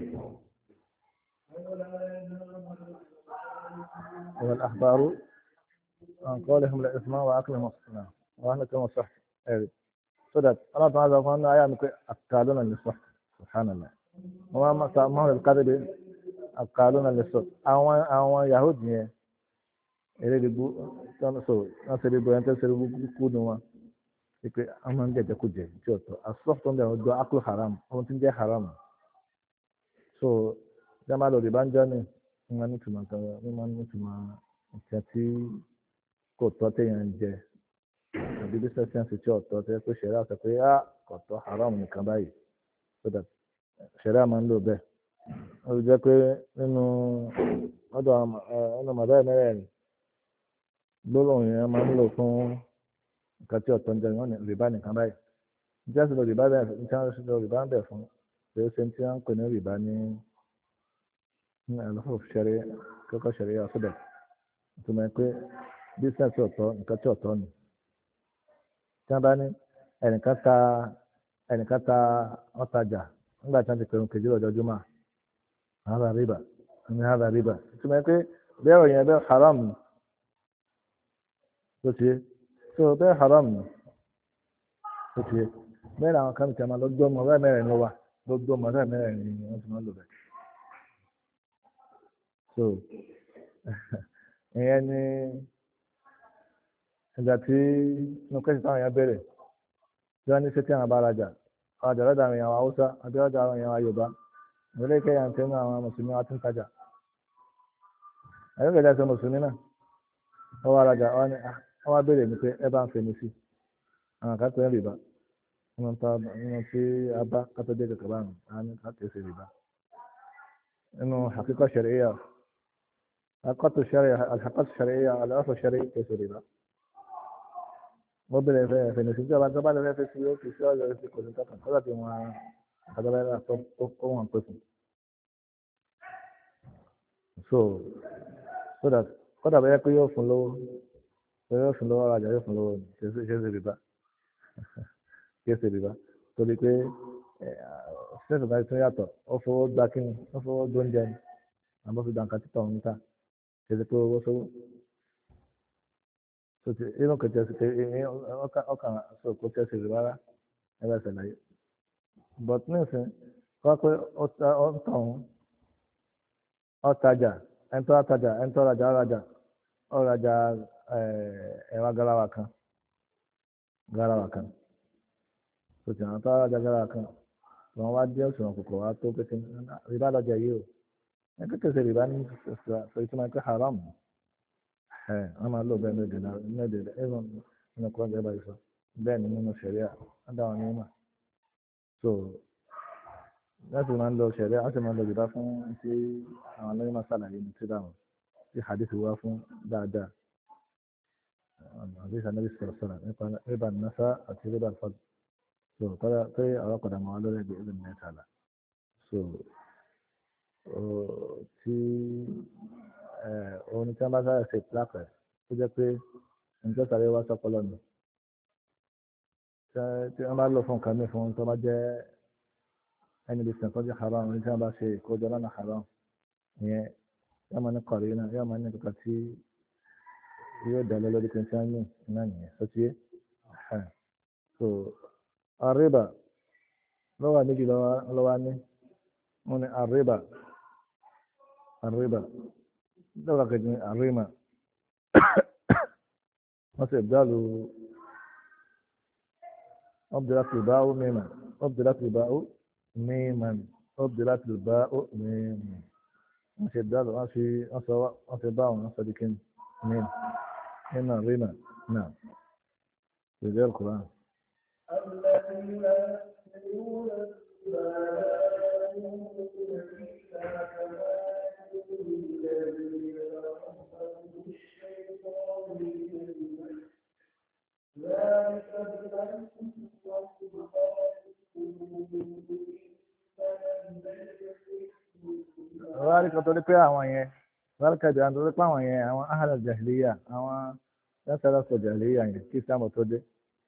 والأخبار عن قولهم الإثمان وأكلهم الصنع وأهلكهم الصحت ẹ̀rí so that aláǹsọ máa sọ fún ọ́nà ayé àmì pé akaluna lè sọ́ọ́tì subhanallah wọ́n máa sọ máa ń kárí bí akaluna lè sọ́ọ́tì àwọn àwọn Yahudi yẹn eré dìbò so wọ́n ṣe dìbò yẹn tó ṣe dìbò kú ni wọn. Ipe ama ń jẹjẹ kó jẹ tí o tọ asọfọ ń bẹ ọjọ aklo haram ohun tí ń jẹ haram so jama lòdì bá ń jẹ ní wọn máa ní tùmọ̀ kan wọn máa ní tùmọ̀ nǹkan tí kò tọ́ téèyàn ń jẹ àbí bí sẹ́sẹ́ǹsì tí o tọ́ tẹ́ pé ṣẹ̀rẹ́ àṣẹ pé á kò tọ́ haram nìkan báyìí so that ṣẹ̀rẹ́ àmọ́ ń lò bẹ́ẹ̀ ó jẹ́ pé nínú ọ̀dọ̀ ọ̀nà màdá mẹ́rẹ̀ẹ̀rin gbólóhùn yẹn máa ń lò fún nǹkan tí ọ̀tọ̀ ń jẹ wọ́n ní rìbá nìkan báyìí níta sí lọ rìbá bẹ́ẹ̀ níta sí lọ rìbá ń bẹ̀ fún pé ó ṣe tí wọ́n ń pè ní rìbá ní àlùfò ṣẹ̀rí kókó ṣẹ̀rí ọ̀sọ̀dọ̀ ìtumọ̀ pé bísíǹsì ọ̀tọ̀ nǹkan tí ọ̀tọ̀ ni tí wọ́n bá ní ẹnìkan ta ẹnìkan ta ọ̀tajà nígbà tí wọ́n ti pẹ̀rù kejì lọ́jọ́ jùmọ̀ hàrà rìbá ní hàrà rìbá ìtumọ̀ pé bẹ́ẹ̀ òyìn bẹ́ẹ̀ haram ló ti so bẹ́ẹ̀ haram ni ó ti yẹ bẹ́ẹ̀ làwọn kan ti máa lọ́jọ́ ọmọ ọ̀rẹ́ mẹ́rin ló wà lọ́jọ́ ọmọ ọ̀rẹ́ mẹ́rin ni wọ́n ti máa lò bẹ́ẹ̀ so ìyẹn ni ìgbà tí inú kẹ́sì táwọn èèyàn bẹ̀rẹ̀ tí wọ́n ní ṣé tí àwọn bá rajà rajà lọ́dọ̀ àwọn èèyàn Haúsá àbí lọ́dọ̀ àwọn èèyàn Yorùbá ìwọlé ìkẹyà ń tẹnu àwọn mùsùlùmí wa ti ń tajà àyọ̀kẹ́jà sọ mùsùlùmí náà wọ́n wá rajà wọ́n ní wọ́n wá béèrè ní pé ẹ bá ń fẹnu sí àwọn kan tó ń rìbá wọn ta wọn tí a bá kátó dé kẹkẹ báyìí a ní ká tẹsí rìbá nínú hakíkọ ṣẹríyà akọtù ṣẹríyà alhakọtù ṣẹríyà aláṣọ ṣẹríyà tẹsí rìbá wọ́n béèrè fẹ fẹnu sí tí ọba tó bá lè fẹ́ sí ó ti sí ọ̀yọ́ sí kò sí kankan kọ́lá tí wọ́n adábẹ́rẹ́ àtọ́ ó wọ́n pè fún so so that kọ́dà bẹ́ẹ̀ pé yóò fún lówó yóò fún lọ́wọ́ rajà yóò fún lọ́wọ́ ṣe ṣe rìbá ṣe ṣe rìbá torí pé ṣẹ́ẹ̀sì náà tún yàtọ̀ ó fowó gba kíni ó fowó gbóúnjẹ ni àbọ̀ fi dànkà títọ̀ ń ta ṣe ṣe pé owó sówó sotí inú kò tẹ̀sí pé ọkàn kò tẹ̀sí rìbá rárá ẹ bá ṣàlàyé but nísìn kọ́ pé ó tàn ọ̀tajà ẹ̀ńtọ́ ọ̀tajà ẹ̀ńtọ́ rajà ọ̀rajà ọ̀rajà ẹ̀wà garawa kan garawa kan sotí àwọn tó rajà garawa kan wọn wá dé òṣùwọ̀n kòkò wá tó pété rìbá lọ́jà yìí o ẹ kékeré ṣe rìbá ní sọ ìtumọ̀ pé haram ẹ wọn máa lò bẹ́ẹ̀ méjì náà méjì ẹ̀rọ nínú kọ́ ọ̀gá ìbáyìí sọ bẹ́ẹ̀ ni nínú ṣẹ̀ríà wọ́n dá wọn ní ìmọ̀ so láti máa ń lọ ṣẹ̀ríà wọ́n sì máa ń lọ rìbá fún tí àwọn olóyún máa ṣàlàyé ní tí dáhùn tí hadith wá fún dáadáa àbí sànàbí sọ̀rọ̀ sọ̀rọ̀ nípa rìbá nasa àti rìbá fọ́d so kọ́dà pé àwọn padà máa lórí ẹgbẹ́ ìlú mẹ́ta là so tí òun tí wọ́n bá sáré ṣe plápẹ̀ tó jẹ́ pé nǹkan sáré wá sọ́pọ̀lọ́ nù tí wọ́n bá lò fún nǹkan mi fún tó bá jẹ́ ẹni bí sìnkọ́ jẹ́ haram ní tí wọ́n bá ṣe ìkójọ lọ́nà haram ìyẹn yóò máa ní kọ̀rí náà yóò máa ní nǹkan tí yóò dá lórí pé tí wọ́n ní iná nìyẹn tó ti yé so àríbà lọ́wọ́ méjì lọ́wọ́ ní wọ́n ní àríbà àríbà lọ́wọ́ kejì ní àrímà wọ́n sì dálù أبدلت الباء ميما أبدلت الباء ميما أبدلت الباء ميما wọ́n ṣe dálù wọ́n fi wọ́n fi bá wọn sọ di kí ni mím iná rínà náà ìjẹ́ القرآن. الذين يأكلون الربا لا يقومون إلا كما يقوم الذين كفروا الشيطان ذلك بأنهم ذلك torí pé àwọn yẹn ذلك bí àwọn torí pé àwọn yẹn àwọn ahàlà jahiliya àwọn lẹ́sẹ̀rẹ́ sọ jahiliya yẹn kí sáàmù tó dé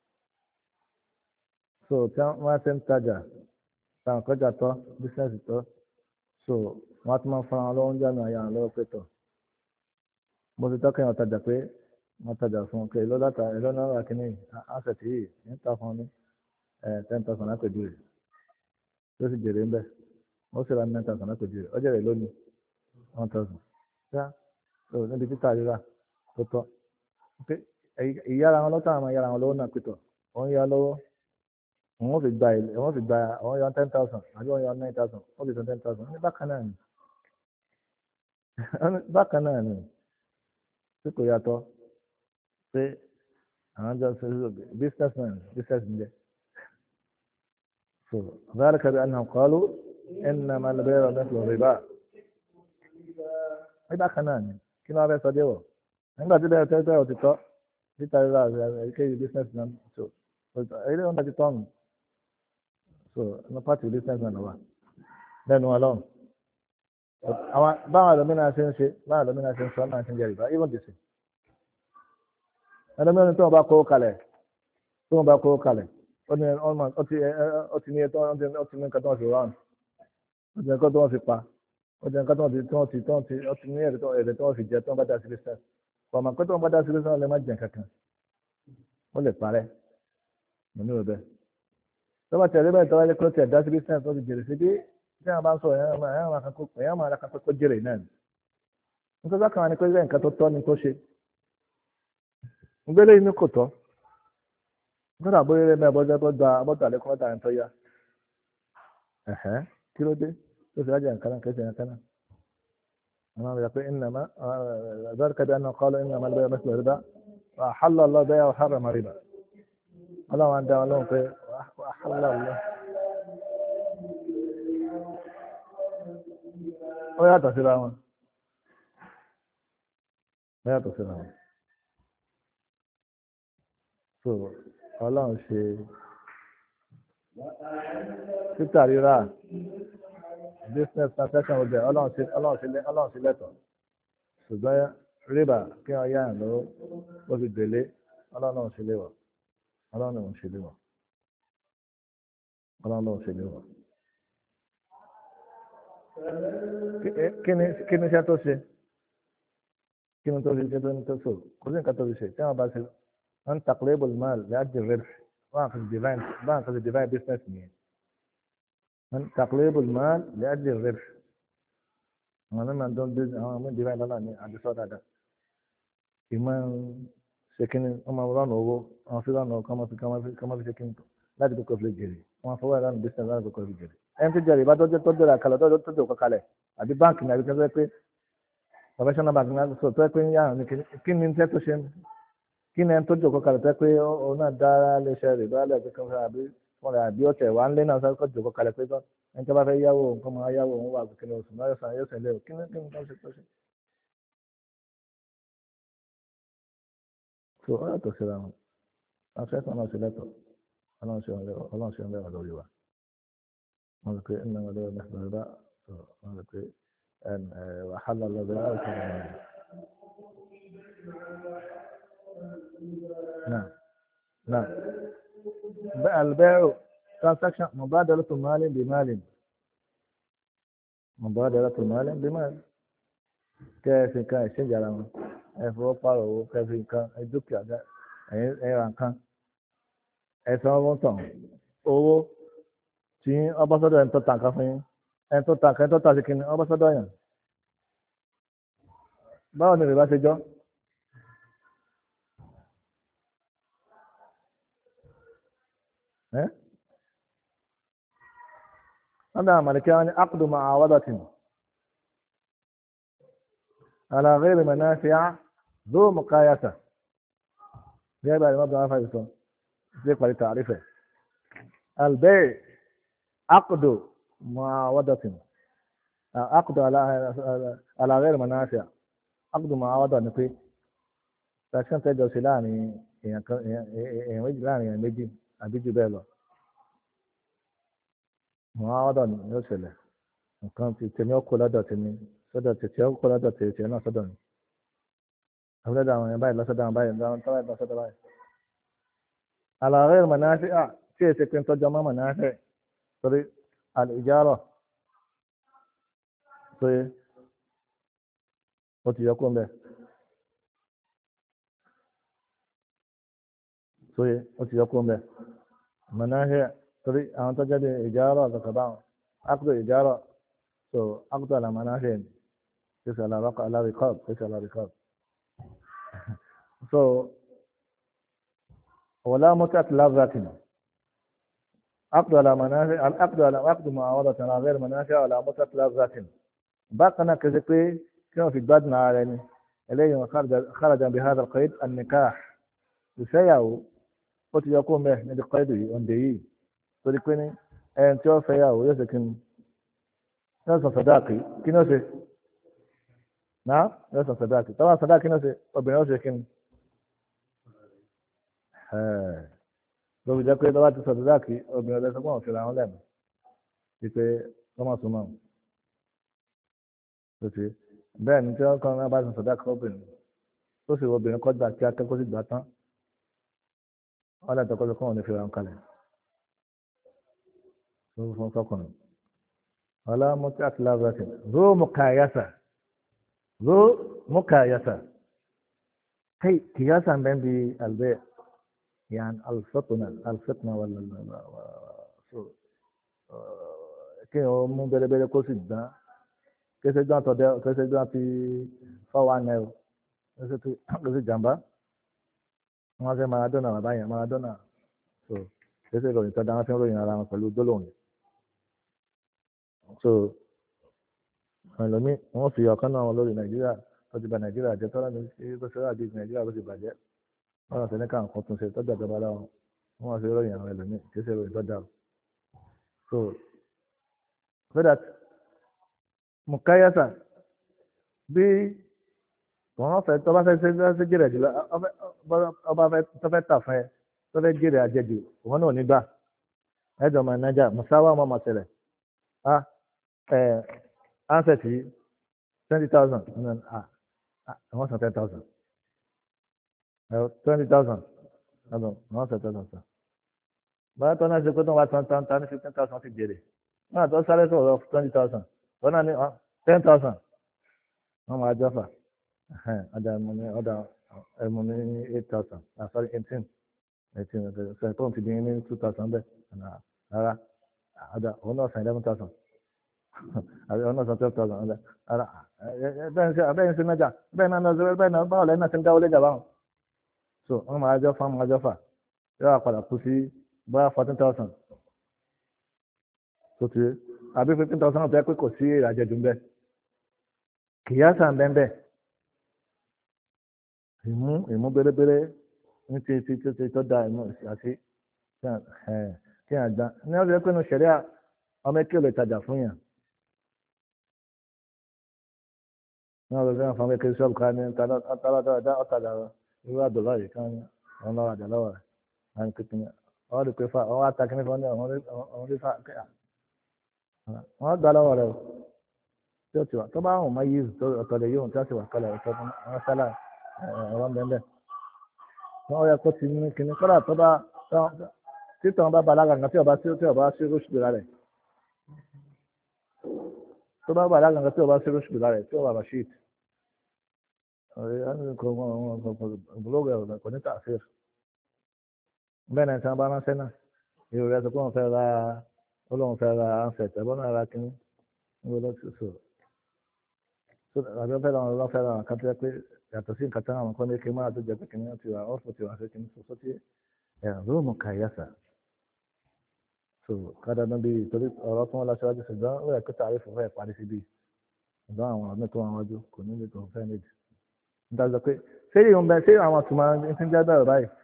so tí wọ́n ti ń tajà táwọn kọjá tọ́ bísíǹsì tọ́ so wọ́n ti máa ń fara wọn lọ́wọ́ ń jáde àyà wọn lọ́wọ́ pé tọ̀ mo ti tọ́kẹ́ wọn tajà pé wọ́n tajà fún un pé èló láta èló náírà kìíní asẹ̀tì yìí ń ta fún un ní ten thousand lápèjú rẹ̀ tó sì jèrè ń bẹ̀ ó sì ra nine thousand lápèjú rẹ̀ ó jèrè lónìí one thousand ṣá so níbi títà rírà tó tọ́ pé ìyára wọn lọ́tọ̀ àwọn ìyára wọn lọ́wọ́ náà pé tọ̀ wọ́n yá lọ́wọ́ wọ́n fi gba ilé wọ́n fi gba wọ́n yọ ten thousand àbí wọ́n yọ nine thousand wọ́n fi san ten thousand ní bákan náà ni bákan náà ni tí kò yàtọ̀ pé àwọn jọ ṣe business man business ń jẹ so ذلك بأنهم قالوا إنما البيع مثل الربا ní bákan náà ni kí ni wọ́n fẹ́ sọ dé wọ̀ nígbà tí bẹ́ẹ̀ tẹ́tẹ́ òtítọ́ títa rírà èyíkéyìí business man so èyí ló ń dájú tọ́nù so ní pàtì business man wà lẹ́nu ọlọ́run àwọn báwọn àlọ́mínà ṣe ń ṣe báwọn àlọ́mínà ṣe ń sọ náà ṣe ń jẹ rìbá even dìsí ẹlẹ́mìíràn tí wọ́n bá kó kalẹ̀ tí wọ́n bá kó kalẹ̀ ó ní ó ti ó ti ní ẹtọ́ ó ti ní nǹkan tó wọ́n fi rán ó ti ní nǹkan tó wọ́n fi pa ó ti ní nǹkan tó wọ́n ti tó wọ́n ti tó wọ́n ti ó ti ní ẹ̀rẹ̀ tó wọ́n fi jẹ tó wọ́n bá dá sí business ọmọ pé tó wọ́n bá dá sí business lè má jẹ kankan ó lè parẹ́ mo ní òbẹ́ tó bá tẹ̀lé bẹ́ẹ̀ tó wáyé kó tẹ̀ dá sí business ó ti jèrè sí bí tí wọ́n bá ń sọ ẹ̀yàn máa kan kó ẹ̀yàn máa kan kó jèrè náà nítorí kan ni pé nǹkan tó tọ́ ni tó ṣe ngbélé inú kò tọ́ nígbà bóyá rẹ mẹ́ẹ̀ bọ́jà tó gba abọ́tà lẹ́kọ́ mẹ́ta ń tọ́ ya ẹ̀hẹ́ kí ló dé tó fi rájà nǹkan náà kẹ́sì nǹkan náà àwọn àmì àpé ìnàmá àzárìkà bí ẹnà kọ́lọ́ ìnàmá lọ́yà mẹ́sìlẹ̀ rìbá àhálà lọ́ bẹ́yà ọ̀hárà mà rìbá ọlọ́run á dá wọn lóhùn pé àhálà lọ́ ó yàtọ̀ síra wọn ó yàtọ̀ síra wọn. so ọlọ́run ṣe títà rírà business transaction ọjà ọlọ́run ṣe ọlọ́run ṣe ọlọ́run ṣe lẹ́tọ̀ ṣùgbọ́n rìbá kí wọ́n yá ẹ̀ lọ́wọ́ ó fi gbèlé ọlọ́run ṣe léwọ̀ ọlọ́run ṣe léwọ̀ ọlọ́run ṣe léwọ̀. kí ni kí ni iṣẹ́ tó ṣe kí ni tó ṣe iṣẹ́ tó ní tó so kò sí nǹkan tó fi ṣe tí wọ́n bá ṣe. أن تقليب المال لأجل الربح واقف ديفاين واقف ديفاين بيزنس مين أن تقليب المال لأجل الربح أنا ما عندهم بيز أنا من ديفاين لا لا عندي صوت هذا إما سكين أما ولا نوو أما في لا نوو كما في كما في كما في سكين لا تبقى كفل جري أما فوق لا بيزنس لا تبقى كفل جري أنت جري بعد تجد تجد كلا تجد تجد كلا أدي بانك نبي كذا كذا professional bank náà so tó ẹ pé ń yá kí ni ń tẹ́ tó ṣe kí ni ẹni tó jòkó kalẹ̀ tẹ́ pé òun náà dára léṣẹ́ rẹ̀ bá lẹ́ẹ̀kẹ́ kan fún àbí wọn rẹ̀ àbí ọ̀tẹ̀ wà ń lé náà sáré kọ́ jòkó kalẹ̀ pé ẹni tó bá fẹ́ yáwó nǹkan máa yáwó òun wà kí ni oṣù náà yóò sàn yóò sàn lé o kí ni kí ni tó ṣe tó ṣe. so ọ yàtọ̀ síra wọn afẹ́fẹ́ náà ṣe lẹ́tọ̀ ọlọ́run ṣe ń lẹ́wọ̀ lórí wa wọn rò pé ẹnì náà lọ́wọ́ mẹ́fà bá wọn rò pé wàhálà lọ́wọ́ نعم نعم البيع transaction مبادلة مال بمال مبادلة مال بمال كيف كان شجرة ẹ̀fọ́ pààrọ̀ كيف كان dúkìá ẹ̀rà kan ẹ̀sán owó tán owó tí ọba sọ́dọ̀ ẹni tó tà kan fún yín ẹni tó tà kan ẹni tó tà sí kíni ọba sọ́dọ̀ yàn báwo ni rìbá ṣe jọ́ ẹ́ wọ́n dá àmàlẹ́kẹ́ wọn ní aqdu mu'awadatin ala ghayri manafi'a dhu muqayasa gẹ́gẹ́ bí àdìmọ́ bí wọ́n fà sọ ṣe parí tààrífẹ̀ albay' aqdu mu'awadatin aqdu ala ghayri manafi'a aqdu mu'awada ni pé transaction tẹ́jọ sí láàrin èèyàn kan èèyàn méjì láàrin èèyàn méjì àbí jù bẹ́ẹ̀ lọ mu'awada ni yóò ṣẹlẹ̀ nǹkan ti tèmi ó kó lọ́dọ̀ tèmi sọ́dọ̀ tètè ó kó lọ́dọ̀ tètè náà sọ́dọ̀ mi àbúrò àwọn èèyàn báyìí lọ́sọ̀dọ̀ àwọn báyìí lọ́sọ̀dọ̀ àwọn lọ́sọ̀dọ̀ báyìí. ala ghayri manafi'a tí èsì pé ń tọ́jú ọmọ manafi' torí al-ijara pé ó ti yọ kó ń bẹ̀ sóye ó ti yọ kó ń bẹ̀ manafi' torí àwọn tó jáde ijara kàkà báwọn aqdu ijara so aqdu ala manafi' kìí ṣe ala riqab kìí ṣe ala riqab. so ولا متعة لذة عقد على منافع العقد على عقد معاوضة على غير منافع ولا متعة لذة بقنا كذلك كما في بدنا على إليه خرج خرج بهذا القيد النكاح يسيعه قد يقوم به من القيد ونديه تقولي أن توفيه يسكن ناس صداقي كنوسه نعم ناس صداقي طبعا صداقي ناس وبنوسه كن lóbi jẹ́ pé lọ́wọ́ ti sọ̀tọ̀ dáàkì obìnrin ọ̀dẹ́ sọ́kùn ọ̀fẹ́ làwọn lẹ́nu wípé wọ́n súnmọ́ ọ́n tó ti bẹ́ẹ̀ ni tí wọ́n kọ́ ọ́n bá ti sọ̀tọ̀ dáàkì obìnrin tó sì wọ obìnrin kọjá kí akẹ́kọ̀ọ́ sì gbà tán wọ́n lẹ́tọ̀ kọ́ lókùn òní fi ra ń kalẹ̀ tó fún sọ́kùnrin ọ̀la mọ́tí àti lábẹ́rẹ́ ró mùkàyàsà ró mùkàyàsà kìyàsà ń bẹ́ẹ̀ bí àlùbẹ́ẹ̀. يعني الفطنة الفطنة ولا kí o mú bẹ́lẹ́bẹ́lẹ́ kó sì dán kéṣe dán tọ́dẹ́ kéṣe dán ti fọ́wọ́ àná o kéṣe tí kéṣe jàmbá wọ́n fẹ́ Maradona bàbá yẹn Maradona so kéṣe ìròyìn tọ́da wọn fi ń ròyìn ara wọn pẹ̀lú gbólóhùn so ẹlòmíì wọ́n fi ọ̀kan náà wọn lórí Nàìjíríà tó ti bà Nàìjíríà jẹ́ tọ́lá ní kó ṣe wá di Nàìjíríà ló ti bàjẹ́ wọ́n sọ ní káwọn kan tún ṣe tọ́jú àjọba láwọn wọ́n wá sí ròyìn àwọn ẹlòmíì kì í ṣe ròyìn tọ́jà o so so that mukayasa bí wọ́n fẹ́ tọ́ bá fẹ́ ṣe ṣe jèrè jùlọ ọba fẹ́ tọ́ fẹ́ tà fún ẹ tọ́ fẹ́ jèrè àjẹjù òun náà nígbà ẹ̀jọ̀ máa nájà musawa ọmọ ọmọ tẹ̀lẹ̀ ah ẹ̀ ansẹ̀ tí twenty thousand ah wọ́n san ten thousand. twenty thousand ọdún one hundred thousand sir báyọ̀ tó náà ṣe pé tó ń wá tán tán tán ní fifteen thousand ti jèrè náà tó sáré sọ̀rọ̀ twenty thousand tó náà ní ten thousand wọ́n máa jọ́ fà ọ̀dà ẹ̀mú ní ọ̀dà ẹ̀mú ní eight thousand ah sorry eighteen eighteen ṣe tó ń ti dín ní two thousand bẹ́ẹ̀ rárá ọ̀dà òun náà san eleven thousand àbí òun náà san twelve thousand ọ̀dà rárá bẹ́ẹ̀ ń ṣe mẹ́jà bẹ́ẹ̀ náà bẹ́ẹ̀ náà báwo lẹ́yìn náà ti ń dáwọ́ lé jà báwọn. so wọn máa jọ fún máa jọ fà yóò wá padà kú sí bóyá fourteen thousand tó ti àbí fifteen thousand náà tó yẹ pé kò sí ìràjẹ̀dùn bẹ́ẹ̀ kìyàsà ń bẹ́ẹ̀ bẹ́ẹ̀ ìmú ìmú bérebére ní ti ti ti ti tó da ìmú àti kí n àgbà ní ọ̀sẹ̀ pé ní sẹ̀ríà ọmọ kí o lè tajà fún yàn ní ọ̀sẹ̀ pé ní ọmọ kí o sọ́ọ̀bù ká ní tàlátàlá ọ̀tàjà rẹ̀. irú àdọ̀lá yìí kan wọn lọ́wọ́ àjà lọ́wọ́ rẹ̀ láti kékeré ọwọ́ rẹ̀ pé fa ọwọ́ atakínní fún ọ̀hún rí fa kẹ́yà wọ́n gbà lọ́wọ́ rẹ̀ o tí ó ti wà tó bá wọn máa yí ọ̀tọ̀lẹ̀ yóò tí wọ́n ti wà kọ́lẹ̀ ọ̀tọ̀ fún wọn sálà ẹ̀rọ bẹ́ẹ̀ wọ́n yẹ kó ti ní kíní kọ́lá tó bá títàn bá balaga nǹkan tí ọba tí ọba sí rúṣù rẹ̀ tó bá balaga nǹkan tí ọba sí rúṣù rẹ̀ tí ọba bá ṣíìt bùlọ́ọ̀gù ẹ̀rọ kò ní tàfíìr bẹ́ẹ̀ náà tí wọ́n bá ránṣẹ́ náà èrò rẹ̀ sọ pé wọ́n fẹ́ ra olóhùn fẹ́ ra ansẹ̀t ẹ̀bọ́n náà ra kínní níbo ló ti sọ àbí wọ́n fẹ́ ra wọn lọ́ fẹ́ ra wọn kátó yẹ pé yàtọ̀ sí nǹkan tí àwọn kan ní kí n máa tó jẹ pé kínní ti wà ọ́fọ̀ ti wà sí kínní sọ sọ́tí ẹ̀rọ mú kàyàsà so kádà náà bíi torí ọ̀rọ̀ tí wọ́n lọ síwájú ṣùgbọ́n ó yẹ kó tààrí fún fẹ́ parí sí bíi ṣùgbọ́n àwọn ọ̀rọ̀ tó wọn wájú kò ní lè tó fẹ́ méjì níta sọ pé ṣé ìhun bẹ ṣé àwọn àtùmọ̀ ń ti ń jẹ́ bẹ̀rẹ̀ báyìí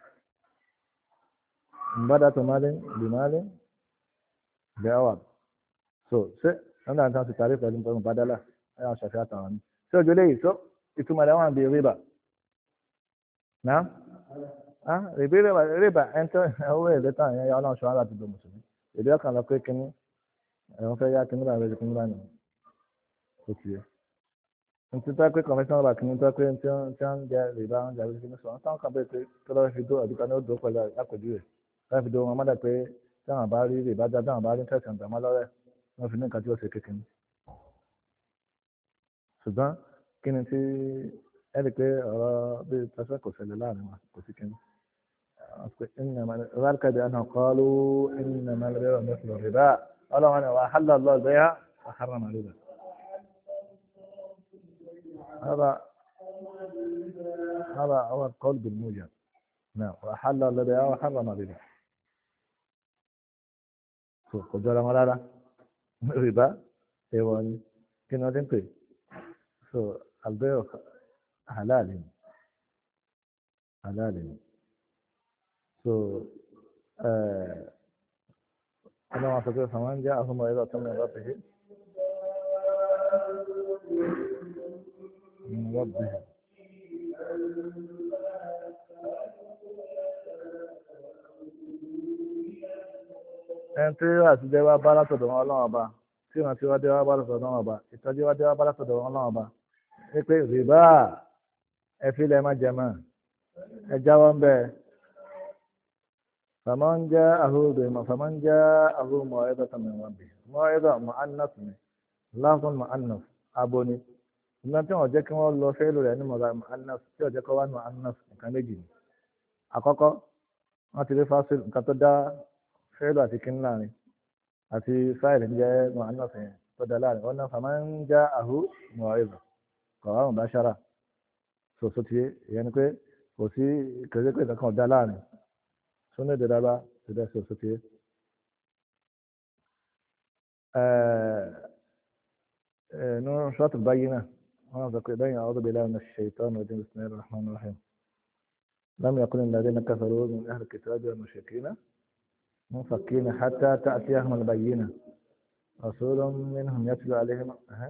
ìbádà tó máa lé lè máa lé bẹ́ẹ̀ wà so ṣé wọ́n náà tán ti tààrí pẹ̀lú pẹ̀lú bàdálà ẹ̀ àwọn ṣàfihàn àtàwọn ní ṣé ojú léyìí tó ìtumọ̀ rẹ̀ wọ́n bí rìbà náà ah rìbí rìbà rìbà ẹ̀ ń tẹ́ owó èlé tán ìyẹn ọlọ́run ṣọ́ láti do mùsùlùmí èdè ọkàn lọ pé kínní ẹ̀wọ̀n fẹ́ yá kínní láàrin kínní láàrin ó ti yẹ ntí tó pé conventional bank ní tó pé tí wọ́n ń jẹ rìbá wọn jà lórí kínní sọ wọn táwọn kan bẹ́ẹ̀ pé kí lọ́wọ́ fi dó àdúgbò ní ó dó pẹ̀lú àpèjúwe láti fi dó wọn mọ́dà pé táwọn bá rí rìbá já táwọn bá rí tẹ̀sán tàmá lọ́rẹ̀ wọ́n fi ní nǹkan tí ó ṣe kékeré ṣùgbọ́n kí ni tí ẹni pé ọ̀rọ̀ bí tẹ́sán kò ṣẹlẹ̀ láàrin wọn kò sí kínní ذلك بأنهم قالوا إنما البيع مثل الربا قالوا أنا وأحل الله البيع وحرم الربا هذا هذا هو القول بالموجب نعم وأحل الله البيع وحرم الربا قدر مرارا ربا إيوان كنا تنقي سو البيع حلال حلال so أنا ما أستطيع فمن جاءه موعظة من ربه من ربه ẹni tí wàá ti dé wá bá látọ̀dọ̀ wọn ọlọ́run ọba tí wọ́n ti wá dé wá bá látọ̀dọ̀ ọlọ́run ọba ìtọ́jú wá dé wá bá látọ̀dọ̀ wọn ọlọ́run ọba ní pé rìbá ẹ fi lẹ́ẹ̀ má jẹ mọ́ ẹ jáwọ́ ń bẹ́ẹ̀. فمن جاءه بما فمن جاءه موعظة من ربه موعظة مؤنث لفظ مؤنث أبوني ìgbà tí wọ́n jẹ́ kí wọ́n lọ fẹ́lú rẹ̀ ní mؤنث tí wọ́n jẹ́ kó wá ní مؤنث nǹkan méjì ni àkọ́kọ́ wọ́n ti rí fásil nǹkan tó dá fẹ́lú àti kíní láàrin àti fáìlì ń jẹ́ مؤنث yẹn tó dá láàrin wọ́n náà فمن جاءه موعظة kọ̀wá mubashara sòsò tiẹ̀ ìyẹn ni pé kò sí kèrè pé kankan dá láàrin سنة درابة تدرس وسطية نور شاط البينة أنا ذكر بين أعوذ بالله من الشيطان الرجيم بسم الله الرحمن الرحيم لم يكن الذين كفروا من أهل الكتاب والمشركين منفكين حتى تأتيهم البينة رسول منهم يتلو عليهم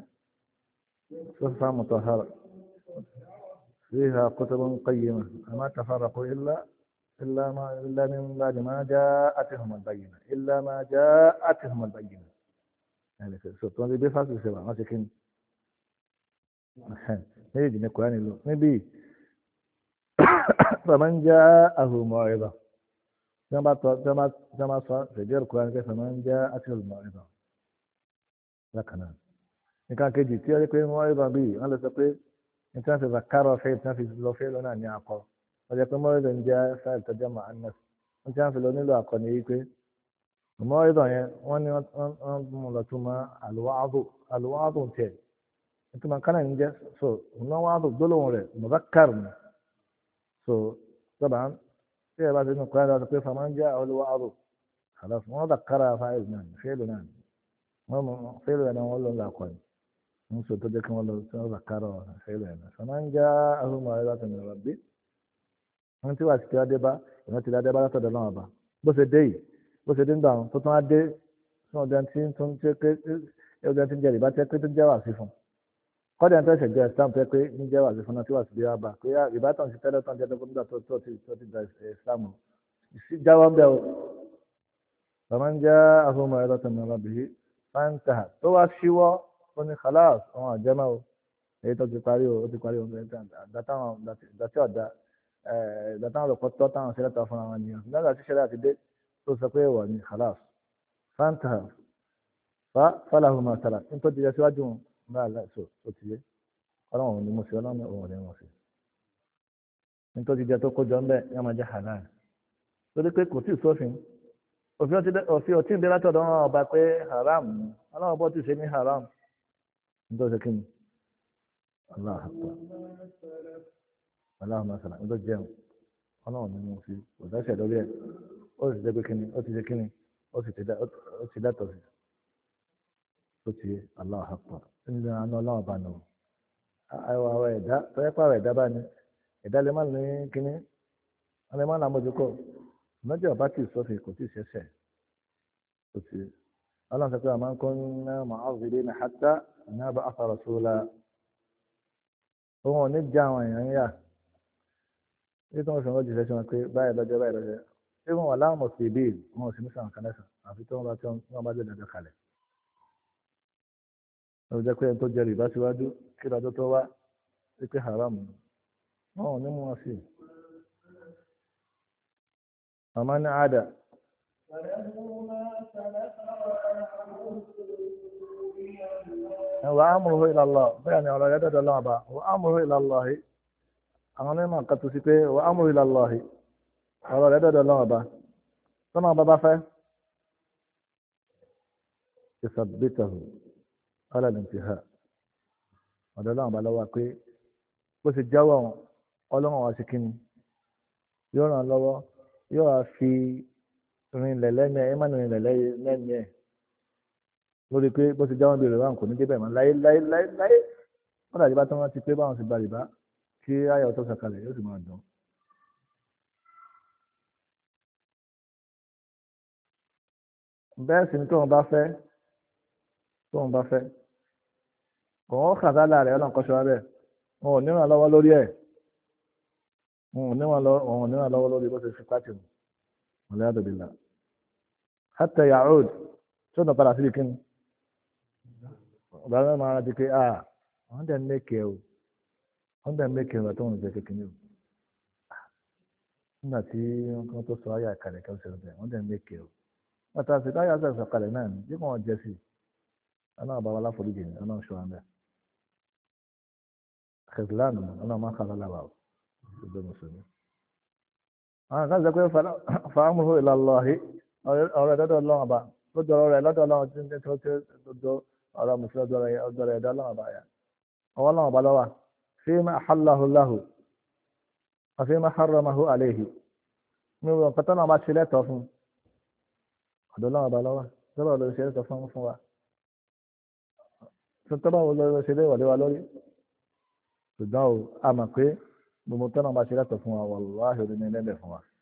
صحفا مطهرة فيها كتب قيمة وما تفرقوا إلا إلا ما إلا من بعد ما جاءتهم البينة إلا ما جاءتهم البينة يعني سبحان الله بيفاصل سبعة ما سكين نيجي نقول له نبي فمن جاءه موعظة كما كما كما صار في القرآن فمن جاءته الموعظة لكن إن كان كذي تيجي كل موعظة بي أنا سأقول إن كان في ذكر في إن في لو في لنا نعقل ọjọ́ pé mọ́rẹ́dọ̀ ń jẹ́ fáìlì tọ́jú ọmọ anas wọ́n ti ń fi lọ nílò àkọni yìí pé mọ́rẹ́dọ̀ yẹn wọ́n ní wọ́n mú lọ tó máa àlùwàádùn àlùwàádùn tẹ̀ nítorí kánà ń jẹ́ so mọ́wàádùn gbólóhùn rẹ̀ mọ̀bákàrù ni so sọ́ba tí ẹ bá ti ní kúrẹ́ lọ́sọ pé fama ń jẹ́ àlùwàádùn àlọ́sọ wọ́n dàkára fáìlì náà fẹ́ẹ̀lì náà wọ́n mú fẹ́ẹ̀lì náà wọ́n lọ àkọni wọ́n sọ tó jẹ́ kí wọ́n lọ sí wọ́n dàkára fẹ́ẹ̀lì náà fama ń jẹ́ àlùwàádùn wọ́n ti wá sí adé bá ìwọ́n ti adé bá látọ̀dọ̀ náà bá bó ṣe dé yìí bó ṣe dé nígbà tó tún á dé fún ọdún tí tó ń ṣe pé ọdún tí ń jẹ ìbá tẹ́ pé tó ń jẹ́ wà sí fún kọ́dà ń tẹ̀sẹ̀ jẹ́ islam tẹ́ pé ń jẹ́ wà sí fún náà tí wà sí bí wá bá pé ìbá tán ti tẹ́lẹ̀ tán jẹ́ tó nígbà tó tó ti tó ti gba islam jáwọ́ ń bẹ́ o bàmá ń já ahọ́mọ ẹ̀rọ tó nà lọ́bì fáńtà tó wá síwọ́ ó ní khalas àwọn àjẹmọ́ o èyí tó ti parí o ó ti parí o dàtí ọ̀dà ìgbà táwọn olùkọ́ tọ́ táwọn ṣẹlẹ̀ tọ́ fúnra wọn nìyẹn nígbà tí ṣẹlẹ̀ àti dé tó sọ pé wà ní khalas fanta fa falahu ma sara nítorí ti yẹ síwájú wọn bá aláìsọ tó ti yé ọlọ́run òun ni mo ṣe ọlọ́run òun ni mo ṣe nítorí jẹ tó kójọ ń bẹ yẹn máa jẹ halal torí pé kò tí ì sófin òfin ọtí ń bẹ látọ̀dọ̀ wọn ọba pé haram ni ọlọ́run bọ́ ti ṣe ní haram nítorí kí ni allah akbar aláhùn masala ń tó jẹun ọlọ́run nínú sí òdáṣẹ́ lórí ẹ̀ ó sì jẹ́ pé kíni ó ti ṣe kíni ó sì ti dá ó ti dá tọ̀sí ó ti Allahu Akbar nínú àánú ọlọ́run bá nù àwọn àwọn ẹ̀dá tọ́yẹ́ pààrọ̀ ẹ̀dá bá ní ẹ̀dá lè má ní kínní wọ́n lè má nà mójúkọ́ lọ́jọ́ ọba tí ì sọ́fì kò tí ì ṣẹ̀ṣẹ̀ ó ti ọlọ́run sọ pé àmọ́ kún ná mu'adhibina hatta nab'atha rasula òun ò ní já àwọn èèyàn yà ní tí wọ́n fi wọ́n jù sẹ́sìn wọn pé báyìí lọ́jọ́ báyìí lọ́jọ́ tí wọ́n wà láwọn ọ̀sẹ̀ ìbéèrè wọn ò sì ní sàn kan lẹ́sàn àfi tí wọ́n bá tí wọ́n bá jẹ́ dandan kalẹ̀. ó jẹ́ pé ẹni tó jẹ rìbá síwájú kí lọ́jọ́ tó wá sí pé haram ni wọn ò ní mú wọn sí. àmọ́ ní àdà. wa amruhu ila Allah bẹ́ẹ̀ ni ọ̀rọ̀ yẹn dọ̀dọ̀ lọ́wọ́ bá wa amruhu ila Allah àwọn onímọ̀ kan tó sí pé wa amruhu ila Allah ọ̀rọ̀ rẹ̀ dọ̀dọ̀ lọ́wọ́ bá tọ́nà bàbá fẹ́ ìsàbítàhù alàlùntìhà ọ̀dọ̀ lọ́wọ́ bá lọ́wọ́ pé bó ṣe jáwọ́ ọlọ́wọ́ wa ṣe kíni yóò ràn lọ́wọ́ yóò wá fi rinlẹ̀ lẹ́nu ẹ̀ má rinlẹ̀ lẹ́nu ẹ̀ lórí pé bó ṣe jáwọ́ bí rẹ̀ wà kò ní débẹ̀ mọ́ láyé láyé láyé láyé wọ́n dàbí bá tí wọ́n ti pé báwọn ti gba rìbá kí ayọ̀ tó sàkalẹ̀ yóò sì máa dùn. bẹ́ẹ̀ sì ni tóun bá fẹ́ tóun bá fẹ́ kò wọ́n kàdá láàrẹ̀ ọ̀nà kọ́ṣọ́ wa bẹ́ẹ̀ wọn ò níwọ̀n lọ́wọ́ lórí ẹ̀ wọn ò níwọ̀n lọ́wọ́ lórí bó ṣe fi pàtì mu ọ̀lẹ́ àdòbìlà hatta yaud tó nà padà síbi kíni ọ̀gá náà máa rántí pé ah wọ́n dẹ̀ mẹ́kẹ̀ o wọ́n dẹ̀ mẹ́kẹ̀ o tó ń jẹ́ kékeré o nígbà tí wọ́n tó sọ ayé àkàlẹ̀ kẹ́ wọ́n dẹ̀ mẹ́kẹ̀ o bàtà sí táyà sẹ̀sọ̀ kalẹ̀ náà ni bí wọ́n jẹ́ sí ọlọ́run bá wa láforíjì ní ọlọ́run ṣọ́ àmì kẹsìlánù ọlọ́run máa ń kàlọ́ làwà ó gbogbo mùsùlùmí. àwọn kan sọ pé fàámùhù ila Allahi ọ̀rọ̀ ẹ̀dọ́dọ̀ ọlọ́run ọba tó dọ̀rọ̀ rẹ̀ lọ́dọ̀ ọlọ́run tí ń tẹ́ tó tẹ́ tó ọ̀rọ̀ mùsùlùmí ọ̀dọ̀ rẹ̀ ẹ̀dọ́ ọlọ́run ọba yà ọwọ́ ọlọ́run ọba lọ́wà fima ahallahu lahu wa fima harramahu alayhi mi ò kọ́tọ́ náà bá ṣe lẹ́tọ̀ọ́ fún ọ̀dọ̀ ọlọ́run ọba lọ́wọ́ tọ́lọ̀ ló ṣe lẹ́tọ̀ọ́ fún fún wa tọ́lọ̀ ló ṣe léwọ̀lé wa lórí ṣùgbọ́n o a mọ̀ pé gbogbo tọ́lọ̀ bá ṣe lẹ́tọ̀ọ́ fún wa wàláhì òní ní ẹlẹ́dẹ̀ fún wa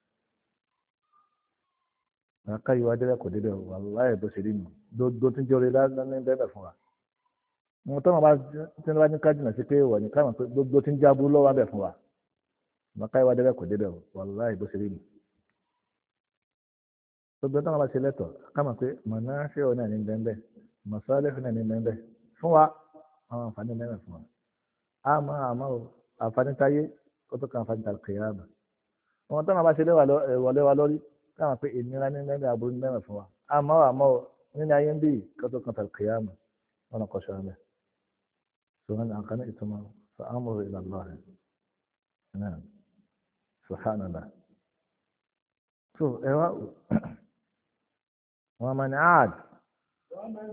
àká ìwà débẹ̀ kò débẹ̀ wàláhì bó ṣe rí mi dódó tí ń jẹ́ orí ní bẹ́ẹ̀ fún wa mo tọ́lọ̀ bá tí wọ́n bá ní kájìnà sí pé wọ̀ ní káwọn pé dódó tí ń jábú lọ́wọ́ bẹ̀ fún wa àká ìwà débẹ̀ kò débẹ̀ wàláhì bó ṣe rí mi gbogbo táwọn bá ṣe lẹ́tọ̀ ká mọ̀ pé mọ̀nà ṣé ọ̀ náà ní bẹ́ẹ̀ mọ̀sálẹ́ fún náà ní bẹ́ẹ̀ fún wa àwọn àǹfààní mẹ́rin fún wa àmọ́ àmọ́ àǹfààní táyé kó tó kan àǹfààní tàbí kìyàmà àwọn táwọn bá ṣe wọlé wa lórí ká mọ̀ pé ìnira ní mẹ́rin àbúrú ní mẹ́rin fún wa àmọ́ àmọ́ nínú ayé ń bì kó tó kan tàbí kìyàmà wọn kọ́ ṣọ́ ẹ̀ sọ̀rọ̀ àǹkan ìtumọ̀ sọ amru ila Allah náà subhanallah so ẹ wá ومن عاد ومن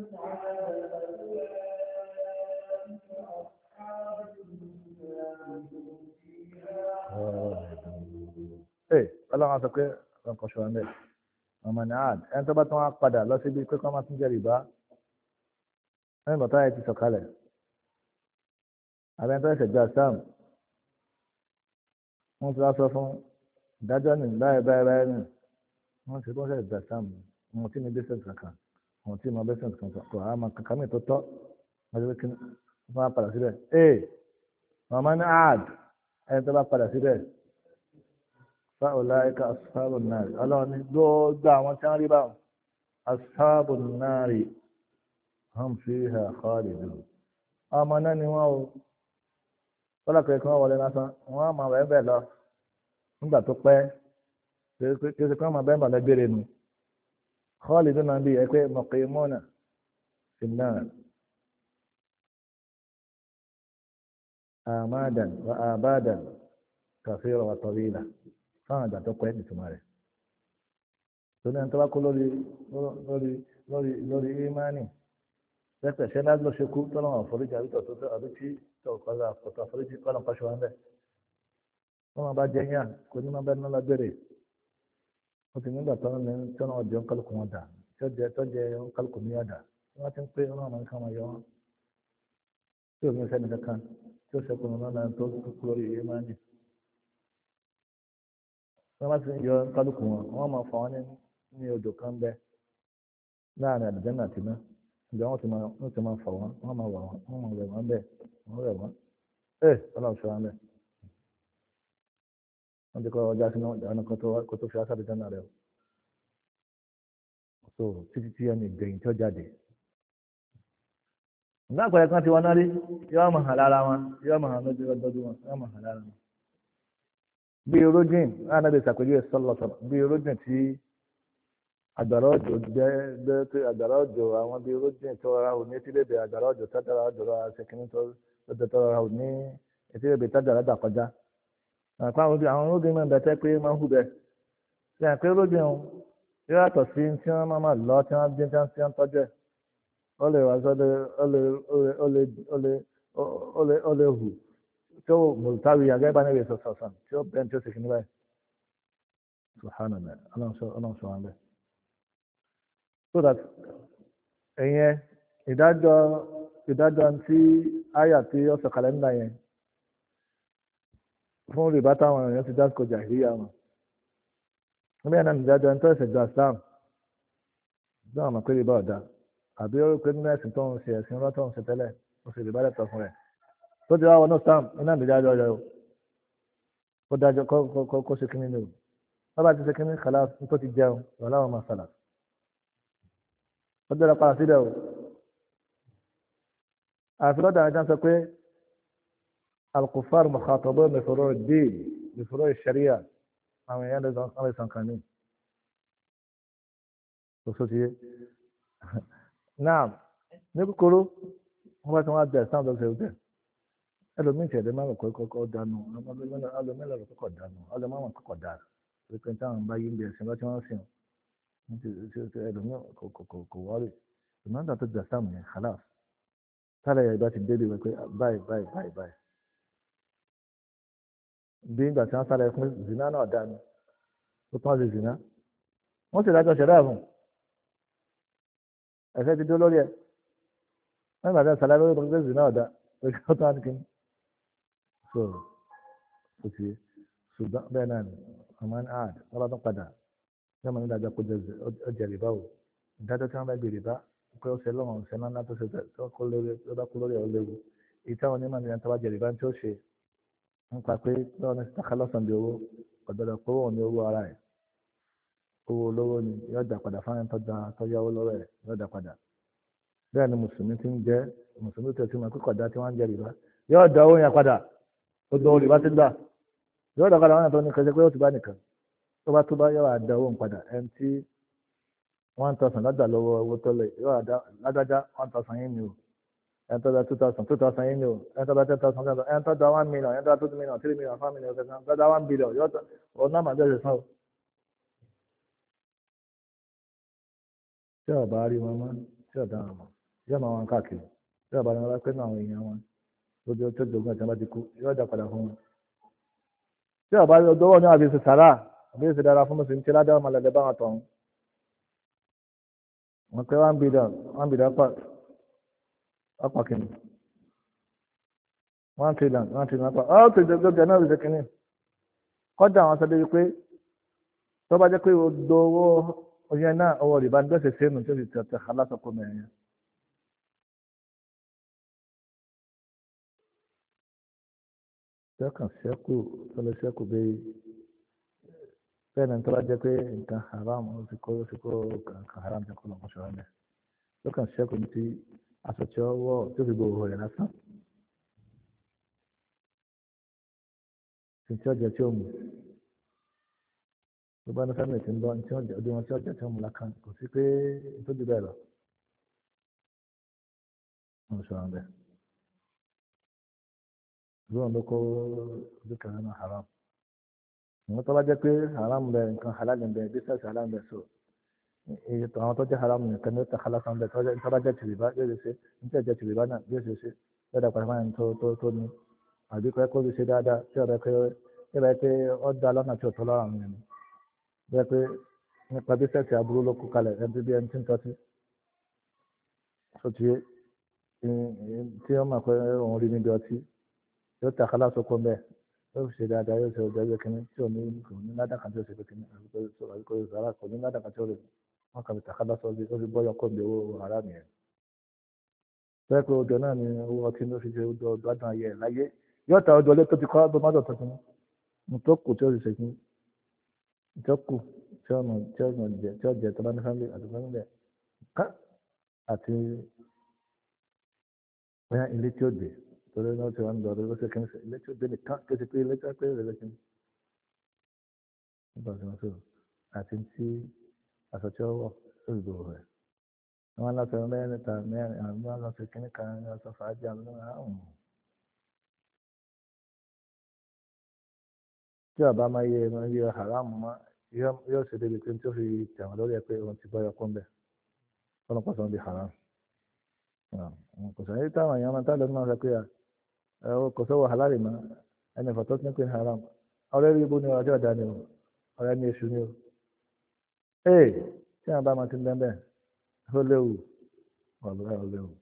ايه الله عز وجل نقشوا عنه ومن عاد انت بتوع قدا لو سيبي كل ما تنجربا انا بتاعي تسكاله àwọn ẹni tó ṣe gba sam wọ́n ti wá sọ fún ìdájọ́ ní báyìí báyìí báyìí ní wọ́n ti tó ṣe gba sam wọn tí ní bẹ́sẹ̀ kankan wọn tí mo bẹ́sẹ̀ kankan kọ àmọ́ kankan mi tó tọ́ wọ́n ti kí wọ́n á padà síbẹ̀ ee màmá ní ad ẹni tó bá padà síbẹ̀ fa'ulaika ashabun nar ọlọ́run ní gbogbo àwọn tí wọ́n rí báwọn ashabun nar hum fiha khalidun ọmọ náà ni wọ́n o kọ́lá kẹ́kẹ́ kí wọ́n wọlé lásán wọ́n á máa wẹ̀ bẹ́ẹ̀ lọ nígbà tó pẹ́ kí ẹ ṣe kí wọ́n máa bẹ́ẹ̀ bọ̀ lẹ́gbẹ̀rẹ̀ nu. خالدون به أي مقيمون في النار آمادا وآبادا كثيرة وطويلة فهذا تقوى بسماره سنة أنت بقول لوري لوري لوري لوري إيماني لكن شيء نازل شكو طالما فريج أبي تطلع أبي شيء تو كذا كذا فريج كلام كشوا عنده وما بعد جنيا كل ما بدنا لا بري وتنين بطلنا من سنة وجون كل كم دا tí ó jẹ tó jẹ kálukú ní ọ̀dà wọ́n ti ń pé ọlọ́run máa ń ká wọn yọ wọn tí òun sẹ́ni kankan tí ó sẹ́kùn ọ̀nà náà tó kú lórí ìwé máa ń nì. wọ́n bá ti yọ kálukú wọn wọ́n máa fọ wọn ní ní odò kan bẹ láàrin àdìjẹ́nà àti náà ìjọ wọn ti máa wọn ti máa fọ wọn wọ́n máa wà wọn wọ́n máa wẹ̀ wọ́n bẹ́ẹ̀ wọ́n wẹ̀ wọ́n ẹ̀ ọlọ́run ṣọ́ wọn bẹ́ẹ̀ wọ́n ti kọ́ ọjà sínú ọ̀nà kó tó fi aṣáájú dáná rẹ̀ o so títí tí ẹni ìgbẹ̀yìn tí ó jáde ìgbà àpẹẹrẹ kan ti wọn náà rí yóò máa hàn lára wọn yóò máa hàn lójú ọdọọdún wọn yóò máa hàn lára wọn bí erójìn láàánú ìsàpèjúwe sọlọsọlọ bí erójìn tí àgbàrá òjò jẹ jẹ tí àgbàrá òjò àwọn bí erójìn tó ra òní etílébè àgbàrá òjò tájára òjò ra ṣèkínní tó lọ́jọ́ tó ra òní etílébè tájára dà kọjá àpá àwọn obìnrin àwọn obìnrin máa ń bẹ̀tẹ́ pé máa ń hù bẹ́ẹ̀ ṣe àpé olóbìn ọ̀hún yóò yàtọ̀ sí tí wọ́n máa máa lọ tí wọ́n dín tí wọ́n tọ́jú ẹ̀ ó lè wá sọ́dọ̀ ó lè ó lè ó lè ó lè ó lè hù tí ó mọ̀lútàwí àgẹ́ bá níbi ìsọ̀sọ̀sọ̀ tí ó bẹ́ẹ̀ tí ó sì kí ní báyìí subhanallah ọlọ́run sọ wọn bẹ́ẹ̀. so that ẹ̀yẹn ìdájọ́ ìdájọ́ tí àyà tí ó sọ̀kalẹ̀ ńlá yẹn fún rìbá táwọn èèyàn ti dá kọjá ìrírí àwọn níbẹ̀ náà nìdájọ́ ẹni tó ẹ̀sẹ̀ gba Islam bí àwọn àmọ̀pé rìbá ọ̀dà àbí ó pé nínú ẹ̀sìn tó ń ṣe ẹ̀sìn rọ́ tó ń ṣe tẹ́lẹ̀ ó sì rìbá lẹ́tọ̀ fún rẹ̀ tó ti wá wọnú Islam iná nìdájọ́ rẹ̀ o ó dájọ́ kó ṣe kínní ni o wọ́n bá ti ṣe kínní kàlá tó ti jẹun wọ́n láwọn máa sàlà ó dẹ́rẹ́ padà síbẹ̀ o àfi lọ́dọ̀ àwọn ìjọba sọ pé الكفار مخاطبون بفروع الدين بفروع الشريعة أما يعني الله يسامحني خصوصي نعم نقولوا هو كما ده سام ده سيوده ẹlòmíì tẹ̀lé máa ń kọ́ kọ́kọ́ dànù ẹlòmíì lọ́rọ̀ kọ́kọ́ dànù ẹlòmíì kọ́kọ́ dànù pé táwọn bá yí ń bẹ̀rẹ̀ sí lọ́tí wọ́n sìn ẹlòmíì kò wọ́ọ̀rì ìmọ̀ǹdà tó dà sáàmù yẹn kálá tálẹ̀ ìbá ti débi wípé báyìí báyìí báyìí báyìí bí ìgbà tí wọ́n sálẹ̀ fún zina náà dání ó tán lè zina wọ́n sì dájọ́ ṣẹ̀dá fún ẹ̀fẹ́ ti dó lórí ẹ̀ wọ́n ìgbà tí wọ́n sálẹ̀ lórí pé zina ọ̀dà lórí ó tán kí ni so kò sí ṣùgbọ́n bẹ́ẹ̀ náà ni ọmọ ní àd wọ́n bá tún padà ní ọmọ nígbà kó jẹ rìbá o ìdájọ́ tí wọ́n bá gbé rìbá pé ó ṣe lọ́wọ́n ṣe náà tó ṣe tó kó lórí ó bá kó lórí ẹ̀ ó léwu ìtàwọn onímọ̀ nígbà tó bá jẹ rìbá tí ó ṣe nípa pé lọ́wọ́ ní sàkálọ́sàn di owó ọ̀dọ́dọ̀ pé òun ní owó ara ẹ̀ owó olówó ni yóò dà padà fáwọn tọ́jà owó lọ́wọ́ ẹ̀ yóò dà padà bẹ́ẹ̀ ni mùsùlùmí ti ń jẹ́ mùsùlùmí tó ti mọ̀ pé kọ̀dá tí wọ́n ń jẹ rìbá yóò dá owó yẹn padà ó dọ̀ rìbá ti gbà yóò dà padà wọn àtọ́ ní kẹsẹ̀ pé ó ti bá nìkan tó bá tó bá yóò dá owó padà ẹni tí one thousand lọ́dà lọ́wọ́ owó tó lè yóò dá ládájá one thousand yín ni o ẹni tó dá two thousand two thousand yín ni o ẹni tó dá ten thousand ẹni tó dá one million ẹni tó dá two million three million five million ẹni tó dá one billion yóò tó òun náà máa bẹ̀rẹ̀ sàn o. tí ọba rí wọn mọ tí ọba wọn mọ yóò máa wọn káàkiri tí ọba rí wọn bá pẹ́ náà àwọn èèyàn wọn lójú tó dogun àti àbá ti kú yóò dá padà fún wọn. tí ọba rí ọdọwọ ní àbí ṣe sàrà àbí ṣe dára fún mùsùlùmí tí ládàá máa lẹ̀lẹ̀ bá wọn tọ̀ wọn pé one billion one billion pa ọ̀pọ̀ kìíní one trillion one trillion pa ọ́ tó gbẹgbẹ náà lè ṣe kìíní kọ́dà àwọn sọ débi pé tó bá jẹ́ pé odò owó oyin náà owó rìbá ní bẹ́sẹ̀ sẹ́nu tó ti tẹ̀tẹ̀ alásọ̀kọ mẹ́rin. sẹ́kàn sẹ́kù tó lè sẹ́kù bẹ́ẹ̀ bẹ́ẹ̀ ni tó bá jẹ́ pé nǹkan haram ó ti kó ó ti kó nǹkan haram ti kó lọ́kọ́ ṣọ́ra mẹ́ sẹ́kàn sẹ́kù ní ti aṣọ tí ó wọ̀ tó fi gbòòrò rẹ̀ lásán. tí ọjà tí ó mú tó bá ní fẹ́mi tí ń bọ́ tí ọjà ọdún wọn tí ọjà tí ó mú lákàn kò sí pé tó ju bẹ́ẹ̀ lọ wọn sọ àwọn bẹ́ẹ̀ lóun ló kó dúkìá náà haram ìwọ́n tó bá jẹ́ pé haram bẹ nǹkan halal bẹ bísíǹsì halal bẹ so èyí tó àwọn tó jẹ́ haram nìkan ní ó ta halal kan bẹ tó bá jẹ́ tìrìbá yóò lè ṣe ní tí ọjà tìrìbá náà yóò ṣe ṣe yóò dà pàṣẹ máa ń tó tó tó ní àbí pé kó lè ṣe dáadáa tí ọ̀rẹ́ pé ẹ̀rẹ́ pé ó dá lọ́nà tí ò tó lọ́rọ̀ àwọn ènìyàn bẹ́ẹ̀ pé nípa bí sẹ́ẹ̀sì aburú ló kú kalẹ̀ ẹni bí ẹni tí ń tọ́tí sọ́tí tí wọ́n máa pẹ́ òun rí níbi ọtí yóò ta kálá sóko mbẹ́ yóò ṣe dáadáa yóò ṣe ọjọ́ yóò kíní tí ò ní kò ní ládàkà tí ó ṣe pé kíní àbíkó ìsàrà kò ní ládàkà tí ó rè wọ́n kàn fi ta kálá sọ́ọ́ ó fi bọ́yọ̀ kó mi owó ara mi yẹn. bẹ́ẹ̀ pé ọjọ́ náà ni owó ọtí ló fi ṣe ọjọ́ gbádùn ayé ẹ̀ láyé yóò ta ọjọ́ lé tó ti kọ́ tó má dọ̀tọ̀ kíní mo tó kù tí ó sì ṣe kíní tó kù tí ọ̀nà tí ọ̀nà jẹ tí ọ̀jẹ̀ tó bá ní fámìlì àti fámìlì ká àti bóyá ilé tí ó dé torí náà tí wọ́n ń lọ ló ṣe kíní ilé tí ó dé nìkan kí ó ti pé ilé tí ó pé rẹ̀ kíní nígbà tí wọ́n sọ̀rọ̀ àti tí aṣọ tí ó wọ̀ ó sì dòwò rẹ̀ wọ́n lọ sọ mẹ́rin níta mẹ́rin àwọn wọ́n lọ sí kíní kan ní ọ̀sán fàájì àwọn ọ̀hún àwọn. tí ọba máa yẹ ẹran yẹ haram mọ́ yóò ṣe débi pé tí ó fi tẹ̀wọ̀n lórí ẹ pé òun ti bọ́yọ̀ kún bẹ́ẹ̀ kọ́nà pọ̀ sọ́n bí haram. kò sẹ́yìn táwọn èèyàn máa ń tàlẹ́ náà sọ pé kò sọ́wọ́ halali mọ́ ẹni fọ́tọ́ tí ń pè ní haram ọ̀rẹ́ rí ibú ni ọjọ́ ọ̀dà ni o ọ̀rẹ́ ní èṣù ni o. ee tí àwọn bá máa ti ń bẹ́ẹ̀ bẹ́ẹ̀ ó léwu ọ̀lọ́ ẹ̀ léwu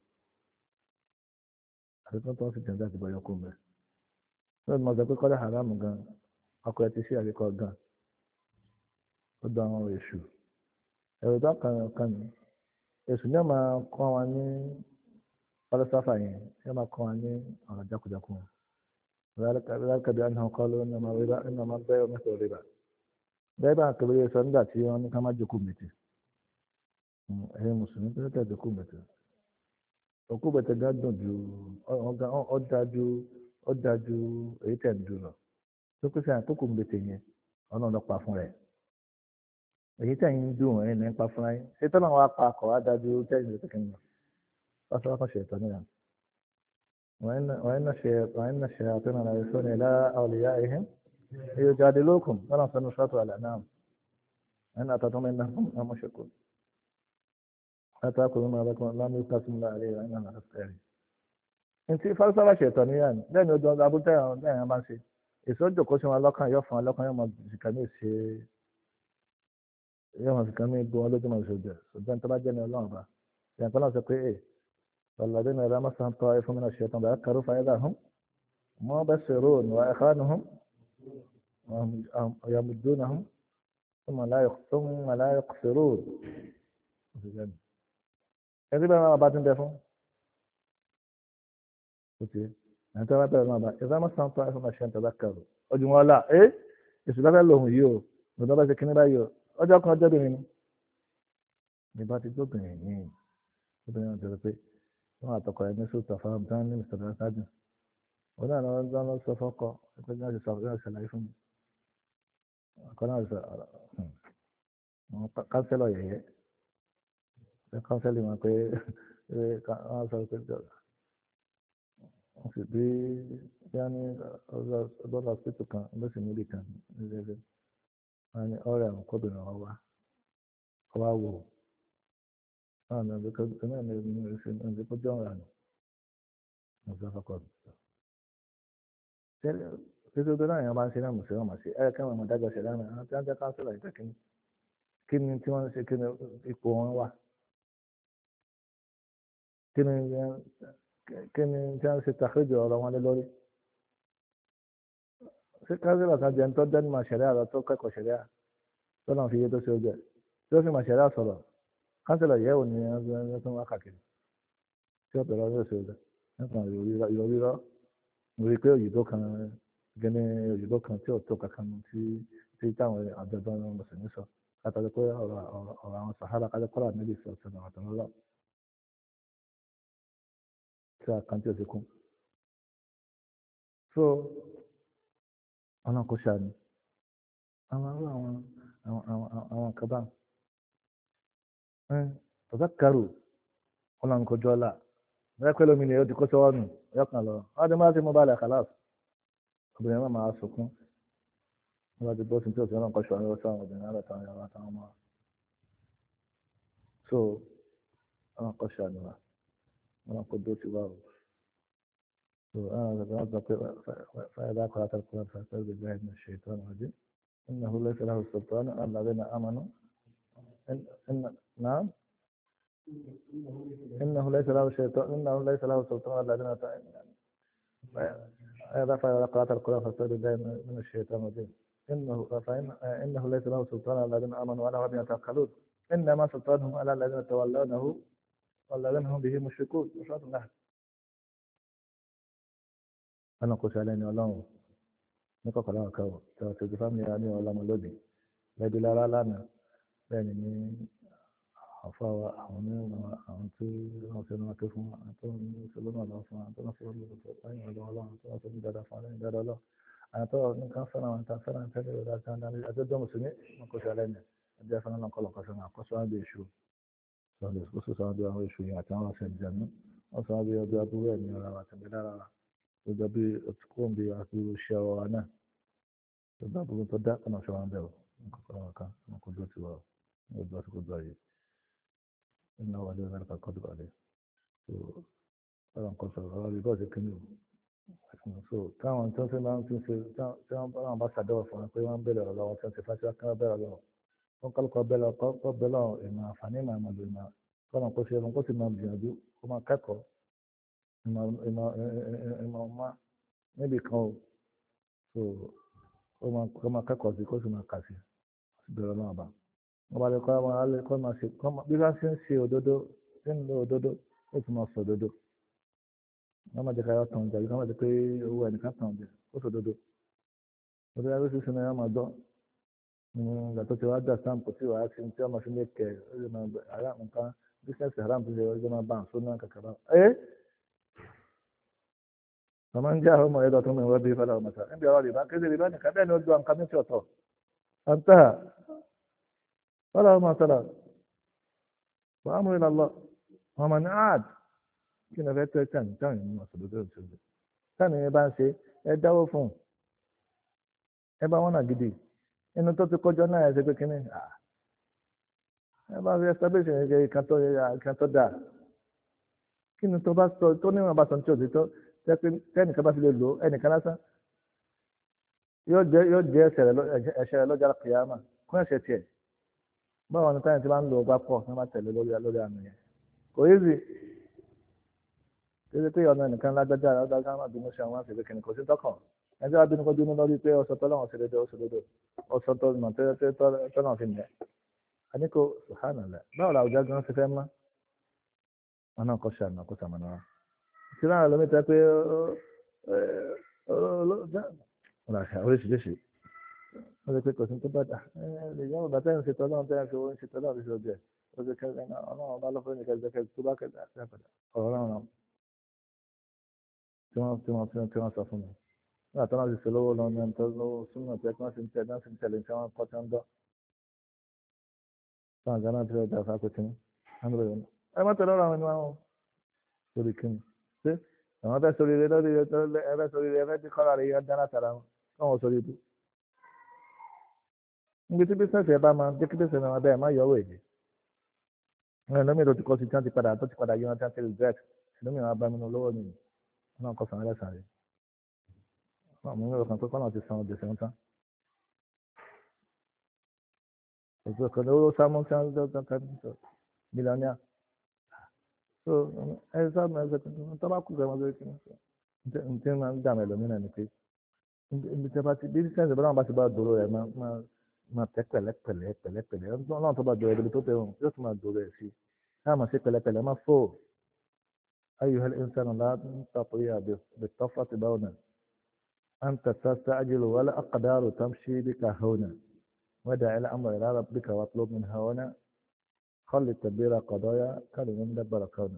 àti tó ń tọ́ sí jẹ̀ǹdà ti bọ́yọ̀ kún bẹ́ẹ̀. lóòótọ́ mo sọ pé kọ́lá haram gan ọkọ̀ ẹ ti ṣe àríkọ́ gan ó dán àwọn èṣù ẹ̀rọ tó kàn kàn ní èṣù ní ọmọ kọ́ wọn ní fọlọ́sáfà yẹn ní ọmọ kọ́ wọn ní ọ̀rọ̀ jákujàku wọn lákàbí àná kọ́ ló ní ọmọ rírà ní ọmọ bẹ́ẹ̀ omi sọ̀rọ̀ rírà bẹ́ẹ̀ bá kébé sọ nígbà tí wọ́n ní ká má jókòó mẹ́tì ẹ̀yin mùsùlùmí tó tẹ̀ jókòó mẹ́tì òkú mẹ́tì gán dùn ju ó dájú ó dájú èyí tẹ̀ ń dùn lọ tó kí sẹ́yìn àkókò mẹ́tì yẹn ọ̀nà ọ̀nà pa fún rẹ̀ èyí tẹ̀yìn ń dùn ẹ̀yìn nípa fúnra yín ṣé tọ́lá wa pa akọ̀ wá dájú tẹ̀yìn ló tẹ̀kẹ́ nù ọ̀sán wọn kàn ṣe ìtọ́ níyà wọ́n ń ṣe wọ́n ń ṣe àtúnà àlàyé sóni ẹ̀lá àwòlíyá ẹ̀hìn èyí jáde lókun lọ́nà sọ́nù sọ́tò àlà náà ẹ̀yìn àtàtún mi náà fún ọmọ ṣèkù látàkùn mi máa bẹ́ẹ̀ lámì pàṣípù láàrin ìwà ìnáwó àtẹ̀rẹ̀ ntí fálísàfà ṣe ìtọ́ níyà bẹ́ẹ̀ ni ojú ọ̀gá abúlé bẹ́ẹ̀ bá ń ṣe èso òjòkó sí wọn lọ́kàn yóò fún wọn lọ́kàn yóò mọ ìsìnkà ní ìṣe yóò máa fi kàn mí gbọ́ wọn lójú máa fi ṣòjọ́ ṣùgbọ́n tó bá jẹ́ ní ọlọ́run bá ìyàn kan náà sọ pé ẹ ọ̀làdé ní ọ̀rẹ́ amásán tọ́ ẹ fún mi náà ṣe tán báyà kàrú fàyẹ́dà hàn mọ́ bẹ́ ṣèrò ní wàá ẹ̀ka nù hàn ọ̀yàmùdó nà hàn tó mọ̀ láyọ̀ ṣèrò ẹ ti bẹ́ẹ̀ máa bá ti ń bẹ fún ẹni tó bá bẹ̀rẹ̀ náà bá ẹ̀ka amásán tọ́ ẹ fún mi náà ṣe tán bá kàrú ọdún wọn là ẹ èsì bá fẹ́ lòun yìí o lọ́dọ̀ bá ṣe kíní báyìí o ọjọ́ kan ọjọ́ bìnrin ni ìbá ti gbóbìnrin yìí obìnrin náà jẹ́ pé wọ́n àtọkọ ẹ̀ ní sọ́tọ̀ fáwọn tán ní mr dájú wọn náà lọ́wọ́ gbọ́n lọ sọ fọ́kọ ẹgbẹ́ náà ti sọ ọ̀rẹ́ ṣàlàyé fún mi ọkọ náà sọ wọn kánsẹ́lọ̀ yẹ̀yẹ́ ẹ kánsẹ́lì wọn pé wọ́n sọ pé wọ́n sì bí yá ní ọlọ́dọ̀ hospital kan lọ́sìn níbì kan nílẹ̀ ẹgbẹ́ wọn ni ọ̀rẹ́ àwọn kọ́bìnrin wọn wá wá wò ó náà ní ọdún náà ní ọdún náà ní ọdún tó jọ̀ọ́ àná mo sọ fọkọ mi. títí ọdún náà yẹn bá ń ṣe náà mùsùlùmí wọn máa ṣe ẹ kẹ́wọ̀n ọmọ dájọ́ ṣẹlẹ̀ náà àwọn tí wọ́n jẹ́ káńsílọ̀ ìjọ kínní kí ni tí wọ́n ń ṣe kí ni ipò wọn wà kí ni kí ni tí wọ́n ń ṣe tàkéjì ọ̀rọ̀ wọn lé lórí. ṣé káńsílọ̀ kan jẹ́ ń tọ́ dẹ́nu máa ṣẹlẹ̀ àrà tó kẹ́kọ̀ọ́ ṣẹlẹ̀ à tó náà fi iye tó ṣe ojú ẹ̀ tí ó sì máa ṣẹlẹ̀ àsọ̀rọ̀ kánsílọ̀ yẹ̀ wò ní ẹgbẹ́ tó ń wá kàkiri tí ó bẹ̀rẹ̀ ọdún ṣe ojú nípa ìrọ̀rírọ̀ mo rí i pé òyìnbó kan gẹ́ni òyìnbó kan tí ò tó kankan tí tí táwọn àjọ̀dún mùsùlùmí sọ látàrí pé ọ̀rọ̀ ọ̀rọ̀ àwọn sàhárà kájọ kọ́lá níbi ìsọ̀ ọ̀sẹ̀ náà àtàwọn ọlọ́ tí a kan tí ó ti kún. so ọ̀nà kò ṣàní àwọn àwọn àwọn àwọn àwọn kaba tọ́jà kárò ọ̀nà kò jọ ọ́la bẹ́ẹ̀ pẹ́ lómi ni ó ti kó sọ́wọ́ nù yọkàn lọ wọ́n ti máa ti mú balẹ̀ kàlàs obìnrin náà máa sọkún wọ́n bá ti bọ́ sí tí òsì náà kọ́ ṣọ́ ọ́nà sáwọn obìnrin náà látàwọn yàrá táwọn ọmọ so ọ̀nà kọ́ ṣàní wa ọ̀nà kò dó ti wá o so ọ̀nà kò dó ti wá فإذا قرأت القرآن فاستعذ بالله من الشيطان الرجيم إنه ليس له سلطان على الذين آمنوا إن إن نعم إنه ليس له شيطان إنه ليس له سلطان على الذين إذا قرأت القرآن فاستعذ بالله من الشيطان الرجيم إنه فإن إنه ليس له سلطان على الذين آمنوا ولا هم يتوكلون إنما سلطانهم على الذين تولونه والذين هم به مشركون سورة النحل. أنا قلت علينا الله نقول كلام كاو تجفهم يعني ولا ملودي لا بلا لا لا يعني àfáwà àwọn mìíràn àwọn tí wọ́n fi rán akéfún àwọn tó ń ṣòló náà lọ fún àwọn tó ń fi rán lọ́wọ́ lẹ́yìn ọ̀dọ́ ọlọ́run tó wọ́n tó ń dáadáa fún lẹ́yìn dáadáa lọ àwọn tó ní kan fẹ́ràn àwọn tá fẹ́ràn tẹ́lẹ̀ ìrọ̀lá tí wọ́n dá lórí àjọjọ́ mùsùlùmí wọn kò ṣe alẹ́ ní ẹjẹ́ fẹ́ràn náà kọ́lọ̀ kọ́sọ́ náà kọ́sọ́ wọn bí èṣù sọ̀rọ̀ kó sì sọ wọn bí àwọn èṣù yìí àti àwọn ọ̀sẹ̀ ìjẹ̀mú wọ́n sọ wọn bí ọjọ́ abúlé ẹ̀mí ọ̀rọ̀ àwọn àtẹ̀gbẹ́ lára wa tó jọ bí òtúkùn bí àti iṣẹ́ ọ̀rọ̀ náà tó bá burú tó dá ọ̀nà ṣọ́ wọn bẹ̀rù nǹkan kọ́lọ̀ kan wọn kò dó tiwọ́ wọn kò dó kó dó yìí إنه ولي ذلك القدر عليه فلان قصر غالي بازي كنيو so táwọn tó ń fi máa ń fi ṣe tí wọ́n bá bá ṣàdéhùn fún wọn pé wọ́n ń bẹ̀rẹ̀ ọ̀rọ̀ wọn tí wọ́n ti fà sí akẹ́wọ́n bẹ̀rẹ̀ ọ̀rọ̀ wọn kálukọ́ bẹ̀rẹ̀ ọkọ̀ bẹ̀rẹ̀ ìmọ̀ àǹfààní ìmọ̀ àmọ̀ lè máa kọ́nà kó ṣe kó sì máa gbìyànjú kó máa kẹ́kọ̀ọ́ ìmọ̀ ọmọ níbi kan o so kó máa kẹ́kọ̀ọ́ sí kó sì máa kà sí bẹ̀rẹ̀ náà bá wọ́n bá lè kọ́ àwọn alẹ́ kọ́ máa ṣe bí wọ́n ṣe ń ṣe òdodo ṣe ń lo òdodo ó ti máa sọ òdodo wọ́n máa jẹ́ ká yọ tàn jà yìí wọ́n máa jẹ́ pé owó ẹnìkan tàn jà ó sọ òdodo òdodo ẹgbẹ́ sísè náà yọ máa dán ìgbà tó ti wá dà sáǹpù tí wàá ṣe tí wọ́n máa fi lè kẹ̀ ó lè máa àrà nǹkan bísíǹsì haram tó lè ọjọ́ máa bá àǹsó náà kàkàrà ẹ́ ọmọ ń jẹ́ àwọn ọmọ ẹ̀dọ̀ tó mọ̀ ìwọ́ bí fẹ́lẹ́ ọmọ sáà níbi ọ̀rọ̀ rìbá kéde rìbá nìkan bẹ́ẹ̀ ni ó gbọ́ nǹkan mẹ́tì ọ̀tọ̀ àǹtà ولا ما صلاة وأمر إلى الله ومن عاد كنا في تاني تاني ما صدقوا صدق تاني يبان شيء يدعو فون يبان وانا جدي إنه تطي كوجنا يا زكي كني آه يبان في establish يجي كنتو كنتو دا كنا تباس تو توني ما باس أنتو دي تو لكن تاني كباس للو أني كناسا يود يود جالس لو أشياء لو جال قيامة كنا شيء báwo ni táyà tí wọ́n ń lo ọba pọ̀ wọ́n máa tẹ̀lé lórí lórí àmì yẹn kò yí zi títí pé ọ̀nà nìkan lágbájá lágbájá máa bínú sí àwọn àṣìlẹ̀ kìnnìkan kò sí tọkàn ẹjọ́ wa bínú kó bínú lórí pé ọ̀sọ̀ tọ́lá wọn ṣèlédè ó ṣèlédè ọ̀sọ̀ tọ́lá tọ́lá fi nìyẹn àníkò sùhánàlẹ̀ báwo la àwùjọ gan ṣe fẹ́ mọ́ wọn náà kọ́ ṣe àná kó sàmánà wa ti láwọn ẹlòmíì tẹ́ pé oríṣiríṣi wọ́n ti pé kò sí tó bá dà ẹ lè yọ ọ̀gá tẹ́yìn ṣètò ọlọ́run tẹ́yìn ṣe owó ń ṣètò ọlọ́run ṣe ọjọ́ ẹ̀ ó ti kẹ́kẹ́ náà ọlọ́run bá lọ́fọ́ ní kẹ́kẹ́ tó bá kẹ́kẹ́ àti àpàdà ọ̀rọ̀ náà tí wọ́n tí wọ́n tí wọ́n sọ fún mi nígbà tó náà ti ṣe lówó lọ ní ẹni tó lówó súnmọ́ tí wọ́n ti ń tẹ̀ náà ti ń tẹ̀lé tí wọ́n kọ́ tí wọ́n dọ́ táwọn àgbà náà ti rẹ̀ dàfà pé kíní ẹ má tẹ̀lé ọ̀rọ̀ àwọn ènìyàn wọn lórí kíní ṣé àwọn fẹ́ sórí rẹ lórí rẹ ẹ fẹ́ sórí rẹ ẹ fẹ́ tí kọ́ra rẹ yọ dáná tara wọn káwọn sórí ibú níbi tí bísíǹsì ẹ bá máa jẹ́ kí bísíǹsì náà bẹ́ẹ̀ má yọ owó èdè ẹ̀rọ lómi tó ti kọ́ sí tí wọ́n ti padà tó ti padà yí wọn tí wọ́n ti regret lómi àwọn abá mi nù lọ́wọ́ mi náà kọ́ sàn án lẹ́sàn rẹ̀ náà mo ń rò kàn pé kọ́nà ti san gbèsè ń tán ètò ìkànnì owó sámú tí wọ́n ń tán sọ mílíọ̀nìà so ẹ sábà ẹ sọ tó bá kú kẹ́ wọ́n lórí kí n tí máa ń dà mí lómìnà ni pé ibi tí wọ́n ti bí bísíǹsì bá wọn bá ti bá dòrò rẹ̀ máa máa tẹ pẹ̀lẹ́pẹ̀lẹ́ pẹ̀lẹ́pẹ̀lẹ́ Ọlọ́run tó bá dọrọ ẹbí tó tẹ wọn yóò tún máa dọrọ ẹ sí káà máa ṣe pẹ̀lẹ́pẹ̀lẹ́ máa fò أيها الإنسان لا تطيع بالطفرة بونا أنت تستعجل ولا أقدار تمشي بك هونا ودع الأمر إلى ربك واطلب من هونا خلي التدبير قضايا كان مدبر كونا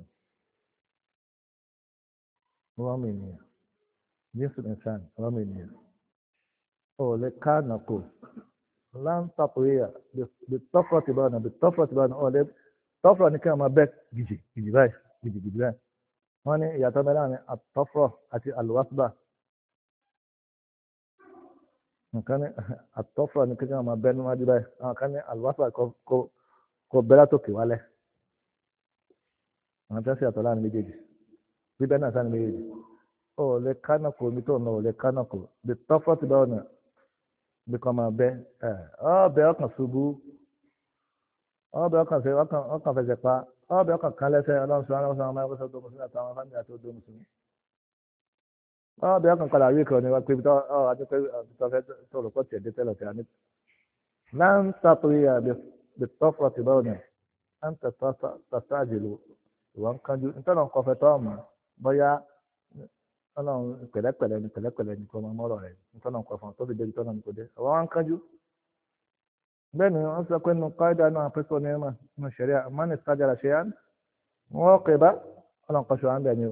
رامينيا جنس الإنسان رامينيا أو لكان نقول لن تطوية بالطفرة بانا بالطفرة بانا أولد طفرة نكام بك جيجي جيجي باي جيجي جيجي باي هوني يعتمدان الطفرة أتي الوثبة كان الطفرة نكام بين ما جي باي كان الوثبة كو كو كو بلاتوكي والي أنا تنسي أطلعني بيجي بيبنا سان بيجي أو لكانكو ميتون أو لكانكو بالطفرة بانا bí kò máa bẹ ẹ ọ bẹ ọkàn ṣubú ọbẹ̀ ọkàn fẹ́ ọkàn fẹsẹ̀ pa ọbẹ̀ ọkàn kan lẹ́sẹ̀ ọlọ́run sọ ọlọ́run sọ ọmọ ẹgbẹ́ sọ tó mùsùlùmí àtàwọn fámìlì àti odò mùsùlùmí ọbẹ̀ ọkàn padà rí kan ní wọ́n pé ọ àti pé tó fẹ́ sọ̀rọ̀ pọ̀ tiẹ̀ dé tẹ́lẹ̀ tí a ní. láń tàpérí àbí tọ́fọ̀ ti báwọn náà à ń tẹ̀tọ́ àjèlò ìwọ̀n kanjú nítorí wọn kọfẹ́ tọ́ ọ̀mọ́ bóyá ọlọ́run pẹ̀lẹ́pẹ̀lẹ́ ni pẹ̀lẹ́pẹ̀lẹ́ ni kò mọ mọ́rọ̀ rẹ̀ nítorí wọn kọfẹ́ tó fi dé nítorí wọn kò dé ọwọ́ wọn kanjú. bẹ́ẹ̀ ni wọ́n sọ pé nínú káyọ̀dá náà pẹ́sọ̀ ní ẹ̀mà nínú ṣẹ̀ríà mọ́nì sájára ṣe yán wọ́n kẹ̀ bá ọlọ́run kọ́ṣọ́ à ń bẹ̀ ni o.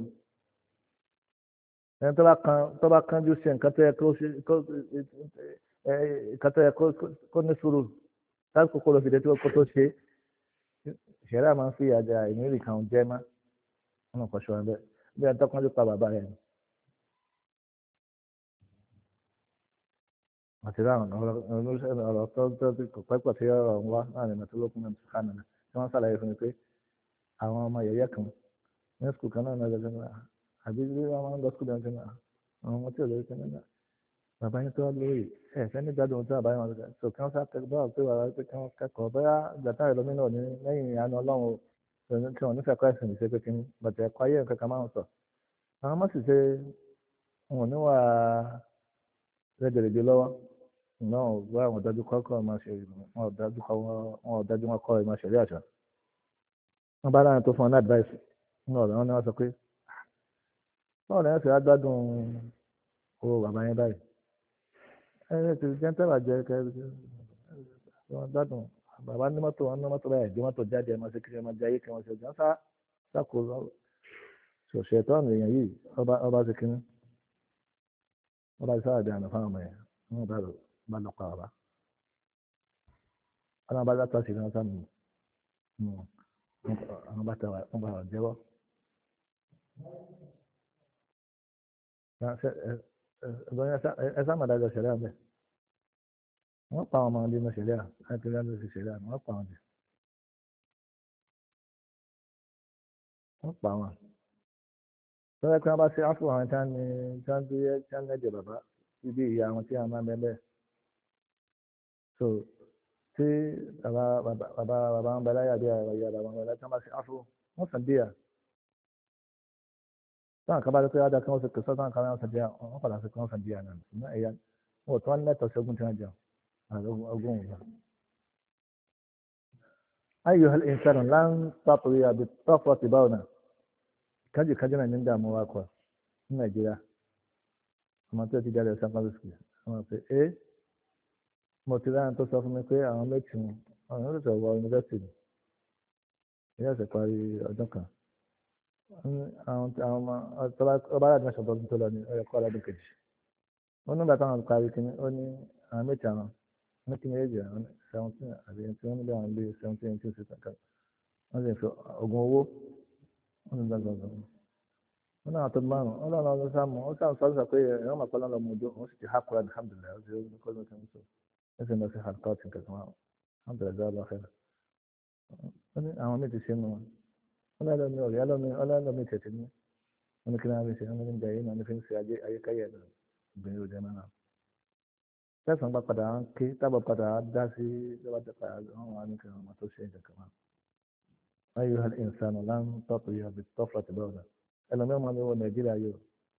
ẹni tó bá kanjú ṣe nǹkan tó yẹ kó ní sùúrù láti kókó lọ fi dé tí kó tó ṣe ṣẹ̀ríà máa ń fi àjà ìmírì kan jẹ́ má ọlọ́run kọ́ṣọ́ à ń bẹ̀ bí ẹni tó kanjú pa bàbá rẹ̀ ni. àti láwọn ọ̀rọ̀ tó tó kò pẹ́pọ̀ tí ọ̀rọ̀ ń wá láàrin mẹ́tò lókun náà ti kánà náà tí wọ́n ṣàlàyé fún mi pé àwọn ọmọ yẹ̀yẹ́ kan ní skul kan náà lọ́jọ́ náà àbí bí wọ́n máa ń lọ skul náà náà àwọn ọmọ tí ò lórí kan náà bàbá yín tó wá lórí ẹ̀ fẹ́ ní gbádùn ohun tí bàbá yín wọn lọ́jọ́ so kí wọ́n sáà bá pé wàrà pé kí wọ́n kẹ́kọ̀ọ́ bóyá gbàtà rẹ̀ lómìnà ní lẹ́yìn ìyanu ọlọ́run tí wọ́n nífẹ̀ẹ́ kọ́ ẹ̀sìn ìṣe pé kí ni bàtẹ̀ ẹ̀kọ́ ayé nǹkan kan máa ń sọ àwọn ọmọ sì ṣe wọn níwà rẹ̀dẹ̀rẹ̀dẹ̀ lọ́wọ́ náà wá àwọn ọ̀dájú kọ́kọ́ máa ṣe wọn ọ̀dájú kọ́ wọn ọ̀dájú wọn kọ́ ẹ̀ máa ṣẹ̀rí àṣà wọn bá láwọn tó fún ọ ní advice ní ọ̀rọ̀ wọn ni wọ́n sọ pé báwo ni wọ́n ṣe agbádùn owó bàbá yẹn báyìí ẹ ti jẹ́ tẹ́lá jẹ́ kẹ́ wọ́n gbádùn bàbá ní mọ́tò wọn ní mọ́tò báyìí gbé mọ́tò jáde ẹ̀ máa ṣe kiri ẹ̀ máa jẹ ayé kí wọ́n ṣe ọjà sá sáko ṣòṣè tọ́ọ̀nù èèyàn yìí ọba ṣe kínní ọba ṣe sáà dé àná fáwọn ọmọ yẹn wọ́n bá lọ bá lọ pa bàbá ọlọ́run bá látọ̀ sí ní wọ́n sàmì àwọn bá tẹ̀wà wọ́n bá wà jẹ́wọ́ ẹ sáàmà dájọ́ ṣẹlẹ̀ àbẹ̀ wọ́n pa àwọn ọmọ ọdún ṣẹlẹ̀ àti ìrìn àjò ṣẹlẹ̀ wọ́n pa àwọn jẹ wọ́n pa àwọn tọ́lá pé wọ́n bá ṣe áfù àwọn tí wọ́n ní tí wọ́n bí tí wọ́n lẹ́jẹ̀ bàbá ibi ìyá àwọn tí wọ́n máa ń bẹ́ẹ̀ bẹ́ẹ̀ so tí bàbá bàbá bàbá bàbá ń bẹ láyà bí ìyá bàbá ń bẹ láyà tí wọ́n bá ṣe áfù wọ́n sàn díà táwọn kan bá dé pé ádá kí wọ́n ṣe kẹsàn táwọn kan náà sàn díà wọ́n padà sí kí wọ́n sàn díà náà ṣùgbọ́n ẹ̀yà wọn ò tí wọ́n ní lẹ́tọ̀ọ́ sí ogún tí wọ́n jẹun ogún òun náà. أيها الإنسان لن تطوي بالطفرة باونا كجي كجنا من دام واقع نجيا ما تأتي جالس سانقذسكي ما في إيه موتيلا أنت صف مكوي أنا ميتشم أنا لسه هو university يا سكاري أدنك أنا أنا ترى أبغى أدرس أبغى تقولني أقول أدنك إيش أنا بتاعنا القاري كني أني أنا ميتشانا wọ́n ti méjì àwọn seventeen àti eighteen wọ́n nílò àwọn ilé seventeen eighteen sixteen kan wọ́n sì fi oògùn owó wọ́n ní gbàgbọ́n wọ́n náà tó márùn wọ́n náà lọ́wọ́ sáàmù wọ́n sáàmù sọ́ọ́ sọ pé ẹ̀rọ màpá lọ́nà ọmọdé wọ́n sì ti há kúrò alhamdulilayi wọ́n sì rí kọ́ lóṣù tó wọ́n sì lọ sí hardcourt kankan wọn alhamdulilayi lọ́wọ́ fẹ́rẹ̀ wọ́n ní àwọn míì ti ṣe nù wọn wọ́n náà lọ́mí ọ̀rẹ́ lọ́mí ọlọ́mí tẹ̀tẹ̀ ní wọ́n ní kí náà fi ṣe wọ́n ní gbẹ̀yìn náà ní fi ń ṣe ayékáyé ìgbìyànjú òjò náà tẹ̀sán bá padà ń ké tábà padà dá sí lọ́wọ́ tẹ̀pá àwọn àníkàn ọmọ tó ṣe ìjọba kan. ayé hàn ìsànù láń tọ́pù yọ bí tọ́fù àti bọ́ọ̀lù ẹlòmíràn máa ń wọ nàìjíríà yóò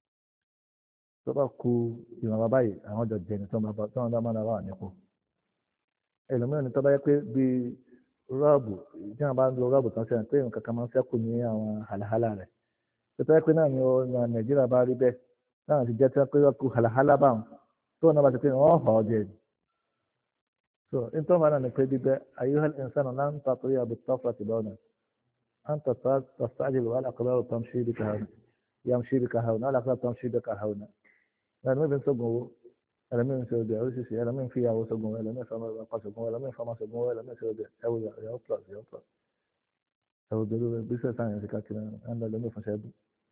tó bá ku ìwọ̀n bàbá yìí àwọn jọ jẹni tó wọn bá máa wà nípò ẹlòmíràn ní tó bá yẹ pé bí rọ́ọ̀bù tí wọn bá ń lo rọ́ọ̀bù tán sẹ́yìn pé nǹkan kan máa ń ṣẹ́kù ní àwọn hàlàhálà rẹ̀ tó yẹ pé náà ni nàìjíríà bá rí bẹ́ẹ̀ náà ti jẹ́ tí wọ́n pé wọ́n ku hàlàhálà báwọn tó náà bá ti pé wọ́n hàn ọ́ jẹ ni so nítorí wọn náà ní pé bíbẹ́ ayélujára ìsánà náà ń tàtó yà bí tọ́fù àti bọ́ọ̀nà à ń tàtó tàtàjìlì wà lákàbẹ́rù tó ń ṣe ibi kàhánà yà ń ṣe ibi kàhánà lákàbẹ́rù tó ń ṣe ibi kàhánà ẹlẹ́mìí fi ń sọ́gun owó ẹlẹ́mìí ń ṣe ọdẹ oríṣiríṣi ẹlẹ́mìí ń fi ìyàwó sọ́gun owó ẹlẹ́mìí fọmọ ọkọ sọ́gun owó ẹlẹ́mìí fọmọ sọ́gun owó ẹlẹ́mìí ṣe ọdẹ ẹwù yàwó plus yàwó plus ẹwù bẹ̀rù bísẹ̀ sáyẹn ti káàkiri ẹ̀ ń lọ ẹlẹ́mìí fún ṣẹ́bù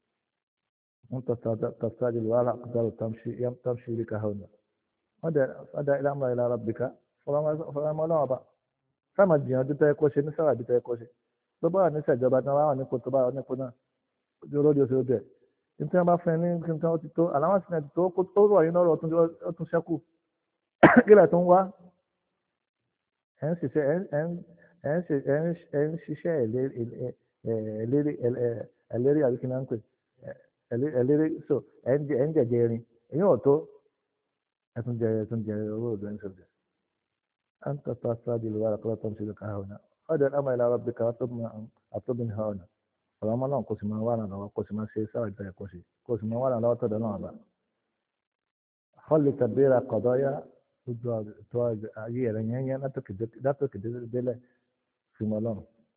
ń tàtàjìlì wà lákàbẹ́rù tó ń ṣe ibi kàhánà ọdẹ ìlànà ìlà rabbika fọlọ́mọ ọlọ́wọ́ bá sáàmà jìyànjú tó yẹ kó ṣe ní sára bí tó yẹ kó ṣe tó bá wà ní ìṣèjọba tí wọ́n wà nípò tó bá wà nípò náà lórí oṣù tó bẹ̀ ní tí wọ́n bá fẹ́ ní kí n tí wọ́n ti tó àláwọ̀ sí náà ti tó tó rọ̀ yín lọ́rọ̀ ó tún ṣẹ́kù kílẹ̀ tó ń wá ẹ̀ ń ṣiṣẹ́ ẹ̀ ń ṣe ẹ̀ ń ẹ̀ ń ṣiṣẹ́ ẹ̀lérí ẹ̀lérí àbí kí n náà ń pè ẹ̀lérí so ẹ̀ ń jẹ ẹ̀ ń jẹ̀jẹ̀ erin èyí ò tó ẹ̀ tún jẹ ẹ̀ tún jẹ owó òdo ẹ̀ ń sọ̀rọ̀ أنت تصادي الورق لا تمسك هنا هذا الأمر إلى ربك أطلب منها هنا فلما لا قسم وانا لو قسم سيسا وجاي قسم قسم وانا لو تدنا با خلي تدبير قضايا تواج أجي رنيا لا تكد لا تكد دل في ملام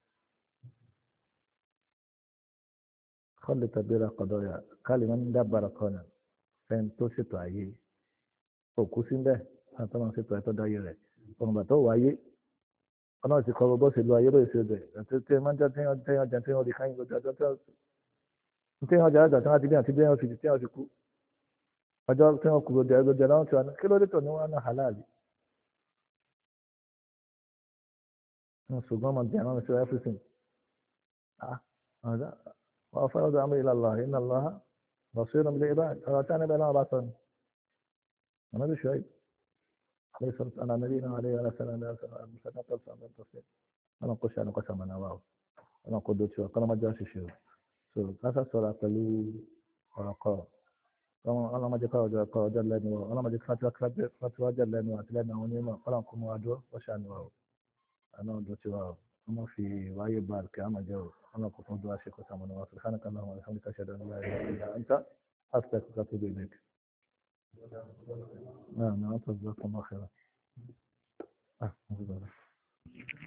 خلي تدبير قضايا كلمة دبر قانا فين توسط أجي أو قسم ده أنت ما سيت تدايره ọ̀nà tó wáyé ọ̀nà ti kọ́ bó ṣe lo ayé lóye ṣe bẹ̀ àti tí wọ́n jẹ́ tí wọ́n jẹ́ ọjà tí wọ́n di káyìn lọ́jọ́ ọjọ́ tí wọ́n jẹ́ ọjà tí wọ́n ti bí àti bí wọ́n fi tí wọ́n fi kú ọjọ́ tí wọ́n kú lójú ẹgbẹ́jọ náà tí wọ́n kí ló dé tọ̀ ní wọ́n náà halal ṣùgbọ́n ọmọ jẹ́ àwọn ìṣẹ́ everything wọ́n fẹ́ ọjọ́ àmì ìlàlá iná lọ́ha lọ́sọ̀rọ̀ ilé ibà ọ̀rọ̀ tí wọ́n níbẹ̀ náà bá sọ ni ọ̀nà bí ṣọ́ عليه الصلاة على نبينا عليه وعلى سلام الله سلام الله تصير أنا قش أنا قسم أنا واو أنا قدوت شو أنا ما جالس شو شو كذا صار تلو ورقة أنا أنا ما جكوا جا جا جل لنا أنا ما جكوا فتوى فتوى فتوى جل لنا أتلنا ونيما أنا كم وادو وشان واو أنا قدوت واو أنا في واي بار كأما جو أنا كنت دوا شيء قسم أنا واو سبحانك اللهم وبحمدك أشهد أن لا إله إلا أنت أستغفرك وأتوب إليك نعم نعم جزاكم الله خيرا